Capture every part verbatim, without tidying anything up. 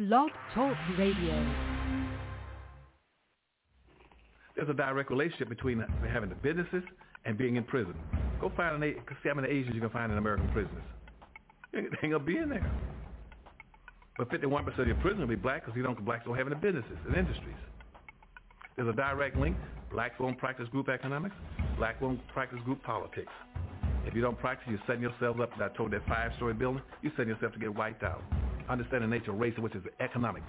Blog Talk Radio. There's a direct relationship between having the businesses and being in prison. Go find an see how many Asians you can find in American prisons. They ain't gonna be in there. But fifty-one percent of your prisoners will be black because you don't blacks don't have any businesses and industries. There's a direct link. Blacks won't practice group economics. Black won't practice group politics. If you don't practice, you're setting yourself up. I told that five-story building, you're setting yourself to get wiped out. Understand the nature of race, which is economics.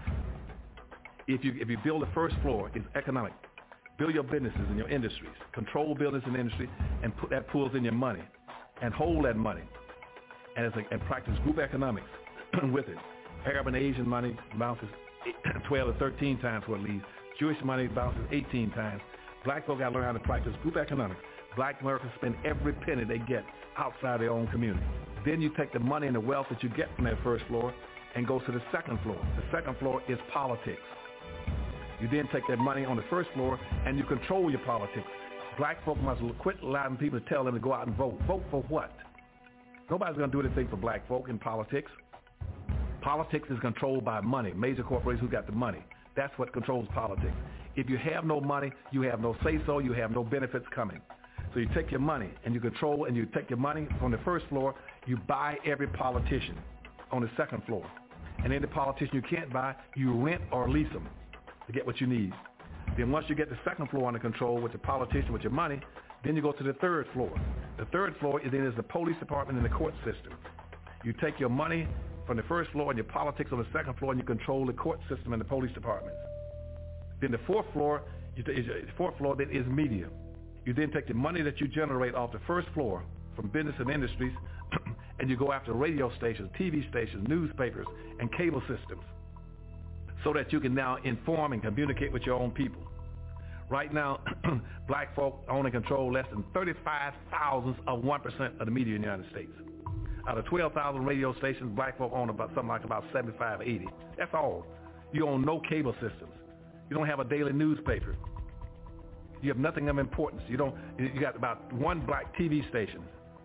If you if you build the first floor, it's economic. Build your businesses and your industries. Control business and industry, and put that pulls in your money, and hold that money, and it's like, and practice group economics with it. Arab and Asian money bounces twelve to thirteen times what it leaves. Jewish money bounces eighteen times. Black folk got to learn how to practice group economics. Black Americans spend every penny they get outside their own community. Then you take the money and the wealth that you get from that first floor and go to the second floor. The second floor is politics. You then take that money on the first floor and you control your politics. Black folk must quit allowing people to tell them to go out and vote. Vote for what? Nobody's going to do anything for black folk in politics. Politics is controlled by money. Major corporations who got the money. That's what controls politics. If you have no money, you have no say-so, you have no benefits coming. So you take your money and you control, and you take your money from the first floor, you buy every politician on the second floor. And any politician you can't buy, you rent or lease them to get what you need. Then once you get the second floor under control with the politician, with your money, then you go to the third floor. The third floor is then is the police department and the court system. You take your money from the first floor and your politics on the second floor, and you control the court system and the police departments. Then the fourth floor, is the fourth floor then is media. You then take the money that you generate off the first floor from business and industries, and you go after radio stations, T V stations, newspapers, and cable systems, so that you can now inform and communicate with your own people. Right now, black folk own and control less than thirty-five thousandths of one percent of the media in the United States. Out of twelve thousand radio stations, black folk own about something like about seventy-five, eighty. That's all. You own no cable systems. You don't have a daily newspaper. You have nothing of importance. You don't. You got about one black T V station,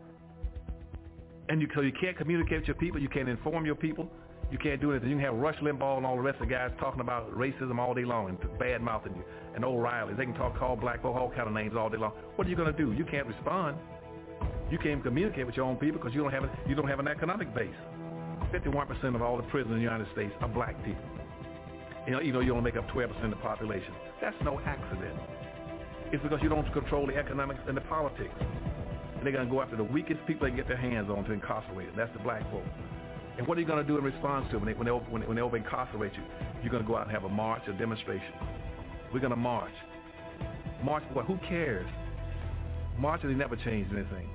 and you so you can't communicate with your people. You can't inform your people. You can't do anything. You can have Rush Limbaugh and all the rest of the guys talking about racism all day long and bad mouthing you, and O'Reilly. They can talk, call black folk all kind of names all day long. What are you going to do? You can't respond. You can't communicate with your own people because you don't have a, you don't have an economic base. fifty-one percent of all the prisoners in the United States are black people. You know, you know, you only make up twelve percent of the population. That's no accident. It's because you don't control the economics and the politics. And they're going to go after the weakest people they can get their hands on to incarcerate them. That's the black folk. And what are you going to do in response to it when they, when they, when they, when they over incarcerate you? You're going to go out and have a march, a demonstration. We're going to march. March, what? Who cares? Marching, they never changed anything.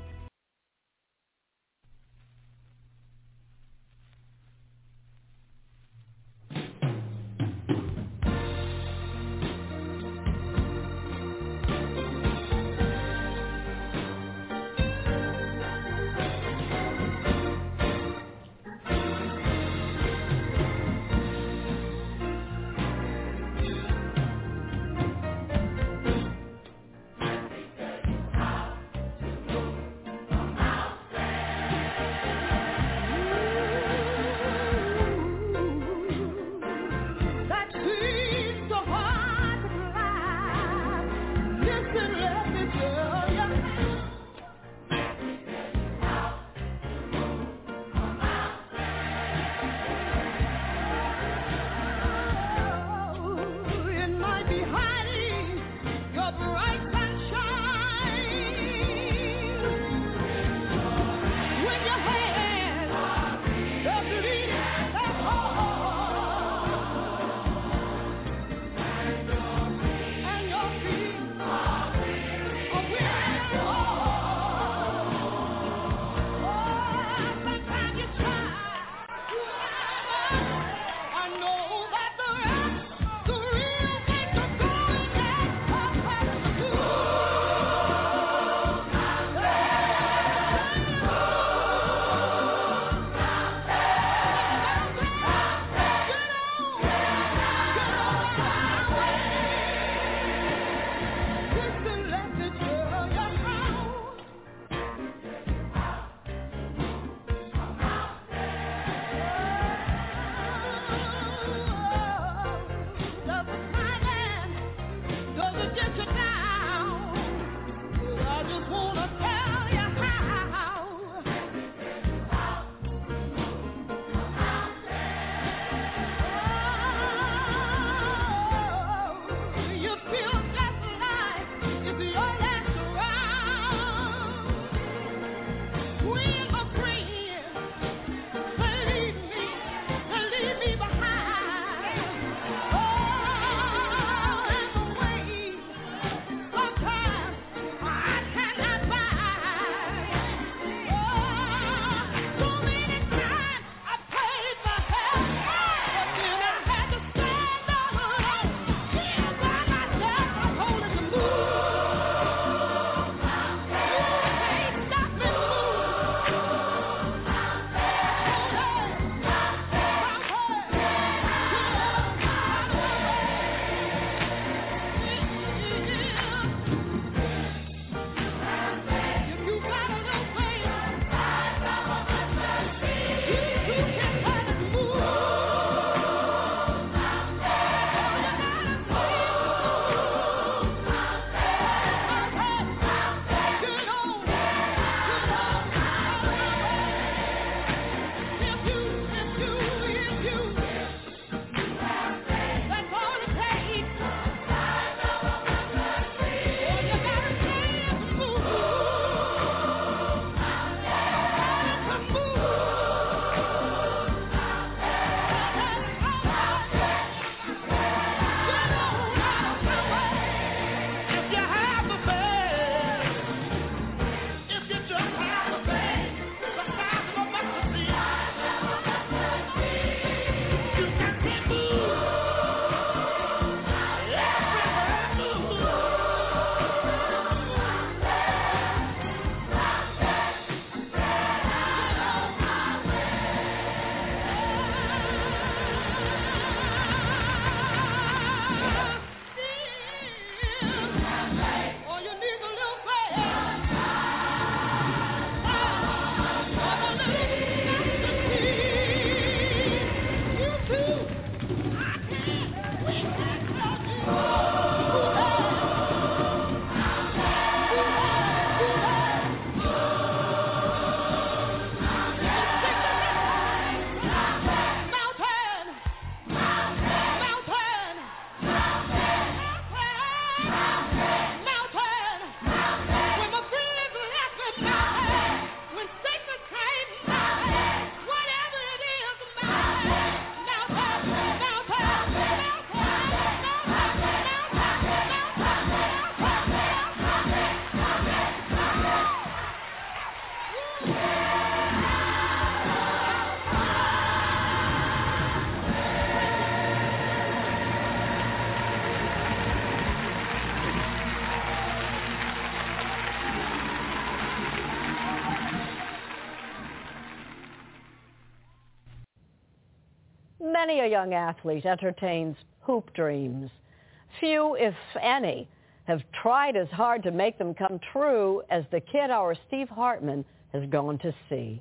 Many a young athlete entertains hoop dreams. Few, if any, have tried as hard to make them come true as the kid our Steve Hartman has gone to see.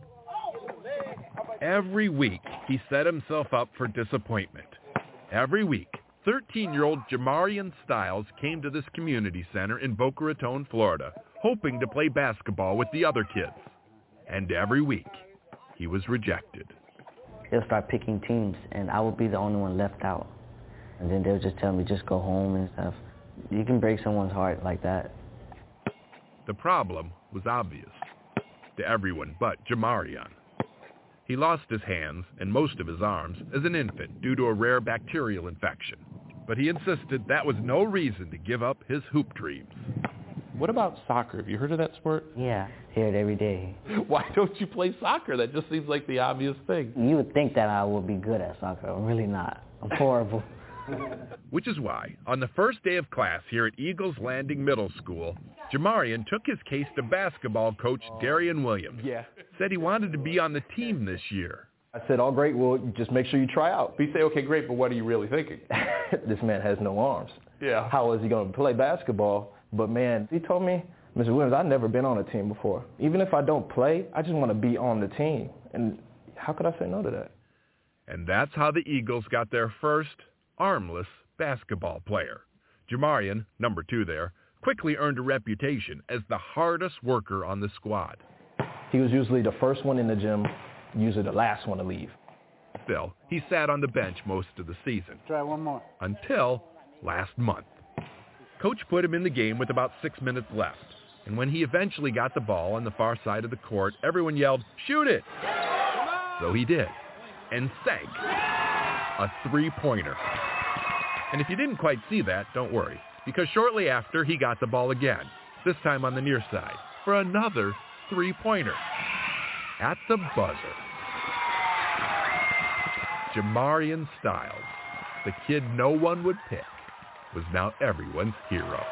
Every week, he set himself up for disappointment. Every week, thirteen-year-old Jamarian Styles came to this community center in Boca Raton, Florida, hoping to play basketball with the other kids. And every week, he was rejected. They'll start picking teams, and I would be the only one left out. And then they'll just tell me, just go home and stuff. You can break someone's heart like that. The problem was obvious to everyone but Jamarian. He lost his hands and most of his arms as an infant due to a rare bacterial infection. But he insisted that was no reason to give up his hoop dreams. What about soccer? Have you heard of that sport? Yeah, hear it every day. Why don't you play soccer? That just seems like the obvious thing. You would think that I would be good at soccer. I'm really not. I'm horrible. Which is why, on the first day of class here at Eagles Landing Middle School, Jamarian took his case to basketball coach Darian Williams. Yeah. Said he wanted to be on the team this year. I said, oh, great, well, just make sure you try out. We say, okay, great, but what are you really thinking? This man has no arms. Yeah. How is he going to play basketball? But, man, he told me, Mister Williams, I've never been on a team before. Even if I don't play, I just want to be on the team. And how could I say no to that? And that's how the Eagles got their first armless basketball player. Jamarian, number two there, quickly earned a reputation as the hardest worker on the squad. He was usually the first one in the gym, usually the last one to leave. Still, he sat on the bench most of the season. Try one more. Until last month. Coach put him in the game with about six minutes left. And when he eventually got the ball on the far side of the court, everyone yelled, "Shoot it!" So he did, and sank a three-pointer. And if you didn't quite see that, don't worry, because shortly after, he got the ball again, this time on the near side, for another three-pointer. At the buzzer. Jamarian Styles, the kid no one would pick, was now everyone's hero.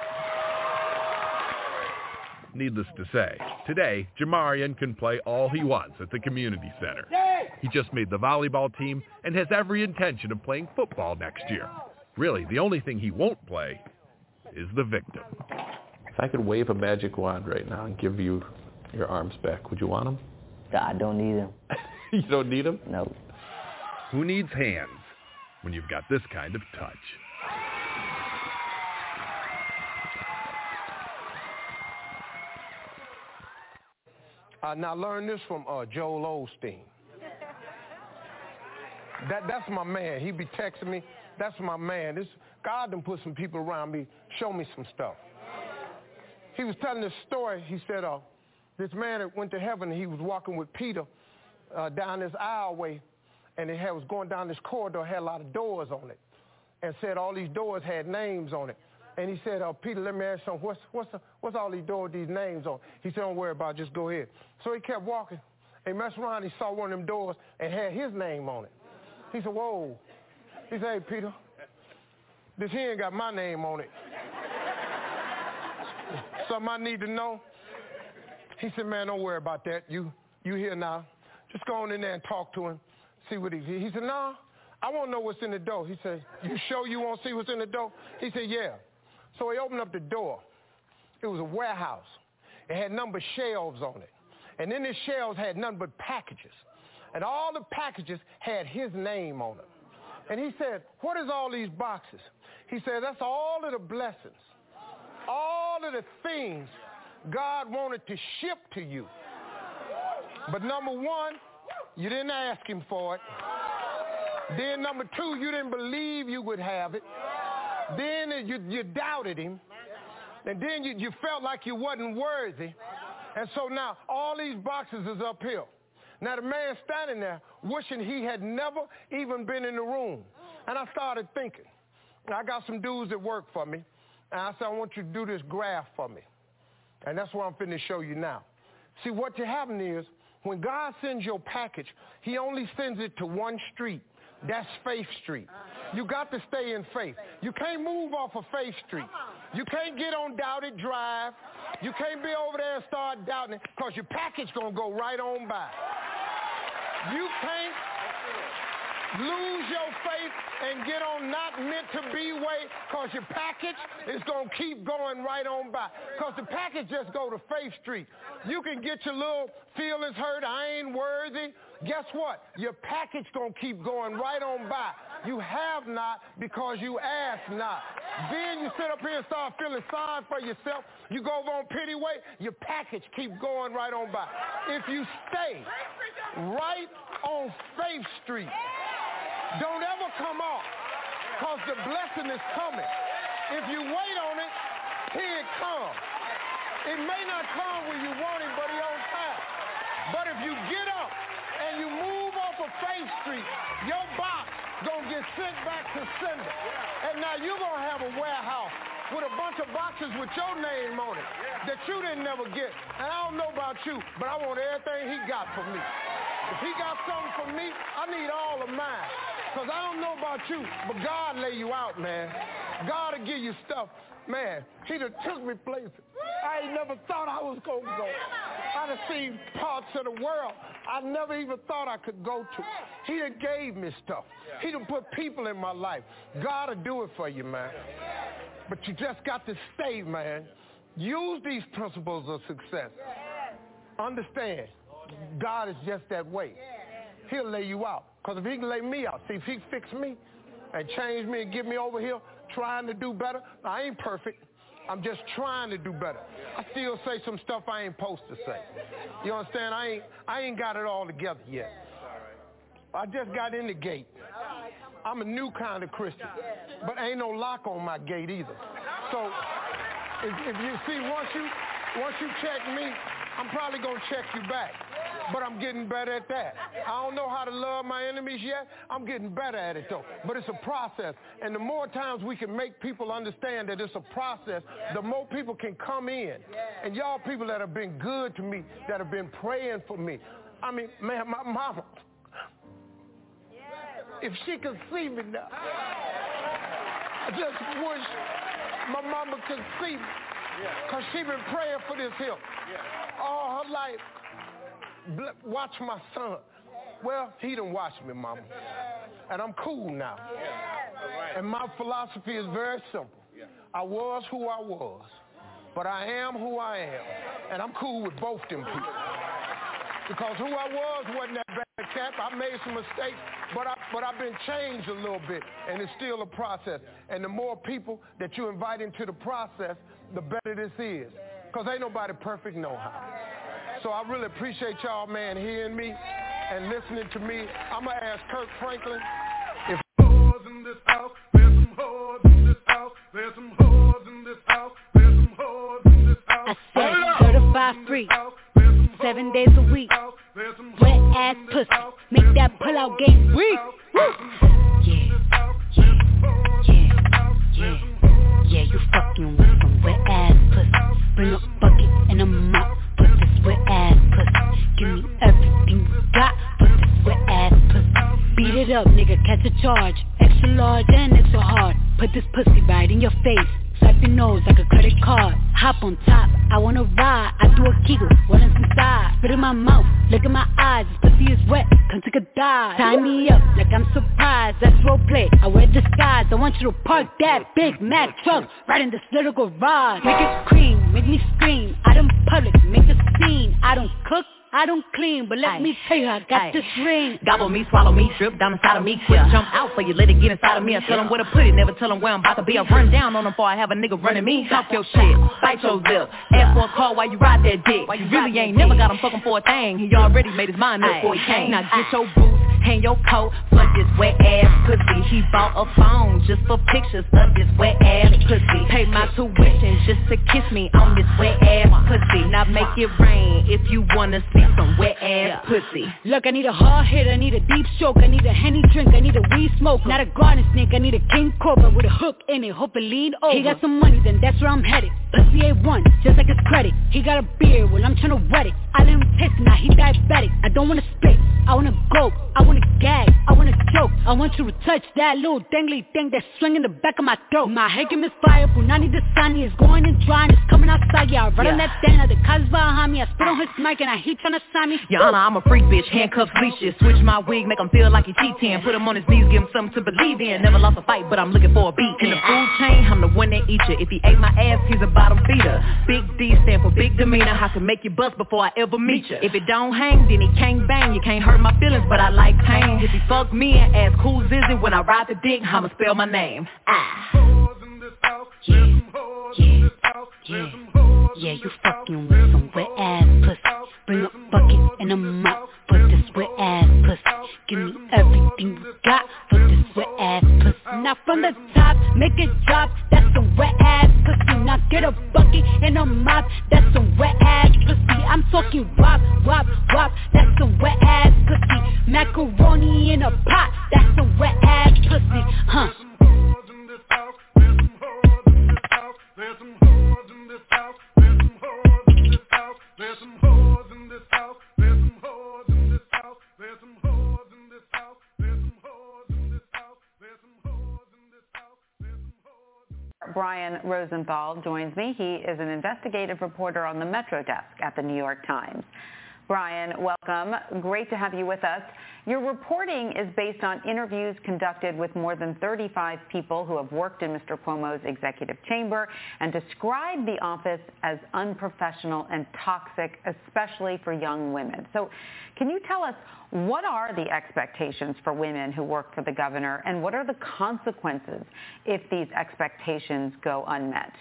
Needless to say, today, Jamarian can play all he wants at the community center. He just made the volleyball team and has every intention of playing football next year. Really, the only thing he won't play is the victim. If I could wave a magic wand right now and give you your arms back, would you want them? I don't need them. You don't need them? No. Who needs hands when you've got this kind of touch? Uh, now learn this from uh, Joel Osteen. That that's my man. He be texting me. That's my man. This God done put some people around me, show me some stuff. He was telling this story. He said, uh, this man that went to heaven, he was walking with Peter uh, down this aisleway, and it had, was going down this corridor, had a lot of doors on it, and said all these doors had names on it. And he said, uh, Peter, let me ask you something. What's, what's, the, what's all these doors, these names on? He said, don't worry about it, just go ahead. So he kept walking. He messed around, he saw one of them doors and had his name on it. He said, whoa. He said, hey, Peter, this here ain't got my name on it. Something I need to know? He said, man, don't worry about that. You you here now. Just go on in there and talk to him, see what he He said, no, I want to know what's in the door. He said, you sure you want to see what's in the door? He said, yeah. So he opened up the door. It was a warehouse. It had numbered shelves on it. And then the shelves had nothing but packages. And all the packages had his name on them. And he said, what is all these boxes? He said, that's all of the blessings, all of the things God wanted to ship to you. But number one, you didn't ask him for it. Then number two, you didn't believe you would have it. Then you, you doubted him. And then you, you felt like you wasn't worthy. And so now all these boxes is uphill. Now the man standing there wishing he had never even been in the room. And I started thinking, I got some dudes that work for me. And I said, I want you to do this graph for me. And that's what I'm finna show you now. See, what you happen is, when God sends your package, he only sends it to one street. That's Faith Street. You got to stay in faith. You can't move off of Faith Street. You can't get on Doubted Drive. You can't be over there and start doubting it, because your package going to go right on by. You can't, lose your faith and get on not meant to be way, because your package is going to keep going right on by. Because the package just go to Faith Street. You can get your little feelings hurt, I ain't worthy. Guess what? Your package going to keep going right on by. You have not because you ask not. Then you sit up here and start feeling sorry for yourself. You go over on pity way, your package keep going right on by. If you stay right on Faith Street, don't ever come off, because the blessing is coming. If you wait on it, here it comes. It may not come when you want it, but it's on time. But if you get up and you move off of Faith Street, your box gonna get sent back to sender. And now you're gonna have a warehouse with a bunch of boxes with your name on it that you didn't never get. And I don't know about you, but I want everything he got for me. If he got something for me, I need all of mine. Because I don't know about you, but God lay you out, man. God will give you stuff. Man, he done took me places I ain't never thought I was going to go. I done seen parts of the world I never even thought I could go to. He done gave me stuff. He done put people in my life. God will do it for you, man. But you just got to stay, man. Use these principles of success. Understand, God is just that way. He'll lay you out. Because if he can lay me out, see, if he fix me and change me and get me over here trying to do better, I ain't perfect. I'm just trying to do better. I still say some stuff I ain't supposed to say. You understand? I ain't, I ain't got it all together yet. I just got in the gate. I'm a new kind of Christian, but ain't no lock on my gate either. So if, if you see, once you, once you check me, I'm probably going to check you back. But I'm getting better at that. I don't know how to love my enemies yet. I'm getting better at it, though. But it's a process. And the more times we can make people understand that it's a process, the more people can come in. And y'all people that have been good to me, that have been praying for me. I mean, man, my mama, if she could see me now, I just wish my mama could see me. Because she been praying for this here all her life. Watch my son. Well, he done watched me, mama. And I'm cool now. And my philosophy is very simple. I was who I was, but I am who I am. And I'm cool with both them people. Because who I was wasn't that bad cat. I made some mistakes, but, I, but I've been changed a little bit, and it's still a process. And the more people that you invite into the process, the better this is. Because ain't nobody perfect no how. So I really appreciate y'all, man, hearing me and listening to me. I'm going to ask Kirk Franklin if whores in this house, there's some whores in this house, there's some whores in this house, there's some whores in this house. I said certified free, seven days a week, wet ass pussy, make that pull out game weak. Woo. Yeah, yeah, yeah, yeah, yeah, you fucking with some wet ass pussy. Bring a bucket and a mop. Wet ass pussy, give me everything you got. Put this wet ass pussy. Beat it up, nigga, catch a charge. Extra large and extra hard. Put this pussy right in your face. Swipe your nose like a credit card. Hop on top, I wanna ride. I do a kegel, what is inside? Spit in my mouth, look in my eyes. This pussy is wet, come take a dive. Tie me up like I'm surprised. That's roleplay, I wear disguise. I want you to park that Big Mac truck right in this little garage. Make it scream, make me scream. Out in public, make a scene. I don't cook, I don't clean, but let Aye. me tell you, I got Aye. this ring. Gobble me, swallow me, drip down inside of me. Quick yeah. jump out for you, let it get inside of me. I tell them where to put it, never tell them where I'm about to be. I run down on them before I have a nigga running me. Talk your shit, bite your lip. Ask for a call while you ride that dick. Why you really ain't never got him fucking for a thing. He already made his mind up before he came. Now get your boots, hang your coat for this wet ass pussy. He bought a phone just for pictures of this wet ass pussy. Pay my tuition just to kiss me on this wet ass pussy. Now make it rain if you wanna see some wet ass yeah. pussy. Look, I need a hard hit, I need a deep stroke, I need a Henny drink, I need a weed smoke. Not a garden snake, I need a king cobra with a hook in it, hope it lean over. He got some money, then that's where I'm headed. Pussy A one, just like his credit. He got a beard, well I'm tryna wet it. I let him taste it, now he diabetic. I don't wanna spit, I wanna go, I wanna gag, I wanna choke. I want you to touch that little dangly thing that's swinging the back of my throat. My head can misfire, Punani the sunny is going and drying, it's coming outside, yeah. I run yeah. on that thing, the cuz behind me, I spit on his mic and I heat trying to sign me. Your Honor, I'm a freak bitch, handcuffs, leashes. Switch my wig, make him feel like he cheating. Put him on his knees, give him something to believe in. Never lost a fight, but I'm looking for a beat. In the food chain, I'm the one that eat you. If he ate my ass, he's a bottom feeder. Big D stand for big demeanor. I can make you bust before I ever meet you. If it don't hang, then he can't bang. You can't hurt my feelings, but I like pain. If he fuck me and ask who's is it when I ride the dick, I'ma spell my name. Ah. Yeah, yeah, yeah, yeah, you fucking with some wet ass pussy. Bring a bucket and a mop for this wet ass pussy. Give me everything you got for this wet ass pussy. Now from the top, make it drop, that's some wet ass pussy. Now get a bucket and a mop, that's some wet ass pussy. I'm talking wop, wop, wop, that's some wet ass pussy. Macaroni in a pot, that's some wet ass pussy, huh? There's some hoes in this house, there's some hoes in this house, there's some hoes in this house, there's some hoes in this house, there's some hoes in this house, there's some hoes in this house, there's some hoes in this house, there's some hoes. Brian Rosenthal joins me. He is an investigative reporter on the Metro desk at the New York Times. Brian, welcome. Great to have you with us. Your reporting is based on interviews conducted with more than thirty-five people who have worked in Mister Cuomo's executive chamber and described the office as unprofessional and toxic, especially for young women. So can you tell us, what are the expectations for women who work for the governor, and what are the consequences if these expectations go unmet?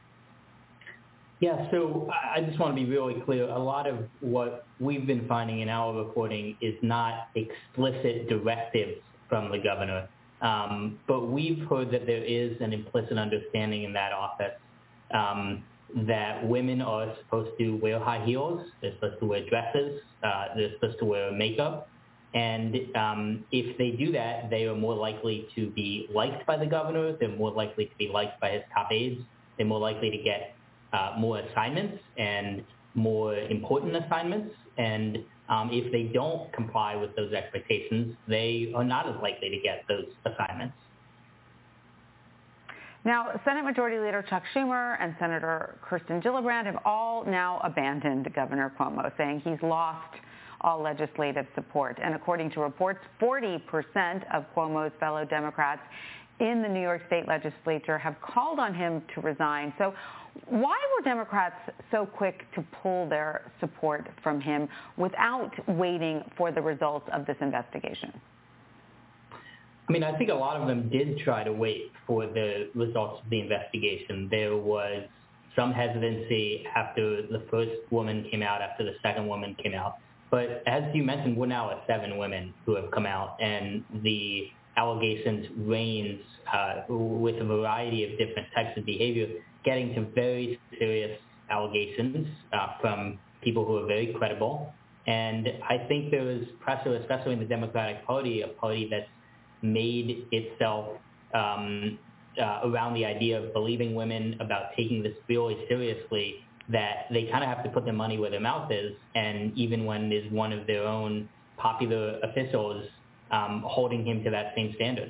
Yeah, so I just want to be really clear. A lot of what we've been finding in our reporting is not explicit directives from the governor, um, but we've heard that there is an implicit understanding in that office um, that women are supposed to wear high heels, they're supposed to wear dresses, uh, they're supposed to wear makeup, and um, if they do that, they are more likely to be liked by the governor, they're more likely to be liked by his top aides, they're more likely to get Uh, more assignments and more important assignments. And um, if they don't comply with those expectations, they are not as likely to get those assignments. Now, Senate Majority Leader Chuck Schumer and Senator Kirsten Gillibrand have all now abandoned Governor Cuomo, saying he's lost all legislative support. And according to reports, forty percent of Cuomo's fellow Democrats in the New York State legislature have called on him to resign. So why were Democrats so quick to pull their support from him without waiting for the results of this investigation? I mean, I think a lot of them did try to wait for the results of the investigation. There was some hesitancy after the first woman came out, after the second woman came out. But as you mentioned, we're now at seven women who have come out, and the allegations range uh, with a variety of different types of behavior, getting to very serious allegations uh, from people who are very credible. And I think there was pressure, especially in the Democratic Party, a party that's made itself um, uh, around the idea of believing women, about taking this really seriously, that they kind of have to put their money where their mouth is. And even when there's one of their own popular officials um, holding him to that same standard.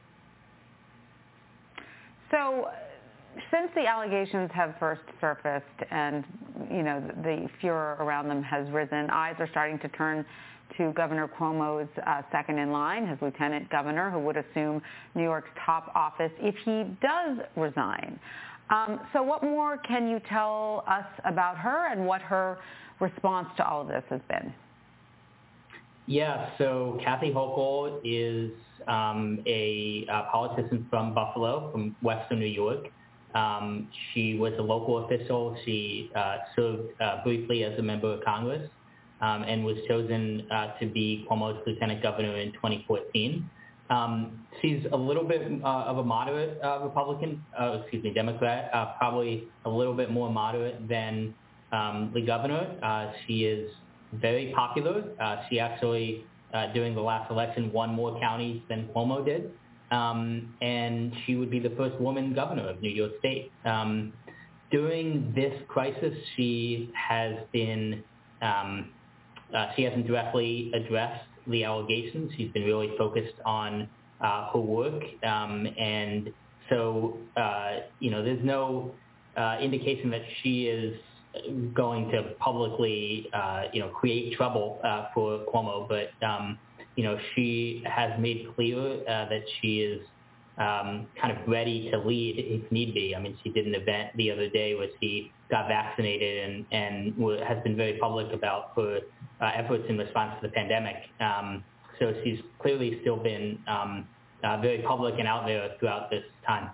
So since the allegations have first surfaced and, you know, the furor around them has risen, eyes are starting to turn to Governor Cuomo's uh, second in line, his lieutenant governor, who would assume New York's top office if he does resign. Um, so what more can you tell us about her and what her response to all of this has been? Yeah, so Kathy Hochul is um, a, a politician from Buffalo, from Western New York. Um, she was a local official. She uh, served uh, briefly as a member of Congress um, and was chosen uh, to be Cuomo's lieutenant governor in twenty fourteen. Um, she's a little bit uh, of a moderate uh, Republican, uh, excuse me, Democrat, uh, probably a little bit more moderate than um, the governor. Uh, she is very popular. Uh, she actually, uh, during the last election, won more counties than Cuomo did. Um, and she would be the first woman governor of New York State. Um, during this crisis, she has been, um, uh, she hasn't directly addressed the allegations. She's been really focused on uh, her work, um, and so uh, you know, there's no uh, indication that she is going to publicly, uh, you know, create trouble uh, for Cuomo. But um, you know, she has made clear uh, that she is um, kind of ready to lead if need be. I mean, she did an event the other day where she got vaccinated and and has been very public about her uh, efforts in response to the pandemic. Um, so she's clearly still been um, uh, very public and out there throughout this time.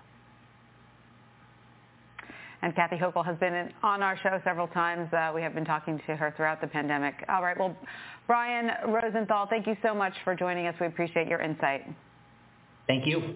And Kathy Hochul has been in, on our show several times. Uh, we have been talking to her throughout the pandemic. All right. Well, Brian Rosenthal, thank you so much for joining us. We appreciate your insight. Thank you.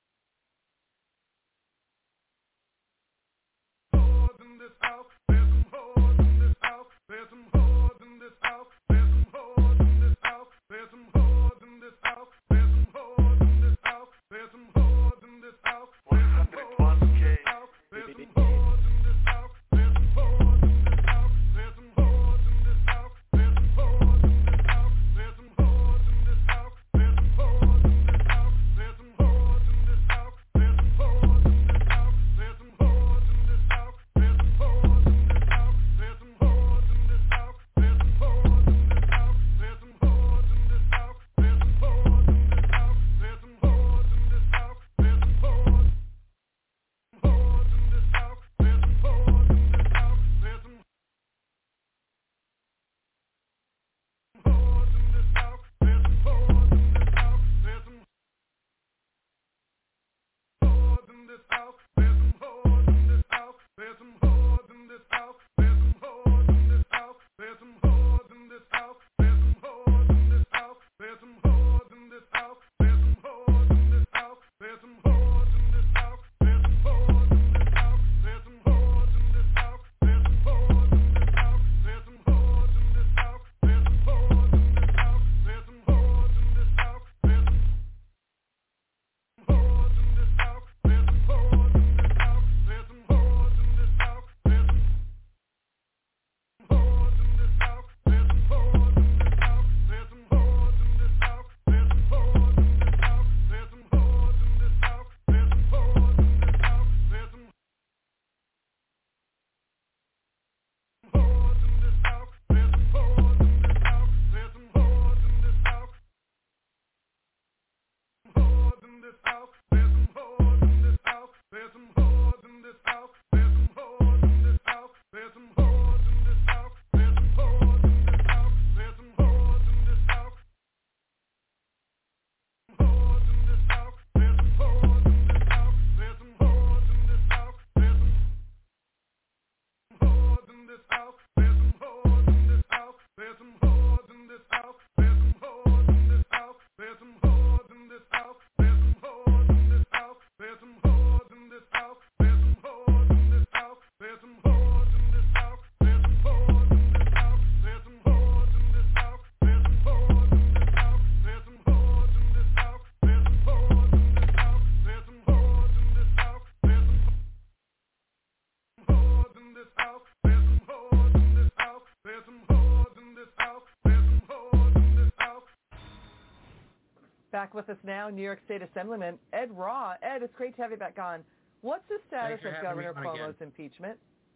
Back with us now, New York State Assemblyman Ed Raw. Ed, it's great to have you back on. What's the status of Governor Cuomo's again. impeachment?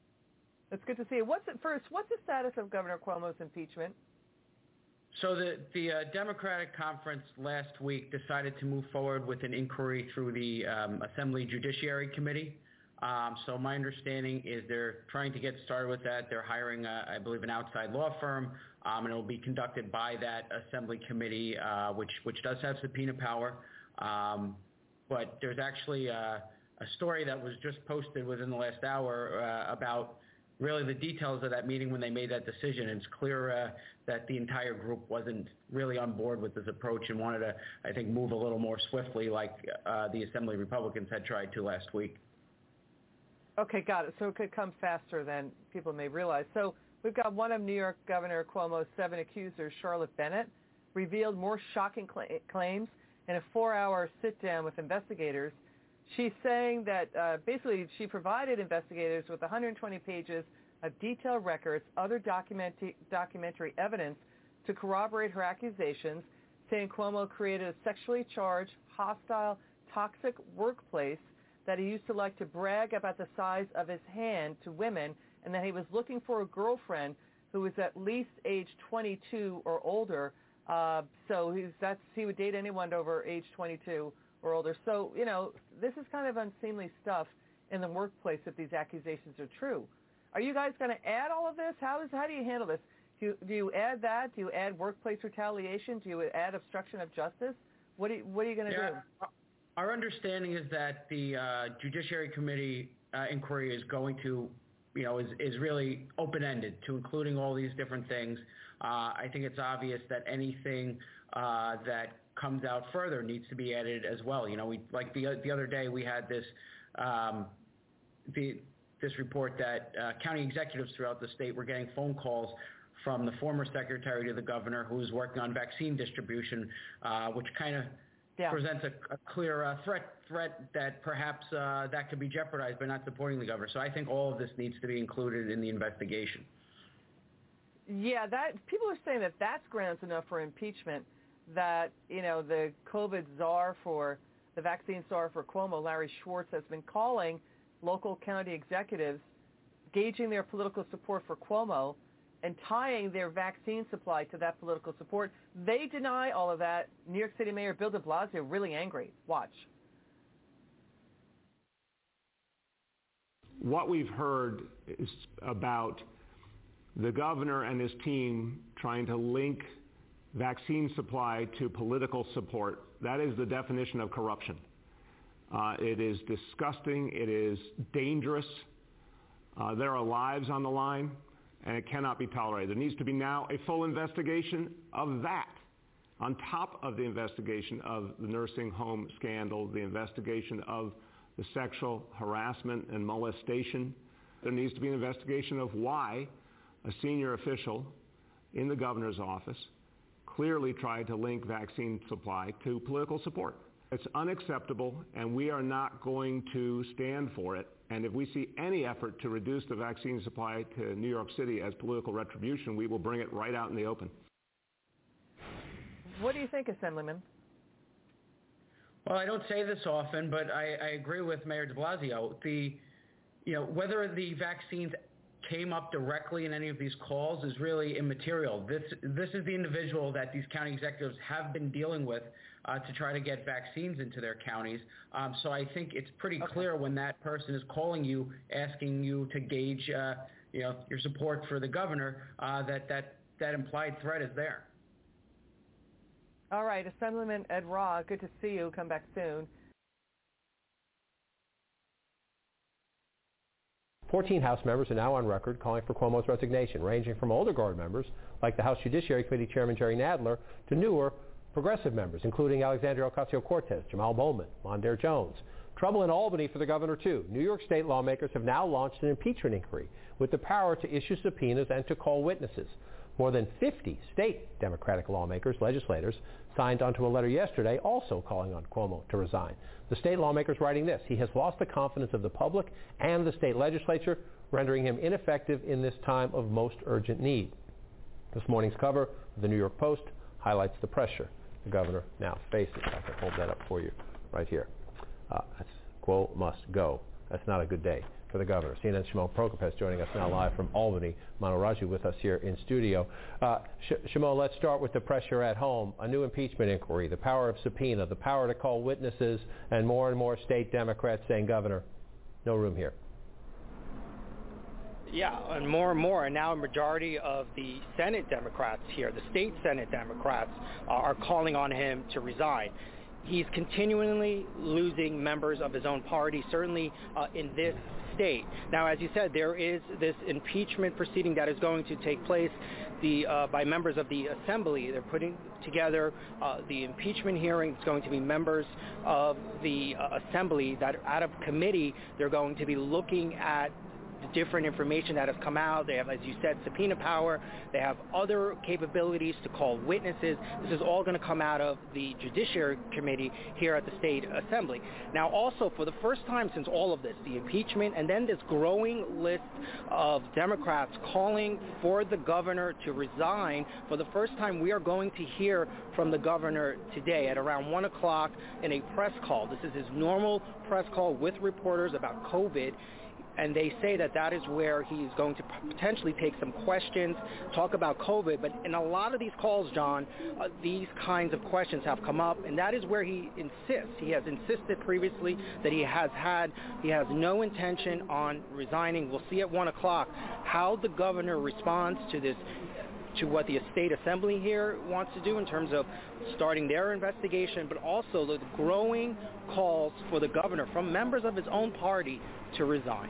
It's good to see you. What's it first? What's the status of Governor Cuomo's impeachment? So the the uh, Democratic conference last week decided to move forward with an inquiry through the um, Assembly Judiciary Committee. Um, so my understanding is they're trying to get started with that. They're hiring, a, I believe, an outside law firm, um, and it will be conducted by that Assembly Committee, uh, which which does have subpoena power. Um, but there's actually a, a story that was just posted within the last hour uh, about really the details of that meeting when they made that decision. And it's clear uh, that the entire group wasn't really on board with this approach and wanted to, I think, move a little more swiftly like uh, the Assembly Republicans had tried to last week. Okay, got it. So it could come faster than people may realize. So we've got one of New York Governor Cuomo's seven accusers, Charlotte Bennett, revealed more shocking cl- claims in a four-hour sit-down with investigators. She's saying that uh, basically she provided investigators with one hundred twenty pages of detailed records, other document- documentary evidence to corroborate her accusations, saying Cuomo created a sexually charged, hostile, toxic workplace that he used to like to brag about the size of his hand to women, and that he was looking for a girlfriend who was at least age twenty-two or older. Uh, so he's, that's, he would date anyone over age twenty-two or older. So, you know, this is kind of unseemly stuff in the workplace if these accusations are true. Are you guys going to add all of this? How is how do you handle this? Do you, do you add that? Do you add workplace retaliation? Do you add obstruction of justice? What, do you, what are you going to yeah, do? Our understanding is that the uh, Judiciary Committee uh, inquiry is going to, you know, is, is really open-ended to including all these different things. Uh, I think it's obvious that anything uh, that comes out further needs to be added as well. You know, we like the the other day we had this um, the this report that uh, county executives throughout the state were getting phone calls from the former secretary to the governor who was working on vaccine distribution, uh, which kind of yeah. presents a, a clear uh, threat threat that perhaps uh, that could be jeopardized by not supporting the governor. So I think all of this needs to be included in the investigation. Yeah, that people are saying that that's grounds enough for impeachment. That, you know, the COVID czar for the vaccine czar for Cuomo, Larry Schwartz, has been calling local county executives, gauging their political support for Cuomo, and tying their vaccine supply to that political support. They deny all of that. New York City Mayor Bill de Blasio really angry. Watch. What we've heard is about the governor and his team trying to link vaccine supply to political support. That is the definition of corruption. Uh, it is disgusting. It is dangerous. Uh, there are lives on the line, and it cannot be tolerated. There needs to be now a full investigation of that, on top of the investigation of the nursing home scandal, the investigation of the sexual harassment and molestation. There needs to be an investigation of why a senior official in the governor's office clearly tried to link vaccine supply to political support. It's unacceptable, and we are not going to stand for it. And if we see any effort to reduce the vaccine supply to New York City as political retribution, we will bring it right out in the open. What do you think, Assemblyman? Well, I don't say this often, but I, I agree with Mayor de Blasio. The, you know, whether the vaccines came up directly in any of these calls is really immaterial. This this is the individual that these county executives have been dealing with uh, to try to get vaccines into their counties. Um, so I think it's pretty okay. clear when that person is calling you, asking you to gauge, uh, you know, your support for the governor, uh, that that that implied threat is there. All right, Assemblyman Ed Raw, good to see you. Come back soon. fourteen House members are now on record calling for Cuomo's resignation, ranging from older guard members, like the House Judiciary Committee Chairman Jerry Nadler, to newer progressive members, including Alexandria Ocasio-Cortez, Jamal Bowman, Mondaire Jones. Trouble in Albany for the governor, too. New York State lawmakers have now launched an impeachment inquiry with the power to issue subpoenas and to call witnesses. More than fifty state Democratic lawmakers, legislators, signed onto a letter yesterday also calling on Cuomo to resign. The state lawmakers writing this: he has lost the confidence of the public and the state legislature, rendering him ineffective in this time of most urgent need. This morning's cover of the New York Post highlights the pressure the governor now faces. I can hold that up for you right here. Uh, that's Cuomo must go. That's not a good day for the governor. C N N's Shimon Prokopez joining us now live from Albany. Manu Raju with us here in studio. Uh, Sh- Shimon, let's start with the pressure at home. A new impeachment inquiry, the power of subpoena, the power to call witnesses, and more and more state Democrats saying, Governor, no room here. Yeah, and more and more, and now a majority of the Senate Democrats here, the state Senate Democrats, uh, are calling on him to resign. He's continually losing members of his own party, certainly uh, in this state. Now, as you said, there is this impeachment proceeding that is going to take place the, uh, by members of the Assembly. They're putting together uh, the impeachment hearing. It's going to be members of the uh, Assembly that out of committee, they're going to be looking at different information that has come out. They have, as you said, subpoena power. They have other capabilities to call witnesses. This is all going to come out of the Judiciary Committee here at the State Assembly. Now, also, for the first time since all of this, the impeachment and then this growing list of Democrats calling for the governor to resign, for the first time we are going to hear from the governor today at around one o'clock in a press call. This is his normal press call with reporters about COVID. And they say that that is where he's going to potentially take some questions, talk about COVID. But in a lot of these calls, John, uh, these kinds of questions have come up, and that is where he insists. He has insisted previously that he has had, he has no intention on resigning. We'll see at one o'clock how the governor responds to this, to what the State Assembly here wants to do in terms of starting their investigation, but also the growing calls for the governor from members of his own party to resign.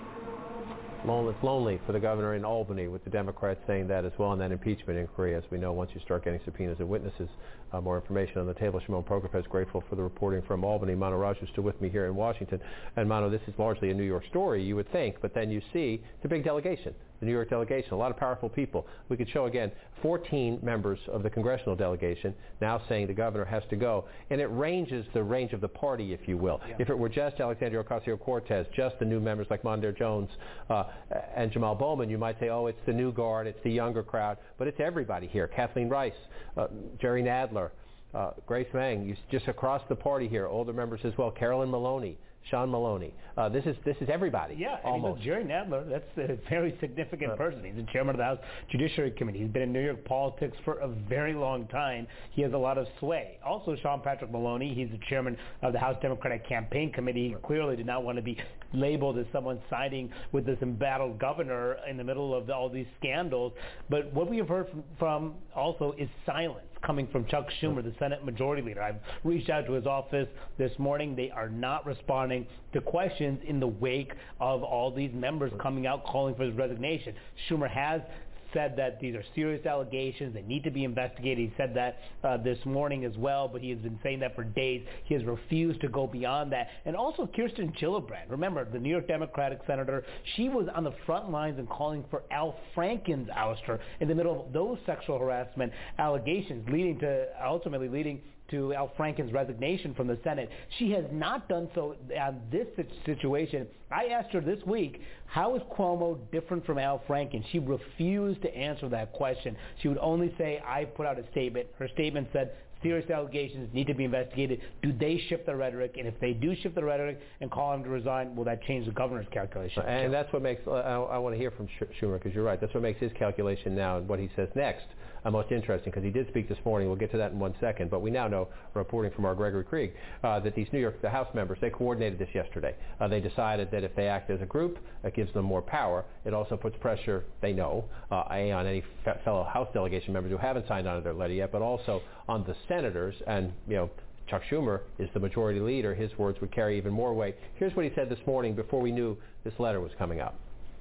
It's lonely for the governor in Albany, with the Democrats saying that as well in that impeachment inquiry. As we know, once you start getting subpoenas and witnesses, uh, more information on the table. Shimon Prokopez, grateful for the reporting from Albany. Mano Raju still with me here in Washington. And Mano, this is largely a New York story, you would think, but then you see the big delegation, the New York delegation, a lot of powerful people. We could show again fourteen members of the congressional delegation now saying the governor has to go. And it ranges the range of the party, if you will. Yeah. If it were just Alexandria Ocasio-Cortez, just the new members like Mondaire Jones uh, and Jamal Bowman, you might say, oh, it's the new guard, it's the younger crowd. But it's everybody here. Kathleen Rice, uh, Jerry Nadler, uh, Grace Meng, you, just across the party here, older members as well, Carolyn Maloney, Sean Maloney. Uh, this is this is everybody. Yeah, almost. And Jerry Nadler, that's a very significant uh, person. He's the chairman of the House Judiciary Committee. He's been in New York politics for a very long time. He has a lot of sway. Also, Sean Patrick Maloney, he's the chairman of the House Democratic Campaign Committee. He clearly did not want to be labeled as someone siding with this embattled governor in the middle of all these scandals. But what we have heard from, from also is silence coming from Chuck Schumer, the Senate Majority Leader. I've reached out to his office this morning. They are not responding to questions in the wake of all these members coming out calling for his resignation. Schumer has said that these are serious allegations. They need to be investigated. He said that uh, this morning as well, but he has been saying that for days. He has refused to go beyond that. And also Kirsten Gillibrand, remember, the New York Democratic senator, she was on the front lines and calling for Al Franken's ouster in the middle of those sexual harassment allegations, leading to, ultimately leading to Al Franken's resignation from the Senate. She has not done so on this situation. I asked her this week, how is Cuomo different from Al Franken? She refused to answer that question. She would only say, I put out a statement. Her statement said, serious allegations need to be investigated. Do they shift the rhetoric? And if they do shift the rhetoric and call him to resign, will that change the governor's calculation? And that's what makes, uh, I, I want to hear from Schumer, because you're right. That's what makes his calculation now and what he says next uh, most interesting, because he did speak this morning. We'll get to that in one second. But we now know, reporting from our Gregory Krieg, uh, that these New York, the House members, they coordinated this yesterday. Uh, they decided that if they act as a group, it gives them more power. It also puts pressure, they know, uh, A, on any fe- fellow House delegation members who haven't signed on to their letter yet, but also on the senators. And, you know, Chuck Schumer is the majority leader. His words would carry even more weight. Here's what he said this morning before we knew this letter was coming up.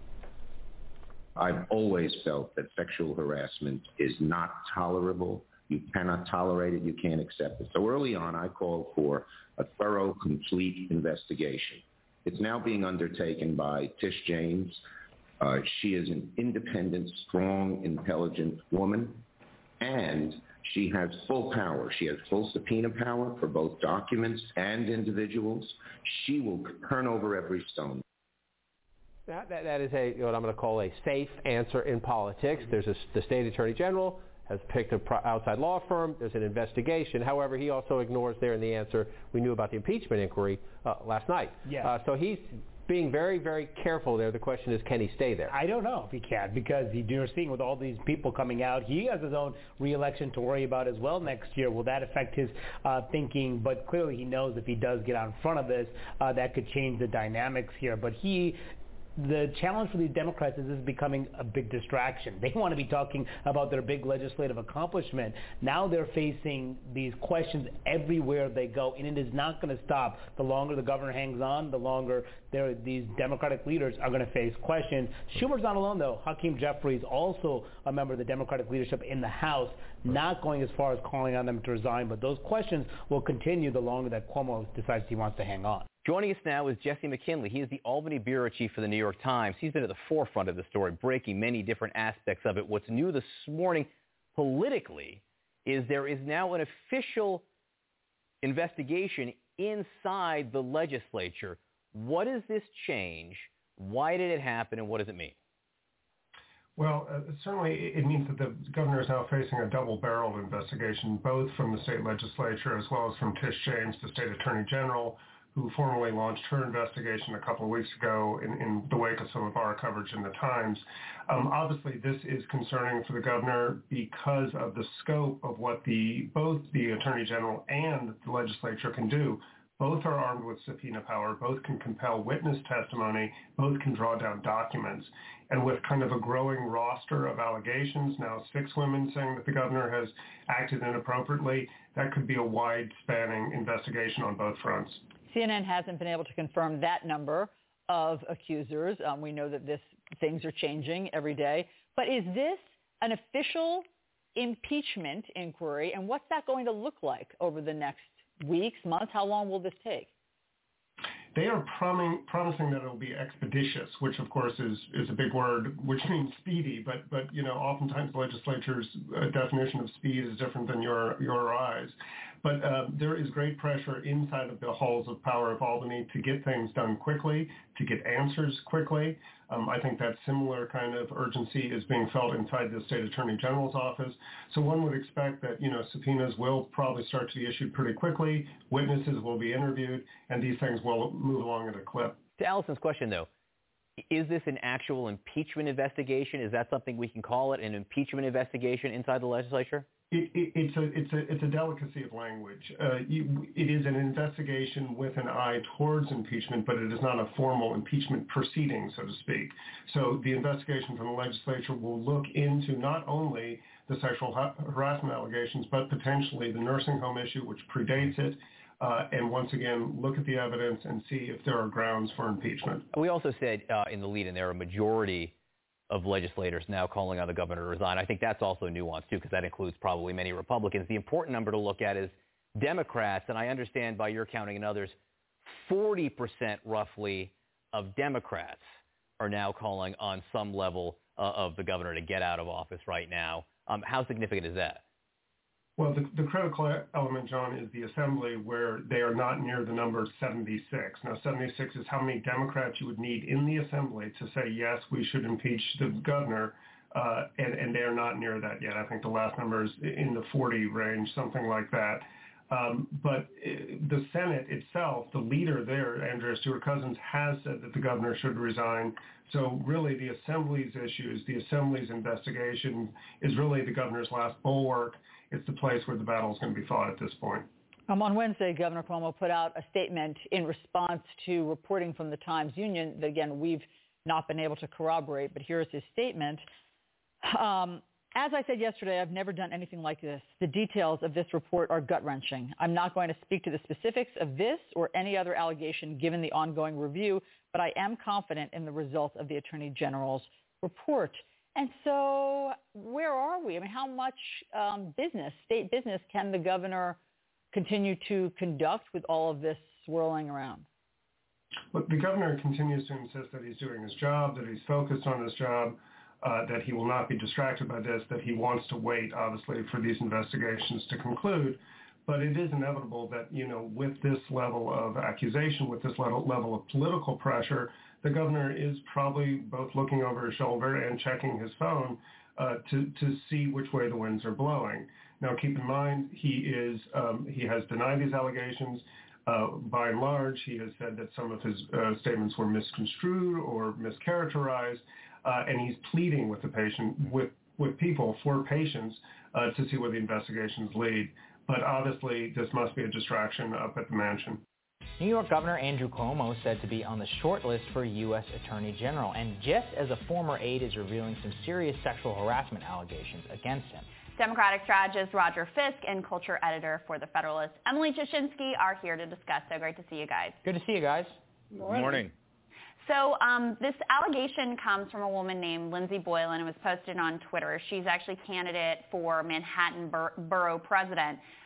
I've always felt that sexual harassment is not tolerable. You cannot tolerate it. You can't accept it. So early on, I called for a thorough, complete investigation. It's now being undertaken by Tish James. Uh, she is an independent, strong, intelligent woman, and she has full power. She has full subpoena power for both documents and individuals. She will turn over every stone. That, that, that is a what I'm going to call a safe answer in politics. There's a, the state attorney general has picked an pro- outside law firm. There's an investigation. However, he also ignores there in the answer we knew about the impeachment inquiry uh, last night. Yeah. Uh, so he's being very, very careful there. The question is, can he stay there? I don't know if he can, because he, you're seeing with all these people coming out, he has his own re-election to worry about as well next year. Will that affect his uh, thinking? But clearly he knows if he does get out in front of this, uh, that could change the dynamics here. But he... The challenge for these Democrats is this is becoming a big distraction. They want to be talking about their big legislative accomplishment. Now they're facing these questions everywhere they go, and it is not going to stop. The longer the governor hangs on, the longer these Democratic leaders are going to face questions. Schumer's not alone, though. Hakeem Jeffries, also a member of the Democratic leadership in the House, not going as far as calling on them to resign, but those questions will continue the longer that Cuomo decides he wants to hang on. Joining us now is Jesse McKinley. He is the Albany bureau chief for the New York Times. He's been at the forefront of the story, breaking many different aspects of it. What's new this morning politically is there is now an official investigation inside the legislature. What does this change? Why did it happen, and what does it mean? Well, uh, certainly it means that the governor is now facing a double-barreled investigation, both from the state legislature as well as from Tish James, the state attorney general, who formally launched her investigation a couple of weeks ago in, in the wake of some of our coverage in the Times. Um, obviously, this is concerning for the governor because of the scope of what the both the attorney general and the legislature can do. Both are armed with subpoena power. Both can compel witness testimony. Both can draw down documents. And with kind of a growing roster of allegations, now six women saying that the governor has acted inappropriately, that could be a wide-spanning investigation on both fronts. C N N hasn't been able to confirm that number of accusers. Um, we know that this things are changing every day. But is this an official impeachment inquiry, and what's that going to look like over the next weeks, months? How long will this take? They are prom- promising that it will be expeditious, which of course is, is a big word, which means speedy. But but you know, oftentimes the legislature's uh, definition of speed is different than your your eyes. But uh, there is great pressure inside of the halls of power of Albany to get things done quickly, to get answers quickly. Um, I think that similar kind of urgency is being felt inside the state attorney general's office. So one would expect that, you know, subpoenas will probably start to be issued pretty quickly. Witnesses will be interviewed, and these things will move along at a clip. To Allison's question, though, is this an actual impeachment investigation? Is that something we can call it, an impeachment investigation inside the legislature? It, it, it's a it's a it's a delicacy of language. Uh, you, it is an investigation with an eye towards impeachment, but it is not a formal impeachment proceeding, so to speak. So the investigation from the legislature will look into not only the sexual ha- harassment allegations, but potentially the nursing home issue, which predates it, uh, and once again look at the evidence and see if there are grounds for impeachment. We also said uh, in the lead-in there are a majority of legislators now calling on the governor to resign. I think that's also nuanced, too, because that includes probably many Republicans. The important number to look at is Democrats, and I understand by your counting and others, forty percent roughly of Democrats are now calling on some level uh, of the governor to get out of office right now. Um, how significant is that? Well, the, the critical element, John, is the assembly where they are not near the number seventy-six. Now, seventy-six is how many Democrats you would need in the assembly to say, yes, we should impeach the governor, uh, and, and they are not near that yet. I think the last number is in the forty range, something like that. Um, but the Senate itself, the leader there, Andrea Stewart Cousins, has said that the governor should resign. So really the Assembly's issues, the Assembly's investigation is really the governor's last bulwark. It's the place where the battle is going to be fought at this point. Um, on Wednesday, Governor Cuomo put out a statement in response to reporting from the Times-Union that, again, we've not been able to corroborate, but here's his statement. Um, As I said yesterday, I've never done anything like this. The details of this report are gut-wrenching. I'm not going to speak to the specifics of this or any other allegation given the ongoing review, but I am confident in the results of the Attorney General's report. And so where are we? I mean, how much um, business, state business, can the governor continue to conduct with all of this swirling around? Look, the governor continues to insist that he's doing his job, that he's focused on his job, Uh, that he will not be distracted by this, that he wants to wait, obviously, for these investigations to conclude. But it is inevitable that, you know, with this level of accusation, with this level, level of political pressure, the governor is probably both looking over his shoulder and checking his phone uh, to, to see which way the winds are blowing. Now, keep in mind, he is um, he has denied these allegations. Uh, by and large, he has said that some of his uh, statements were misconstrued or mischaracterized. Uh, and he's pleading with the patient, with, with people, for patients, uh, to see where the investigations lead. But obviously, this must be a distraction up at the mansion. New York Governor Andrew Cuomo said to be on the short list for U S Attorney General, and just as a former aide is revealing some serious sexual harassment allegations against him. Democratic strategist Roger Fisk and culture editor for The Federalist Emily Jashinsky are here to discuss. So great to see you guys. Good to see you guys. Good morning. Morning. So um, this allegation comes from a woman named Lindsay Boylan. It was posted on Twitter. She's actually candidate for Manhattan bor- Borough President.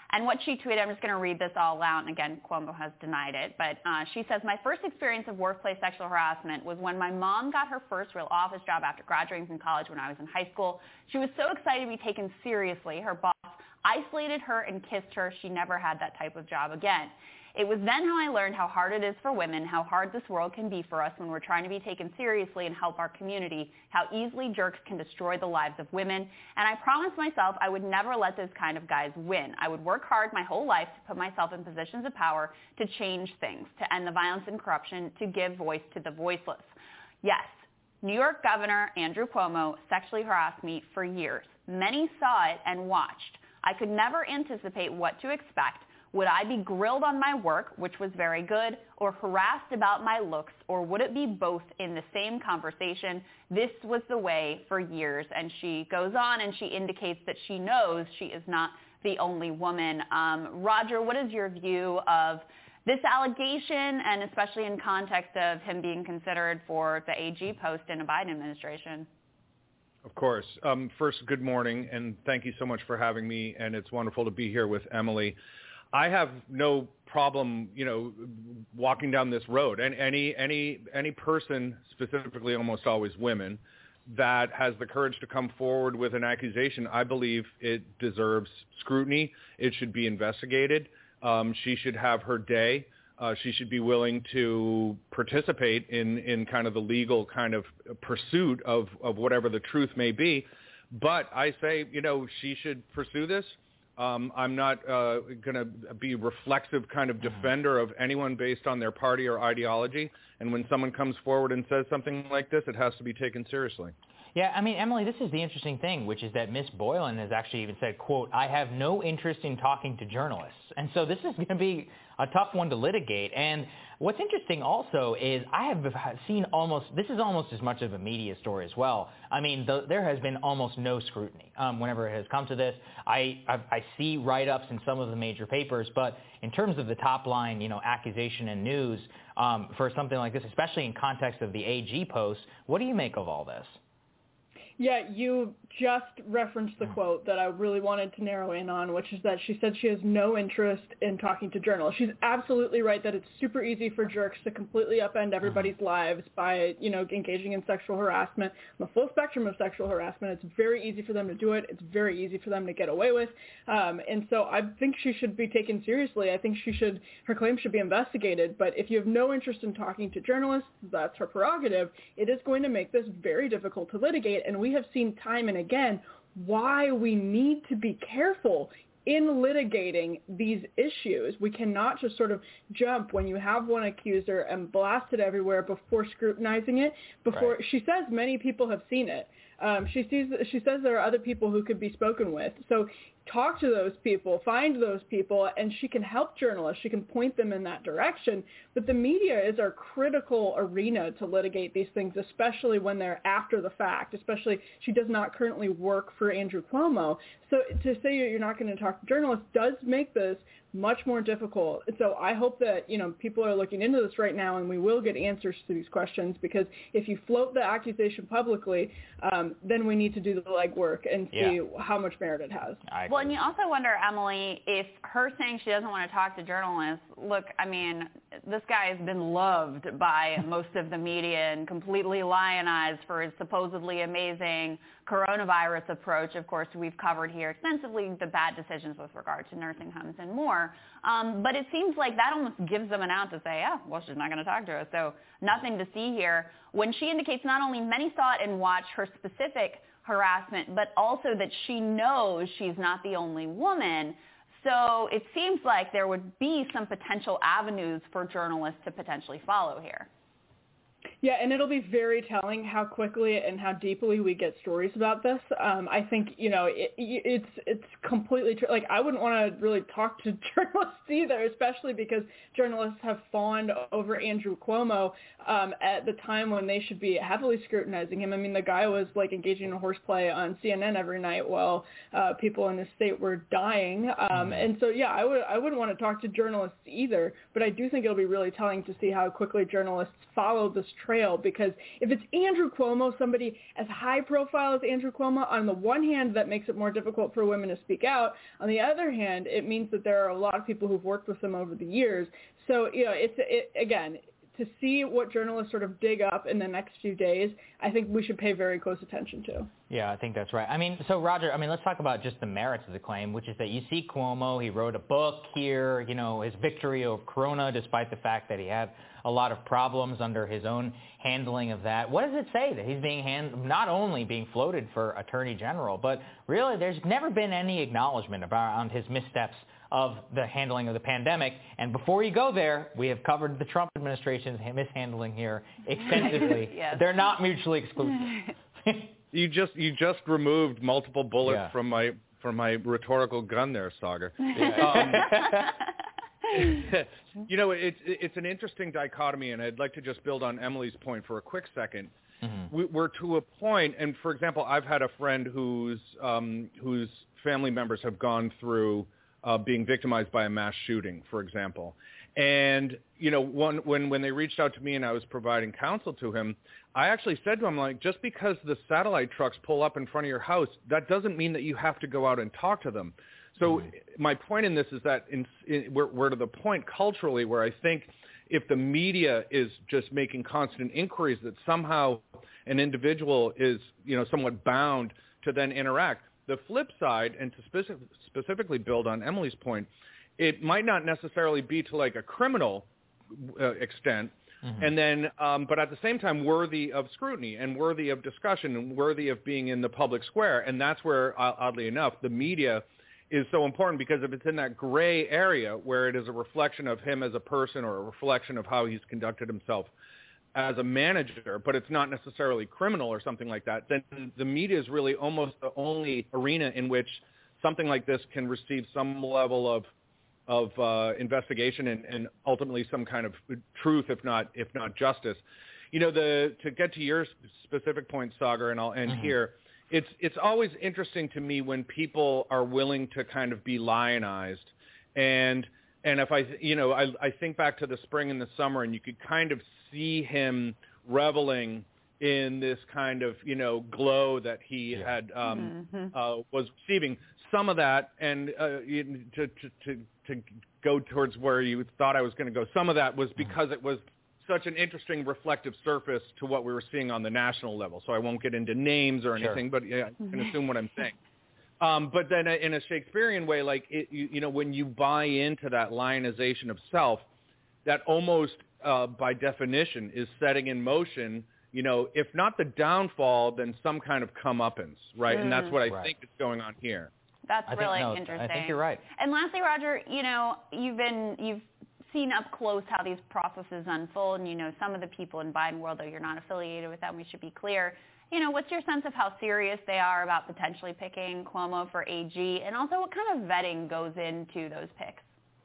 And what she tweeted, I'm just going to read this all out, and again, Cuomo has denied it, but uh, she says, my first experience of workplace sexual harassment was when my mom got her first real office job after graduating from college when I was in high school. She was so excited to be taken seriously. Her boss isolated her and kissed her. She never had that type of job again. It was then how I learned how hard it is for women, how hard this world can be for us when we're trying to be taken seriously and help our community, how easily jerks can destroy the lives of women. And I promised myself I would never let those kind of guys win. I would work hard my whole life to put myself in positions of power to change things, to end the violence and corruption, to give voice to the voiceless. Yes, New York Governor Andrew Cuomo sexually harassed me for years. Many saw it and watched. I could never anticipate what to expect. Would I be grilled on my work, which was very good, or harassed about my looks, or would it be both in the same conversation? This was the way for years. And she goes on and she indicates that she knows she is not the only woman. Um, Roger, what is your view of this allegation, and especially in context of him being considered for the A G post in a Biden administration? Of course. Um, first, good morning, and thank you so much for having me, and it's wonderful to be here with Emily. I have no problem, you know, walking down this road. And any any any person, specifically almost always women, that has the courage to come forward with an accusation, I believe it deserves scrutiny. It should be investigated. Um, she should have her day. Uh, she should be willing to participate in, in kind of the legal kind of pursuit of, of whatever the truth may be. But I say, you know, she should pursue this. Um, I'm not uh, going to be a reflexive kind of defender of anyone based on their party or ideology. And when someone comes forward and says something like this, it has to be taken seriously. Yeah, I mean, Emily, this is the interesting thing, which is that Miz Boylan has actually even said, quote, I have no interest in talking to journalists. And so this is going to be a tough one to litigate. And what's interesting also is I have seen almost, this is almost as much of a media story as well. I mean, the, there has been almost no scrutiny um, whenever it has come to this. I, I, I see write-ups in some of the major papers, but in terms of the top line, you know, accusation and news um, for something like this, especially in context of the A G post, what do you make of all this? Yeah, you just referenced the quote that I really wanted to narrow in on, which is that she said she has no interest in talking to journalists. She's absolutely right that it's super easy for jerks to completely upend everybody's lives by, you know, engaging in sexual harassment. On the full spectrum of sexual harassment, it's very easy for them to do it. It's very easy for them to get away with. Um, and so I think she should be taken seriously. I think she should, her claims should be investigated. But if you have no interest in talking to journalists, that's her prerogative. It is going to make this very difficult to litigate. And we We have seen time and again why we need to be careful in litigating these issues. We cannot just sort of jump when you have one accuser and blast it everywhere before scrutinizing it. Before right. She says many people have seen it. Um, she sees. She says there are other people who could be spoken with. So talk to those people, find those people, and she can help journalists. She can point them in that direction. But the media is our critical arena to litigate these things, especially when they're after the fact, especially she does not currently work for Andrew Cuomo. So to say you're not going to talk to journalists does make this much more difficult. So I hope that, you know, people are looking into this right now and we will get answers to these questions, because if you float the accusation publicly, um, then we need to do the legwork and see yeah. how much merit it has. Well, and you also wonder, Emily, if her saying she doesn't want to talk to journalists, look, I mean, this guy has been loved by most of the media and completely lionized for his supposedly amazing coronavirus approach. Of course, we've covered here extensively the bad decisions with regard to nursing homes and more. Um, but it seems like that almost gives them an out to say, oh, well, she's not going to talk to us. So nothing to see here. When she indicates not only many saw it and watched her specific harassment, but also that she knows she's not the only woman. So it seems like there would be some potential avenues for journalists to potentially follow here. Yeah, and it'll be very telling how quickly and how deeply we get stories about this. Um, I think, you know, it, it's it's completely true. Like, I wouldn't want to really talk to journalists either, especially because journalists have fawned over Andrew Cuomo um, at the time when they should be heavily scrutinizing him. I mean, the guy was, like, engaging in horseplay on C N N every night while uh, people in his state were dying. Um, mm-hmm. And so, yeah, I, would, I wouldn't want to talk to journalists either, but I do think it'll be really telling to see how quickly journalists follow this trail, because if it's Andrew Cuomo, somebody as high profile as Andrew Cuomo, on the one hand, that makes it more difficult for women to speak out. On the other hand, it means that there are a lot of people who've worked with him over the years. So, you know, it's, it, again, to see what journalists sort of dig up in the next few days, I think we should pay very close attention to. Yeah, I think that's right. I mean, so Roger, I mean, let's talk about just the merits of the claim, which is that you see Cuomo, he wrote a book here, you know, his victory over Corona, despite the fact that he had a lot of problems under his own handling of that. What does it say that he's being hand, not only being floated for Attorney General, but really there's never been any acknowledgement about his missteps of the handling of the pandemic. And before you go there, we have covered the Trump administration's mishandling here extensively. Yes. They're not mutually exclusive. you just you just removed multiple bullets Yeah. from my from my rhetorical gun there, Saagar. Yeah. Um, you know, it's it's an interesting dichotomy, and I'd like to just build on Emily's point for a quick second. Mm-hmm. We, we're to a point, and for example, I've had a friend whose um, whose family members have gone through Uh, being victimized by a mass shooting, for example. And, you know, one, when, when they reached out to me and I was providing counsel to him, I actually said to him, like, just because the satellite trucks pull up in front of your house, that doesn't mean that you have to go out and talk to them. So mm-hmm. my point in this is that in, in, we're, we're to the point culturally where I think if the media is just making constant inquiries that somehow an individual is, you know, somewhat bound to then interact. The flip side, and to specific, specifically build on Emily's point, it might not necessarily be to like a criminal uh, extent, mm-hmm. and then, um, but at the same time, worthy of scrutiny and worthy of discussion and worthy of being in the public square. And that's where, oddly enough, the media is so important, because if it's in that gray area where it is a reflection of him as a person or a reflection of how he's conducted himself as a manager, but it's not necessarily criminal or something like that, then the media is really almost the only arena in which something like this can receive some level of of uh, investigation and, and ultimately some kind of truth, if not if not justice. You know, the to get to your specific point, Saagar, and I'll end mm-hmm. here. It's it's always interesting to me when people are willing to kind of be lionized, and and if I you know I I think back to the spring and the summer, and you could kind of see him reveling in this kind of, you know, glow that he yeah. had um, mm-hmm. uh, was receiving. Some of that, and uh, to, to to to go towards where you thought I was going to go, some of that was because it was such an interesting reflective surface to what we were seeing on the national level. So I won't get into names or anything, sure. but yeah, you can assume what I'm saying. Um, but then in a Shakespearean way, like, it, you, you know, when you buy into that lionization of self, that almost uh, by definition is setting in motion, you know, if not the downfall, then some kind of comeuppance, right? Mm. And that's what I right. think is going on here. That's I really think, no, interesting. I think you're right. And lastly, Roger, you know, you've been you've seen up close how these processes unfold, and you know some of the people in Biden world, though you're not affiliated with them, we should be clear. You know, what's your sense of how serious they are about potentially picking Cuomo for A G, and also what kind of vetting goes into those picks?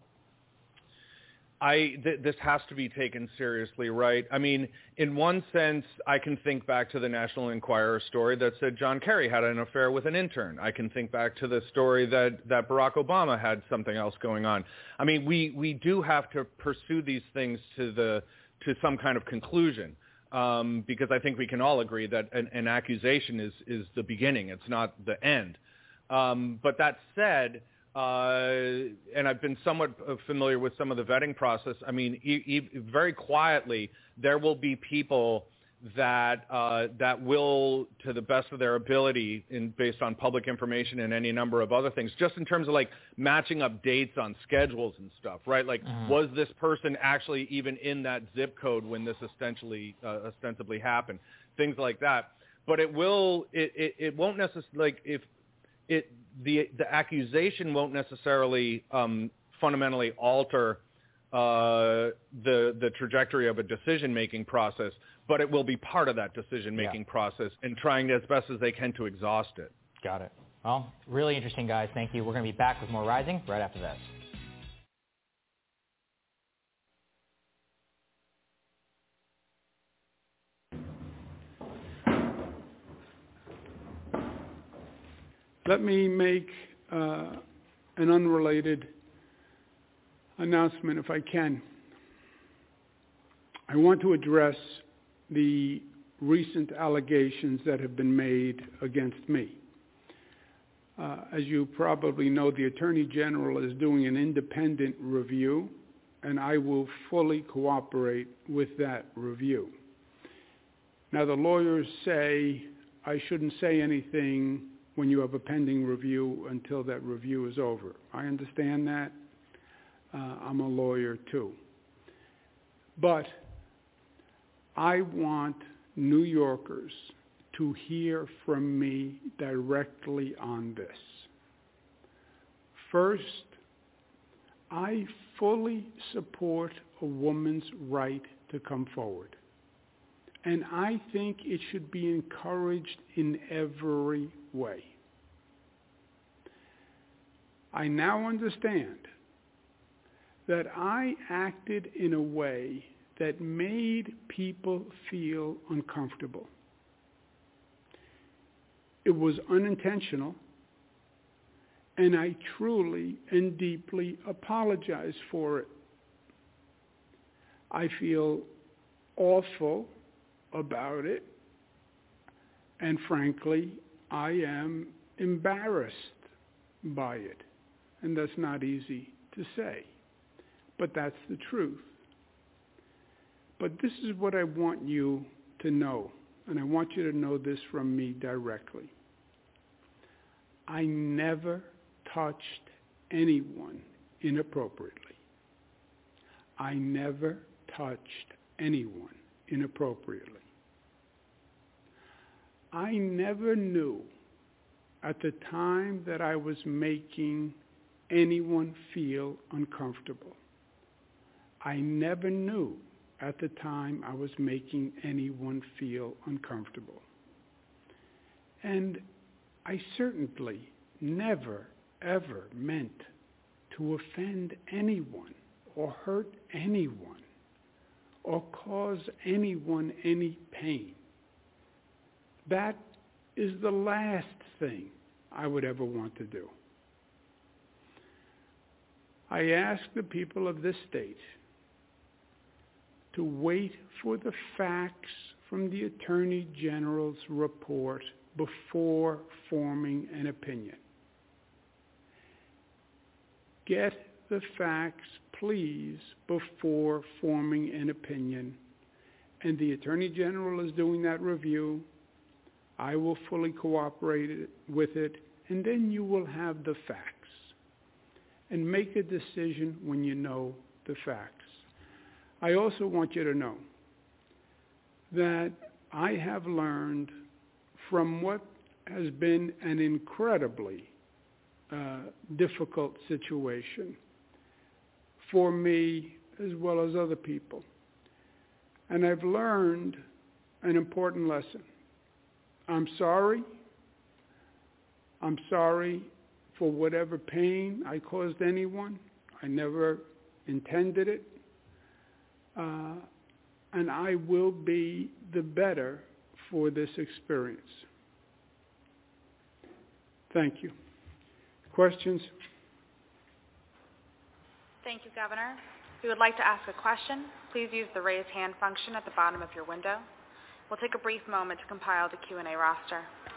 I th- this has to be taken seriously, right? I mean, in one sense, I can think back to the National Enquirer story that said John Kerry had an affair with an intern. I can think back to the story that, that Barack Obama had something else going on. I mean, we, we do have to pursue these things to the to some kind of conclusion, um, because I think we can all agree that an, an accusation is, is the beginning. It's not the end. Um, but that said, Uh, and I've been somewhat familiar with some of the vetting process. I mean, e- e- very quietly, there will be people that uh, that will, to the best of their ability, in, based on public information and any number of other things, just in terms of like matching up dates on schedules and stuff, right? Like, mm-hmm. was this person actually even in that zip code when this ostensibly uh, ostensibly happened? Things like that. But it will, it it, it won't necessarily, like, if it. The the accusation won't necessarily um, fundamentally alter uh, the the trajectory of a decision-making process, but it will be part of that decision-making yeah. process and trying as best as they can to exhaust it. Got it. Well, really interesting, guys. Thank you. We're going to be back with more Rising right after this. Let me make uh, an unrelated announcement, if I can. I want to address the recent allegations that have been made against me. Uh, as you probably know, the Attorney General is doing an independent review, and I will fully cooperate with that review. Now, the lawyers say I shouldn't say anything when you have a pending review until that review is over. I understand that. Uh, I'm a lawyer too. But I want New Yorkers to hear from me directly on this. First, I fully support a woman's right to come forward. And I think it should be encouraged in every way. I now understand that I acted in a way that made people feel uncomfortable. It was unintentional, and I truly and deeply apologize for it. I feel awful about it, and frankly, I am embarrassed by it, and that's not easy to say, but that's the truth. But this is what I want you to know, and I want you to know this from me directly. I never touched anyone inappropriately. I never touched anyone inappropriately. I never knew at the time that I was making anyone feel uncomfortable. I never knew at the time I was making anyone feel uncomfortable. And I certainly never, ever meant to offend anyone or hurt anyone or cause anyone any pain. That is the last thing I would ever want to do. I ask the people of this state to wait for the facts from the Attorney General's report before forming an opinion. Get the facts, please, before forming an opinion. And the Attorney General is doing that review. I will fully cooperate with it, and then you will have the facts. And make a decision when you know the facts. I also want you to know that I have learned from what has been an incredibly uh, difficult situation for me as well as other people. And I've learned an important lesson. I'm sorry. I'm sorry for whatever pain I caused anyone. I never intended it. Uh, and I will be the better for this experience. Thank you. Questions? Thank you, Governor. If you would like to ask a question, please use the raise hand function at the bottom of your window. We'll take a brief moment to compile the Q and A roster.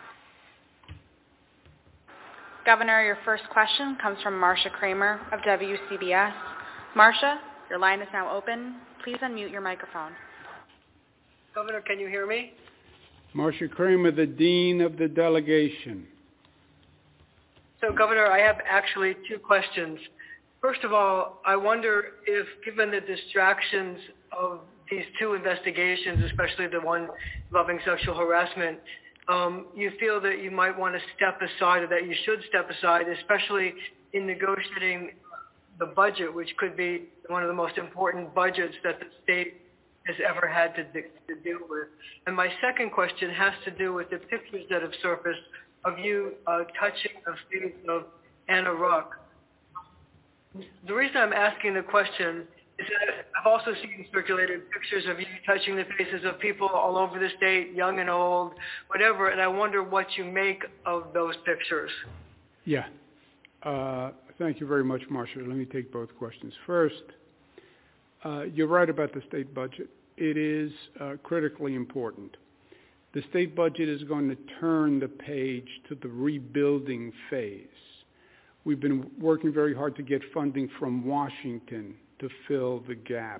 Governor, your first question comes from Marcia Kramer of W C B S. Marcia, your line is now open. Please unmute your microphone. Governor, can you hear me? Marcia Kramer, the Dean of the Delegation. So, Governor, I have actually two questions. First of all, I wonder if, given the distractions of these two investigations, especially the one involving sexual harassment, um, you feel that you might want to step aside, or that you should step aside, especially in negotiating the budget, which could be one of the most important budgets that the state has ever had to, to deal with. And my second question has to do with the pictures that have surfaced of you uh, touching the face of Anna Ruch. The reason I'm asking the question is that I've also seen circulated pictures of you touching the faces of people all over the state, young and old, whatever, and I wonder what you make of those pictures. Yeah. Uh, thank you very much, Marcia. Let me take both questions. First, uh, you're right about the state budget. it is uh, critically important. The state budget is going to turn the page to the rebuilding phase. We've been working very hard to get funding from Washington to fill the gap,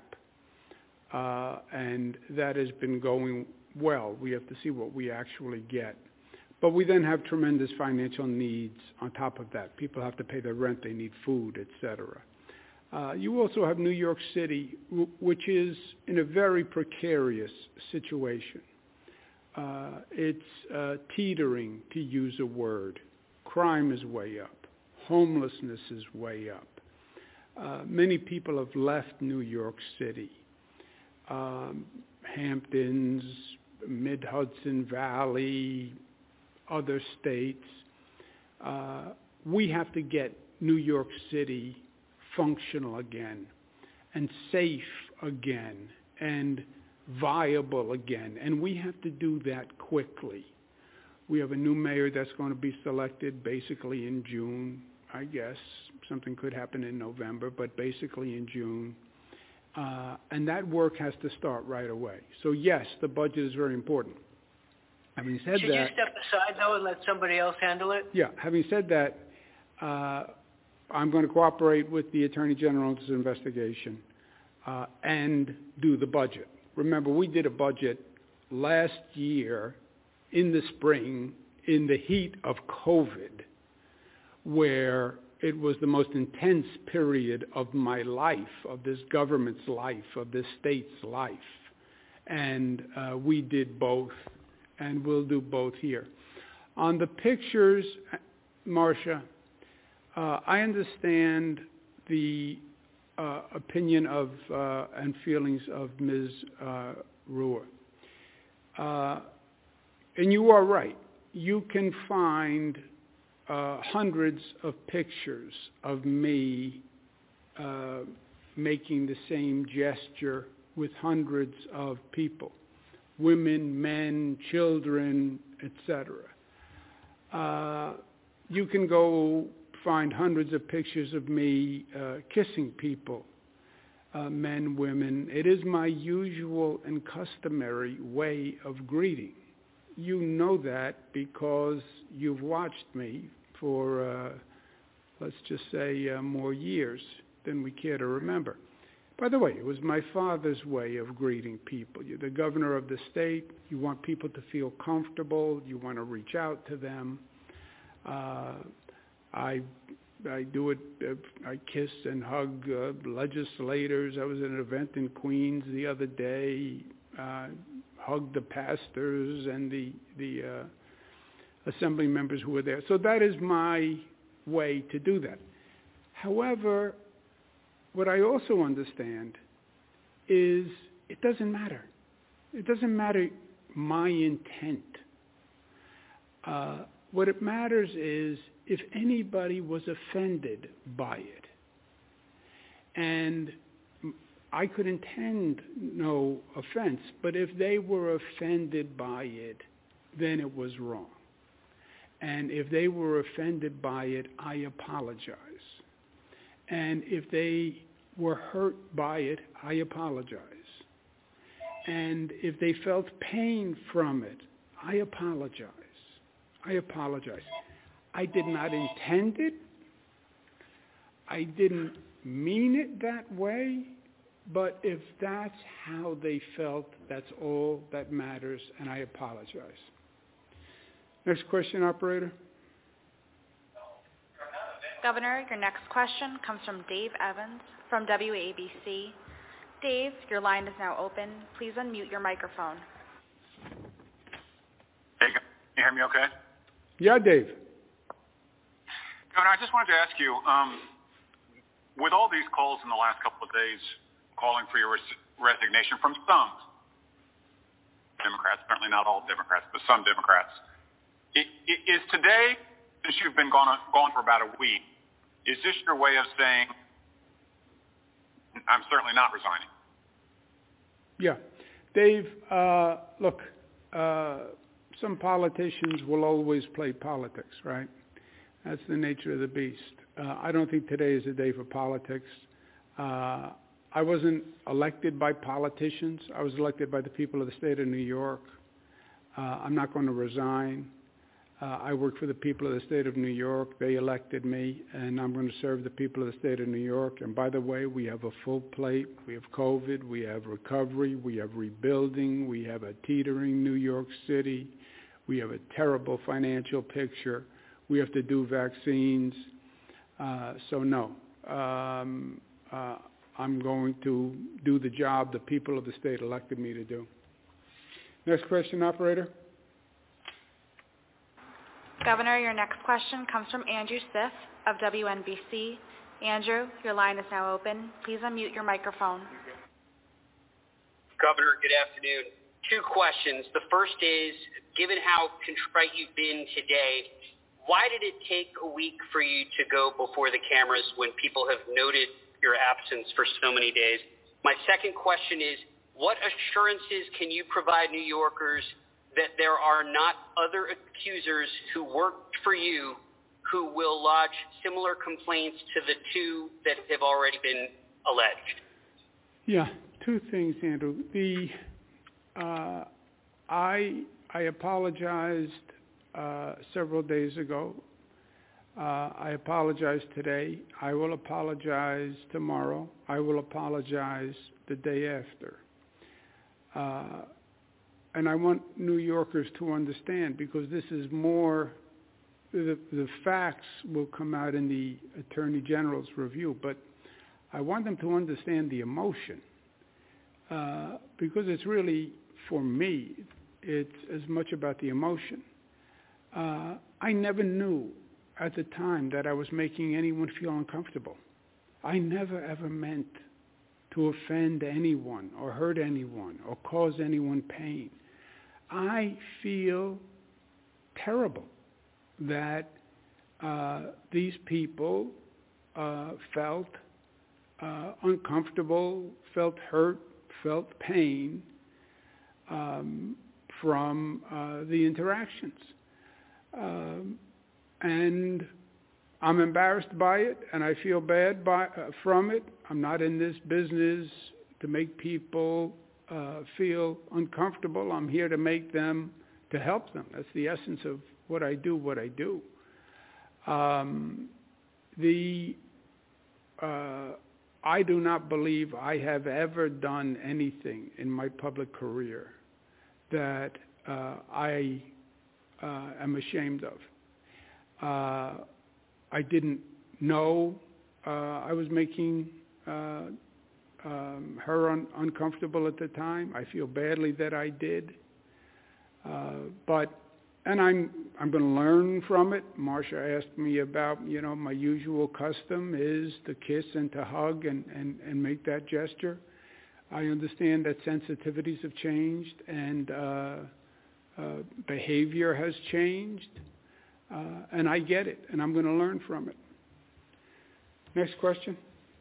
uh, and that has been going well. We have to see what we actually get. But we then have tremendous financial needs on top of that. People have to pay their rent, they need food, et cetera. Uh, you also have New York City, w- which is in a very precarious situation. Uh, it's uh, teetering, to use a word. Crime is way up. Homelessness is way up. Uh, many people have left New York City. Um, Hamptons, Mid-Hudson Valley, other states. Uh, we have to get New York City functional again and safe again and viable again. And we have to do that quickly. We have a new mayor that's going to be selected basically in June, I guess. Something could happen in November, but basically in June. Uh, and that work has to start right away. So yes, the budget is very important. Having said Should that, you step aside, though, and let somebody else handle it? Yeah, having said that, uh, I'm going to cooperate with the Attorney General's investigation uh, and do the budget. Remember, we did a budget last year in the spring in the heat of COVID, where it was the most intense period of my life, of this government's life, of this state's life. And uh, we did both, and we'll do both here. On the pictures, Marcia, uh, I understand the uh, opinion of uh, and feelings of Miz Uh, Ruhr. Uh, and you are right. You can find uh, hundreds of pictures of me uh, making the same gesture with hundreds of people, women, men, children, et cetera. Uh, you can go find hundreds of pictures of me uh, kissing people, uh, men, women. It is my usual and customary way of greeting. You know that because you've watched me for, uh, let's just say, uh, more years than we care to remember. By the way, it was my father's way of greeting people. You're the governor of the state. You want people to feel comfortable. You want to reach out to them. Uh, I I do it. Uh, I kiss and hug uh, legislators. I was at an event in Queens the other day. Uh, hugged the pastors and the the uh, assembly members who were there. So that is my way to do that. However, what I also understand is it doesn't matter. It doesn't matter my intent. Uh, what it matters is if anybody was offended by it. And I could intend no offense, but if they were offended by it, then it was wrong. And if they were offended by it, I apologize. And if they were hurt by it, I apologize. And if they felt pain from it, I apologize. I apologize. I did not intend it. I didn't mean it that way. But if that's how they felt, that's all that matters, and I apologize. Next question, operator. Governor, your next question comes from Dave Evans from W A B C. Dave, your line is now open. Please unmute your microphone. Hey, can you hear me okay? Yeah, Dave. Governor, I just wanted to ask you, um, with all these calls in the last couple of days calling for your res- resignation from some Democrats, certainly not all Democrats, but some Democrats, it, it, is today, since you've been gone, gone for about a week, is this your way of saying, I'm certainly not resigning? Yeah. Dave, uh, look, uh, some politicians will always play politics, right? That's the nature of the beast. Uh, I don't think today is a day for politics. Uh, I wasn't elected by politicians. I was elected by the people of the state of New York. Uh, I'm not going to resign. Uh, I work for the people of the state of New York. They elected me, and I'm going to serve the people of the state of New York. And by the way, we have a full plate. We have COVID. We have recovery. We have rebuilding. We have a teetering New York City. We have a terrible financial picture. We have to do vaccines. Uh, so no, um, uh, I'm going to do the job the people of the state elected me to do. Next question, operator. Governor, your next question comes from Andrew Sif of W N B C. Andrew, your line is now open. Please unmute your microphone. Governor, good afternoon. Two questions. The first is, given how contrite you've been today, why did it take a week for you to go before the cameras when people have noted your absence for so many days? My second question is, what assurances can you provide New Yorkers that there are not other accusers who worked for you who will lodge similar complaints to the two that have already been alleged? Yeah, two things, Andrew. The uh, I I apologized uh, several days ago. Uh, I apologize today. I will apologize tomorrow. I will apologize the day after. Uh, and I want New Yorkers to understand, because this is more, the, the facts will come out in the Attorney General's review, but I want them to understand the emotion, uh, because it's really, for me, it's as much about the emotion. Uh, I never knew at the time that I was making anyone feel uncomfortable. I never ever meant to offend anyone or hurt anyone or cause anyone pain. I feel terrible that uh, these people uh, felt uh, uncomfortable, felt hurt, felt pain um, from uh, the interactions. Um, and I'm embarrassed by it, and I feel bad by, uh, from it. I'm not in this business to make people uh, feel uncomfortable. I'm here to make them, to help them. That's the essence of what I do, what I do. Um, the uh, I do not believe I have ever done anything in my public career that uh, I uh, am ashamed of. Uh, I didn't know uh, I was making uh, um, her un- uncomfortable at the time. I feel badly that I did. Uh, but, and I'm I'm going to learn from it. Marcia asked me about, you know, my usual custom is to kiss and to hug and, and, and make that gesture. I understand that sensitivities have changed and uh, uh, behavior has changed. Uh, and I get it, and I'm going to learn from it. Next question.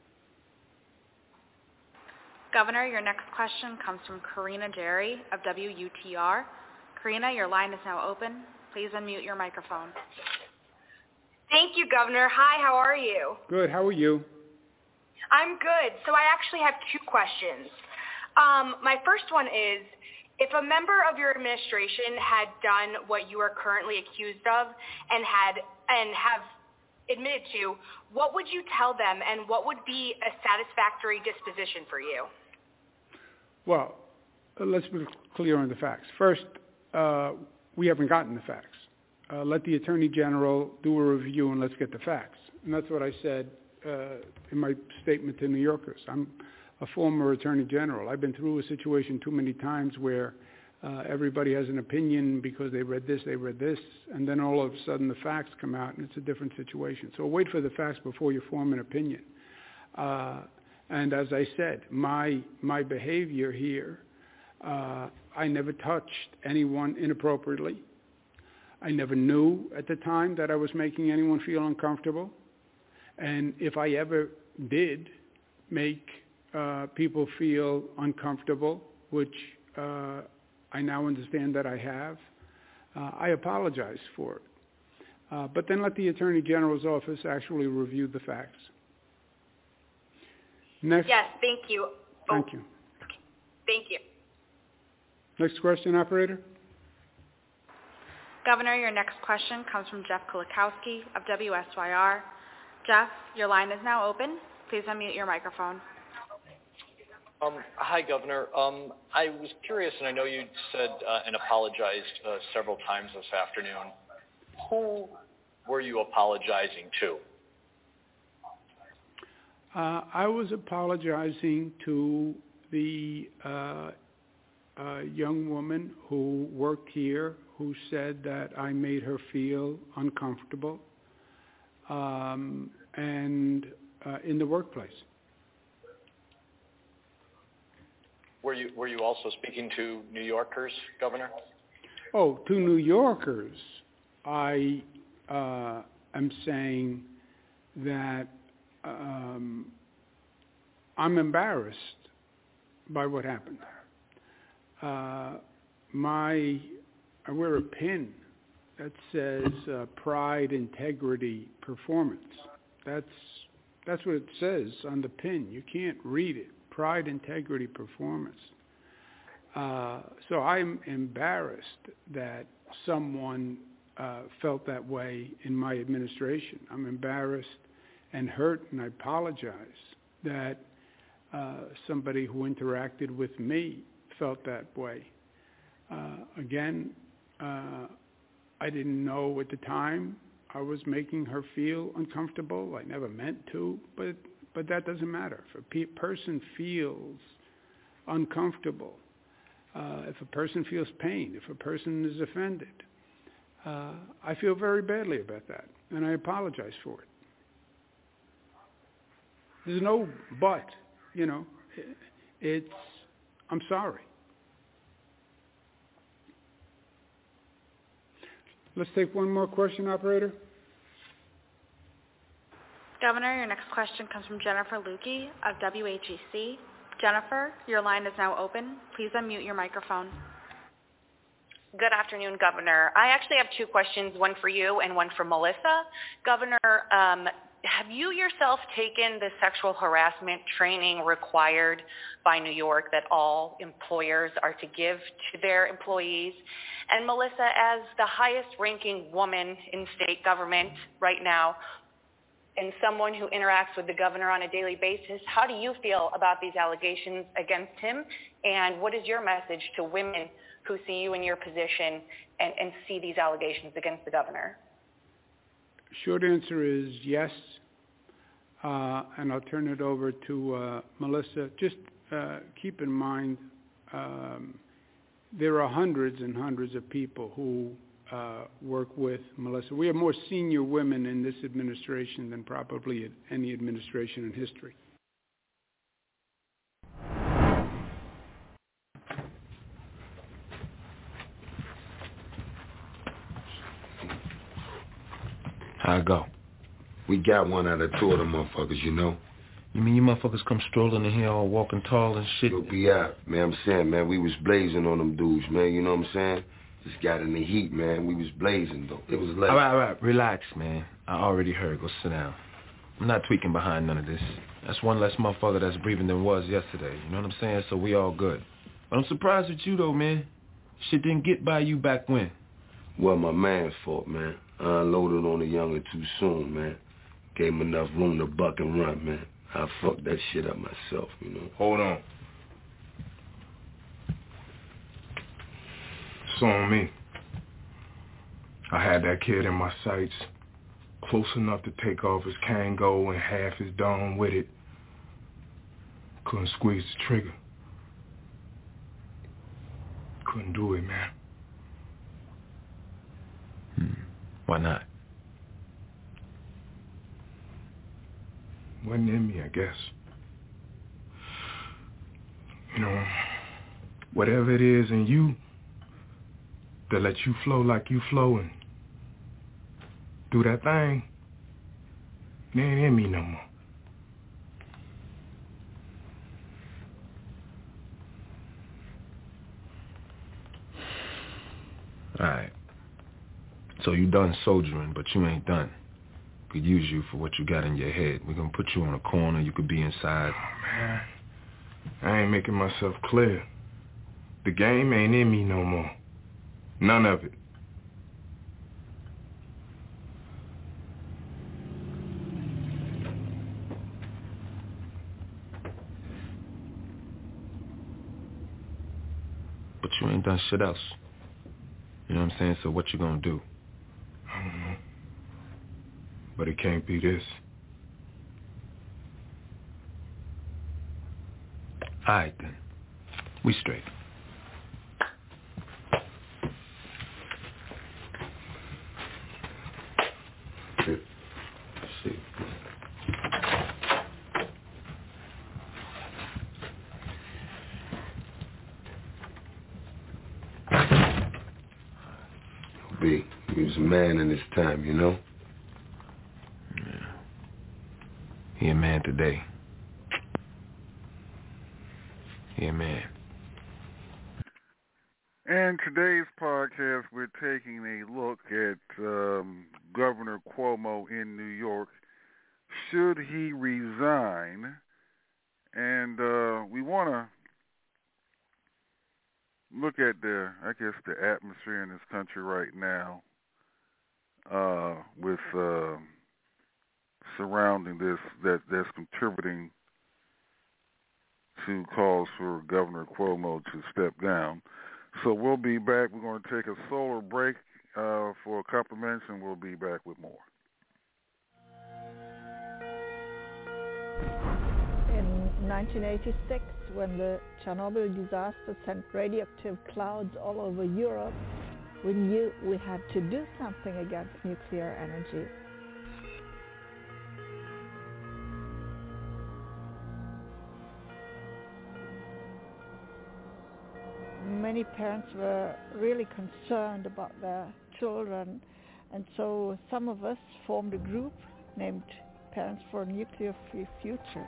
Governor, your next question comes from Karina Jerry of W U T R. Karina, your line is now open. Please unmute your microphone. Thank you, Governor. Hi, how are you? Good. How are you? I'm good. So I actually have two questions. Um, my first one is, if a member of your administration had done what you are currently accused of and had and have admitted to, what would you tell them, and what would be a satisfactory disposition for you? Well, let's be clear on the facts. First, uh, we haven't gotten the facts. Uh, let the Attorney General do a review and let's get the facts. And that's what I said uh, in my statement to New Yorkers. I'm a former Attorney General. I've been through a situation too many times where uh, everybody has an opinion because they read this, they read this, and then all of a sudden the facts come out and it's a different situation. So wait for the facts before you form an opinion. Uh, and as I said, my my behavior here, uh, I never touched anyone inappropriately. I never knew at the time that I was making anyone feel uncomfortable. And if I ever did make Uh, people feel uncomfortable, which uh, I now understand that I have, uh, I apologize for it. Uh, but then let the Attorney General's office actually review the facts. Next. Yes, thank you. Thank you. Thank you. Next question, operator. Governor, your next question comes from Jeff Kulikowski of W S Y R. Jeff, your line is now open. Please unmute your microphone. Um, hi, Governor. Um, I was curious, and I know you said uh, and apologized uh, several times this afternoon. Who were you apologizing to? Uh, I was apologizing to the uh, uh, young woman who worked here who said that I made her feel uncomfortable um, and uh, in the workplace. Were you were you also speaking to New Yorkers, Governor? Oh, to New Yorkers, I uh, am saying that um, I'm embarrassed by what happened. Uh, my I wear a pin that says uh, pride, integrity, performance. That's that's what it says on the pin. You can't read it. Pride, integrity, performance. Uh, so I'm embarrassed that someone uh, felt that way in my administration. I'm embarrassed and hurt, and I apologize that uh, somebody who interacted with me felt that way. Uh, again, uh, I didn't know at the time I was making her feel uncomfortable. I never meant to, but but that doesn't matter. If a pe- person feels uncomfortable, uh, if a person feels pain, if a person is offended, uh, I feel very badly about that, and I apologize for it. There's no but, you know. It's, I'm sorry. Let's take one more question, operator. Governor, your next question comes from Jennifer Lukey of W H E C. Jennifer, your line is now open. Please unmute your microphone. Good afternoon, Governor. I actually have two questions, one for you and one for Melissa. Governor, um, have you yourself taken the sexual harassment training required by New York that all employers are to give to their employees? And Melissa, as the highest ranking woman in state government right now, and someone who interacts with the governor on a daily basis, how do you feel about these allegations against him? And what is your message to women who see you in your position and, and see these allegations against the governor? Short answer is yes. Uh, and I'll turn it over to uh, Melissa. Just uh, keep in mind, um, there are hundreds and hundreds of people who Uh, work with Melissa. We have more senior women in this administration than probably any administration in history. How I go? We got one out of two of them motherfuckers, you know. You mean you motherfuckers come strolling in here all walking tall and shit? You'll be out, man. I'm saying, man, we was blazing on them dudes, man. You know what I'm saying? Just got in the heat, man. We was blazing, though. It was late. All right, all right. Relax, man. I already heard. Go sit down. I'm not tweaking behind none of this. That's one less motherfucker that's breathing than was yesterday. You know what I'm saying? So we all good. But I'm surprised with you, though, man. Shit didn't get by you back when. Well, my man's fault, man. I unloaded on the younger too soon, man. Gave him enough room to buck and run, man. I fucked that shit up myself, you know. Hold on. It's on me. I had that kid in my sights, close enough to take off his Kango and half his dome with it. Couldn't squeeze the trigger. Couldn't do it, man. Hmm. Why not? Wasn't in me, I guess. You know, whatever it is in you that let you flow like you flow and do that thing, it ain't in me no more. All right. So you done soldiering, but you ain't done. could use you for what you got in your head. We're going to put you on a corner. You could be inside. Oh, man. I ain't making myself clear. The game ain't in me no more. None of it. But you ain't done shit else. You know what I'm saying? So what you gonna do? I don't know. But it can't be this. All right, then. We straight. Let's see. B, he was a man in his time, you know? Yeah. He a man today. He a man. And today's podcast, we're taking a look at um, Governor Cuomo in New York. Should he resign? And uh, we want to look at the, I guess, the atmosphere in this country right now uh, with uh, surrounding this that that's contributing to calls for Governor Cuomo to step down. So we'll be back. We're going to take a solar break uh, for a couple of minutes, and we'll be back with more. In nineteen eighty-six, when the Chernobyl disaster sent radioactive clouds all over Europe, we knew we had to do something against nuclear energy. Many parents were really concerned about their children, and so some of us formed a group named Parents for a Nuclear Free Future.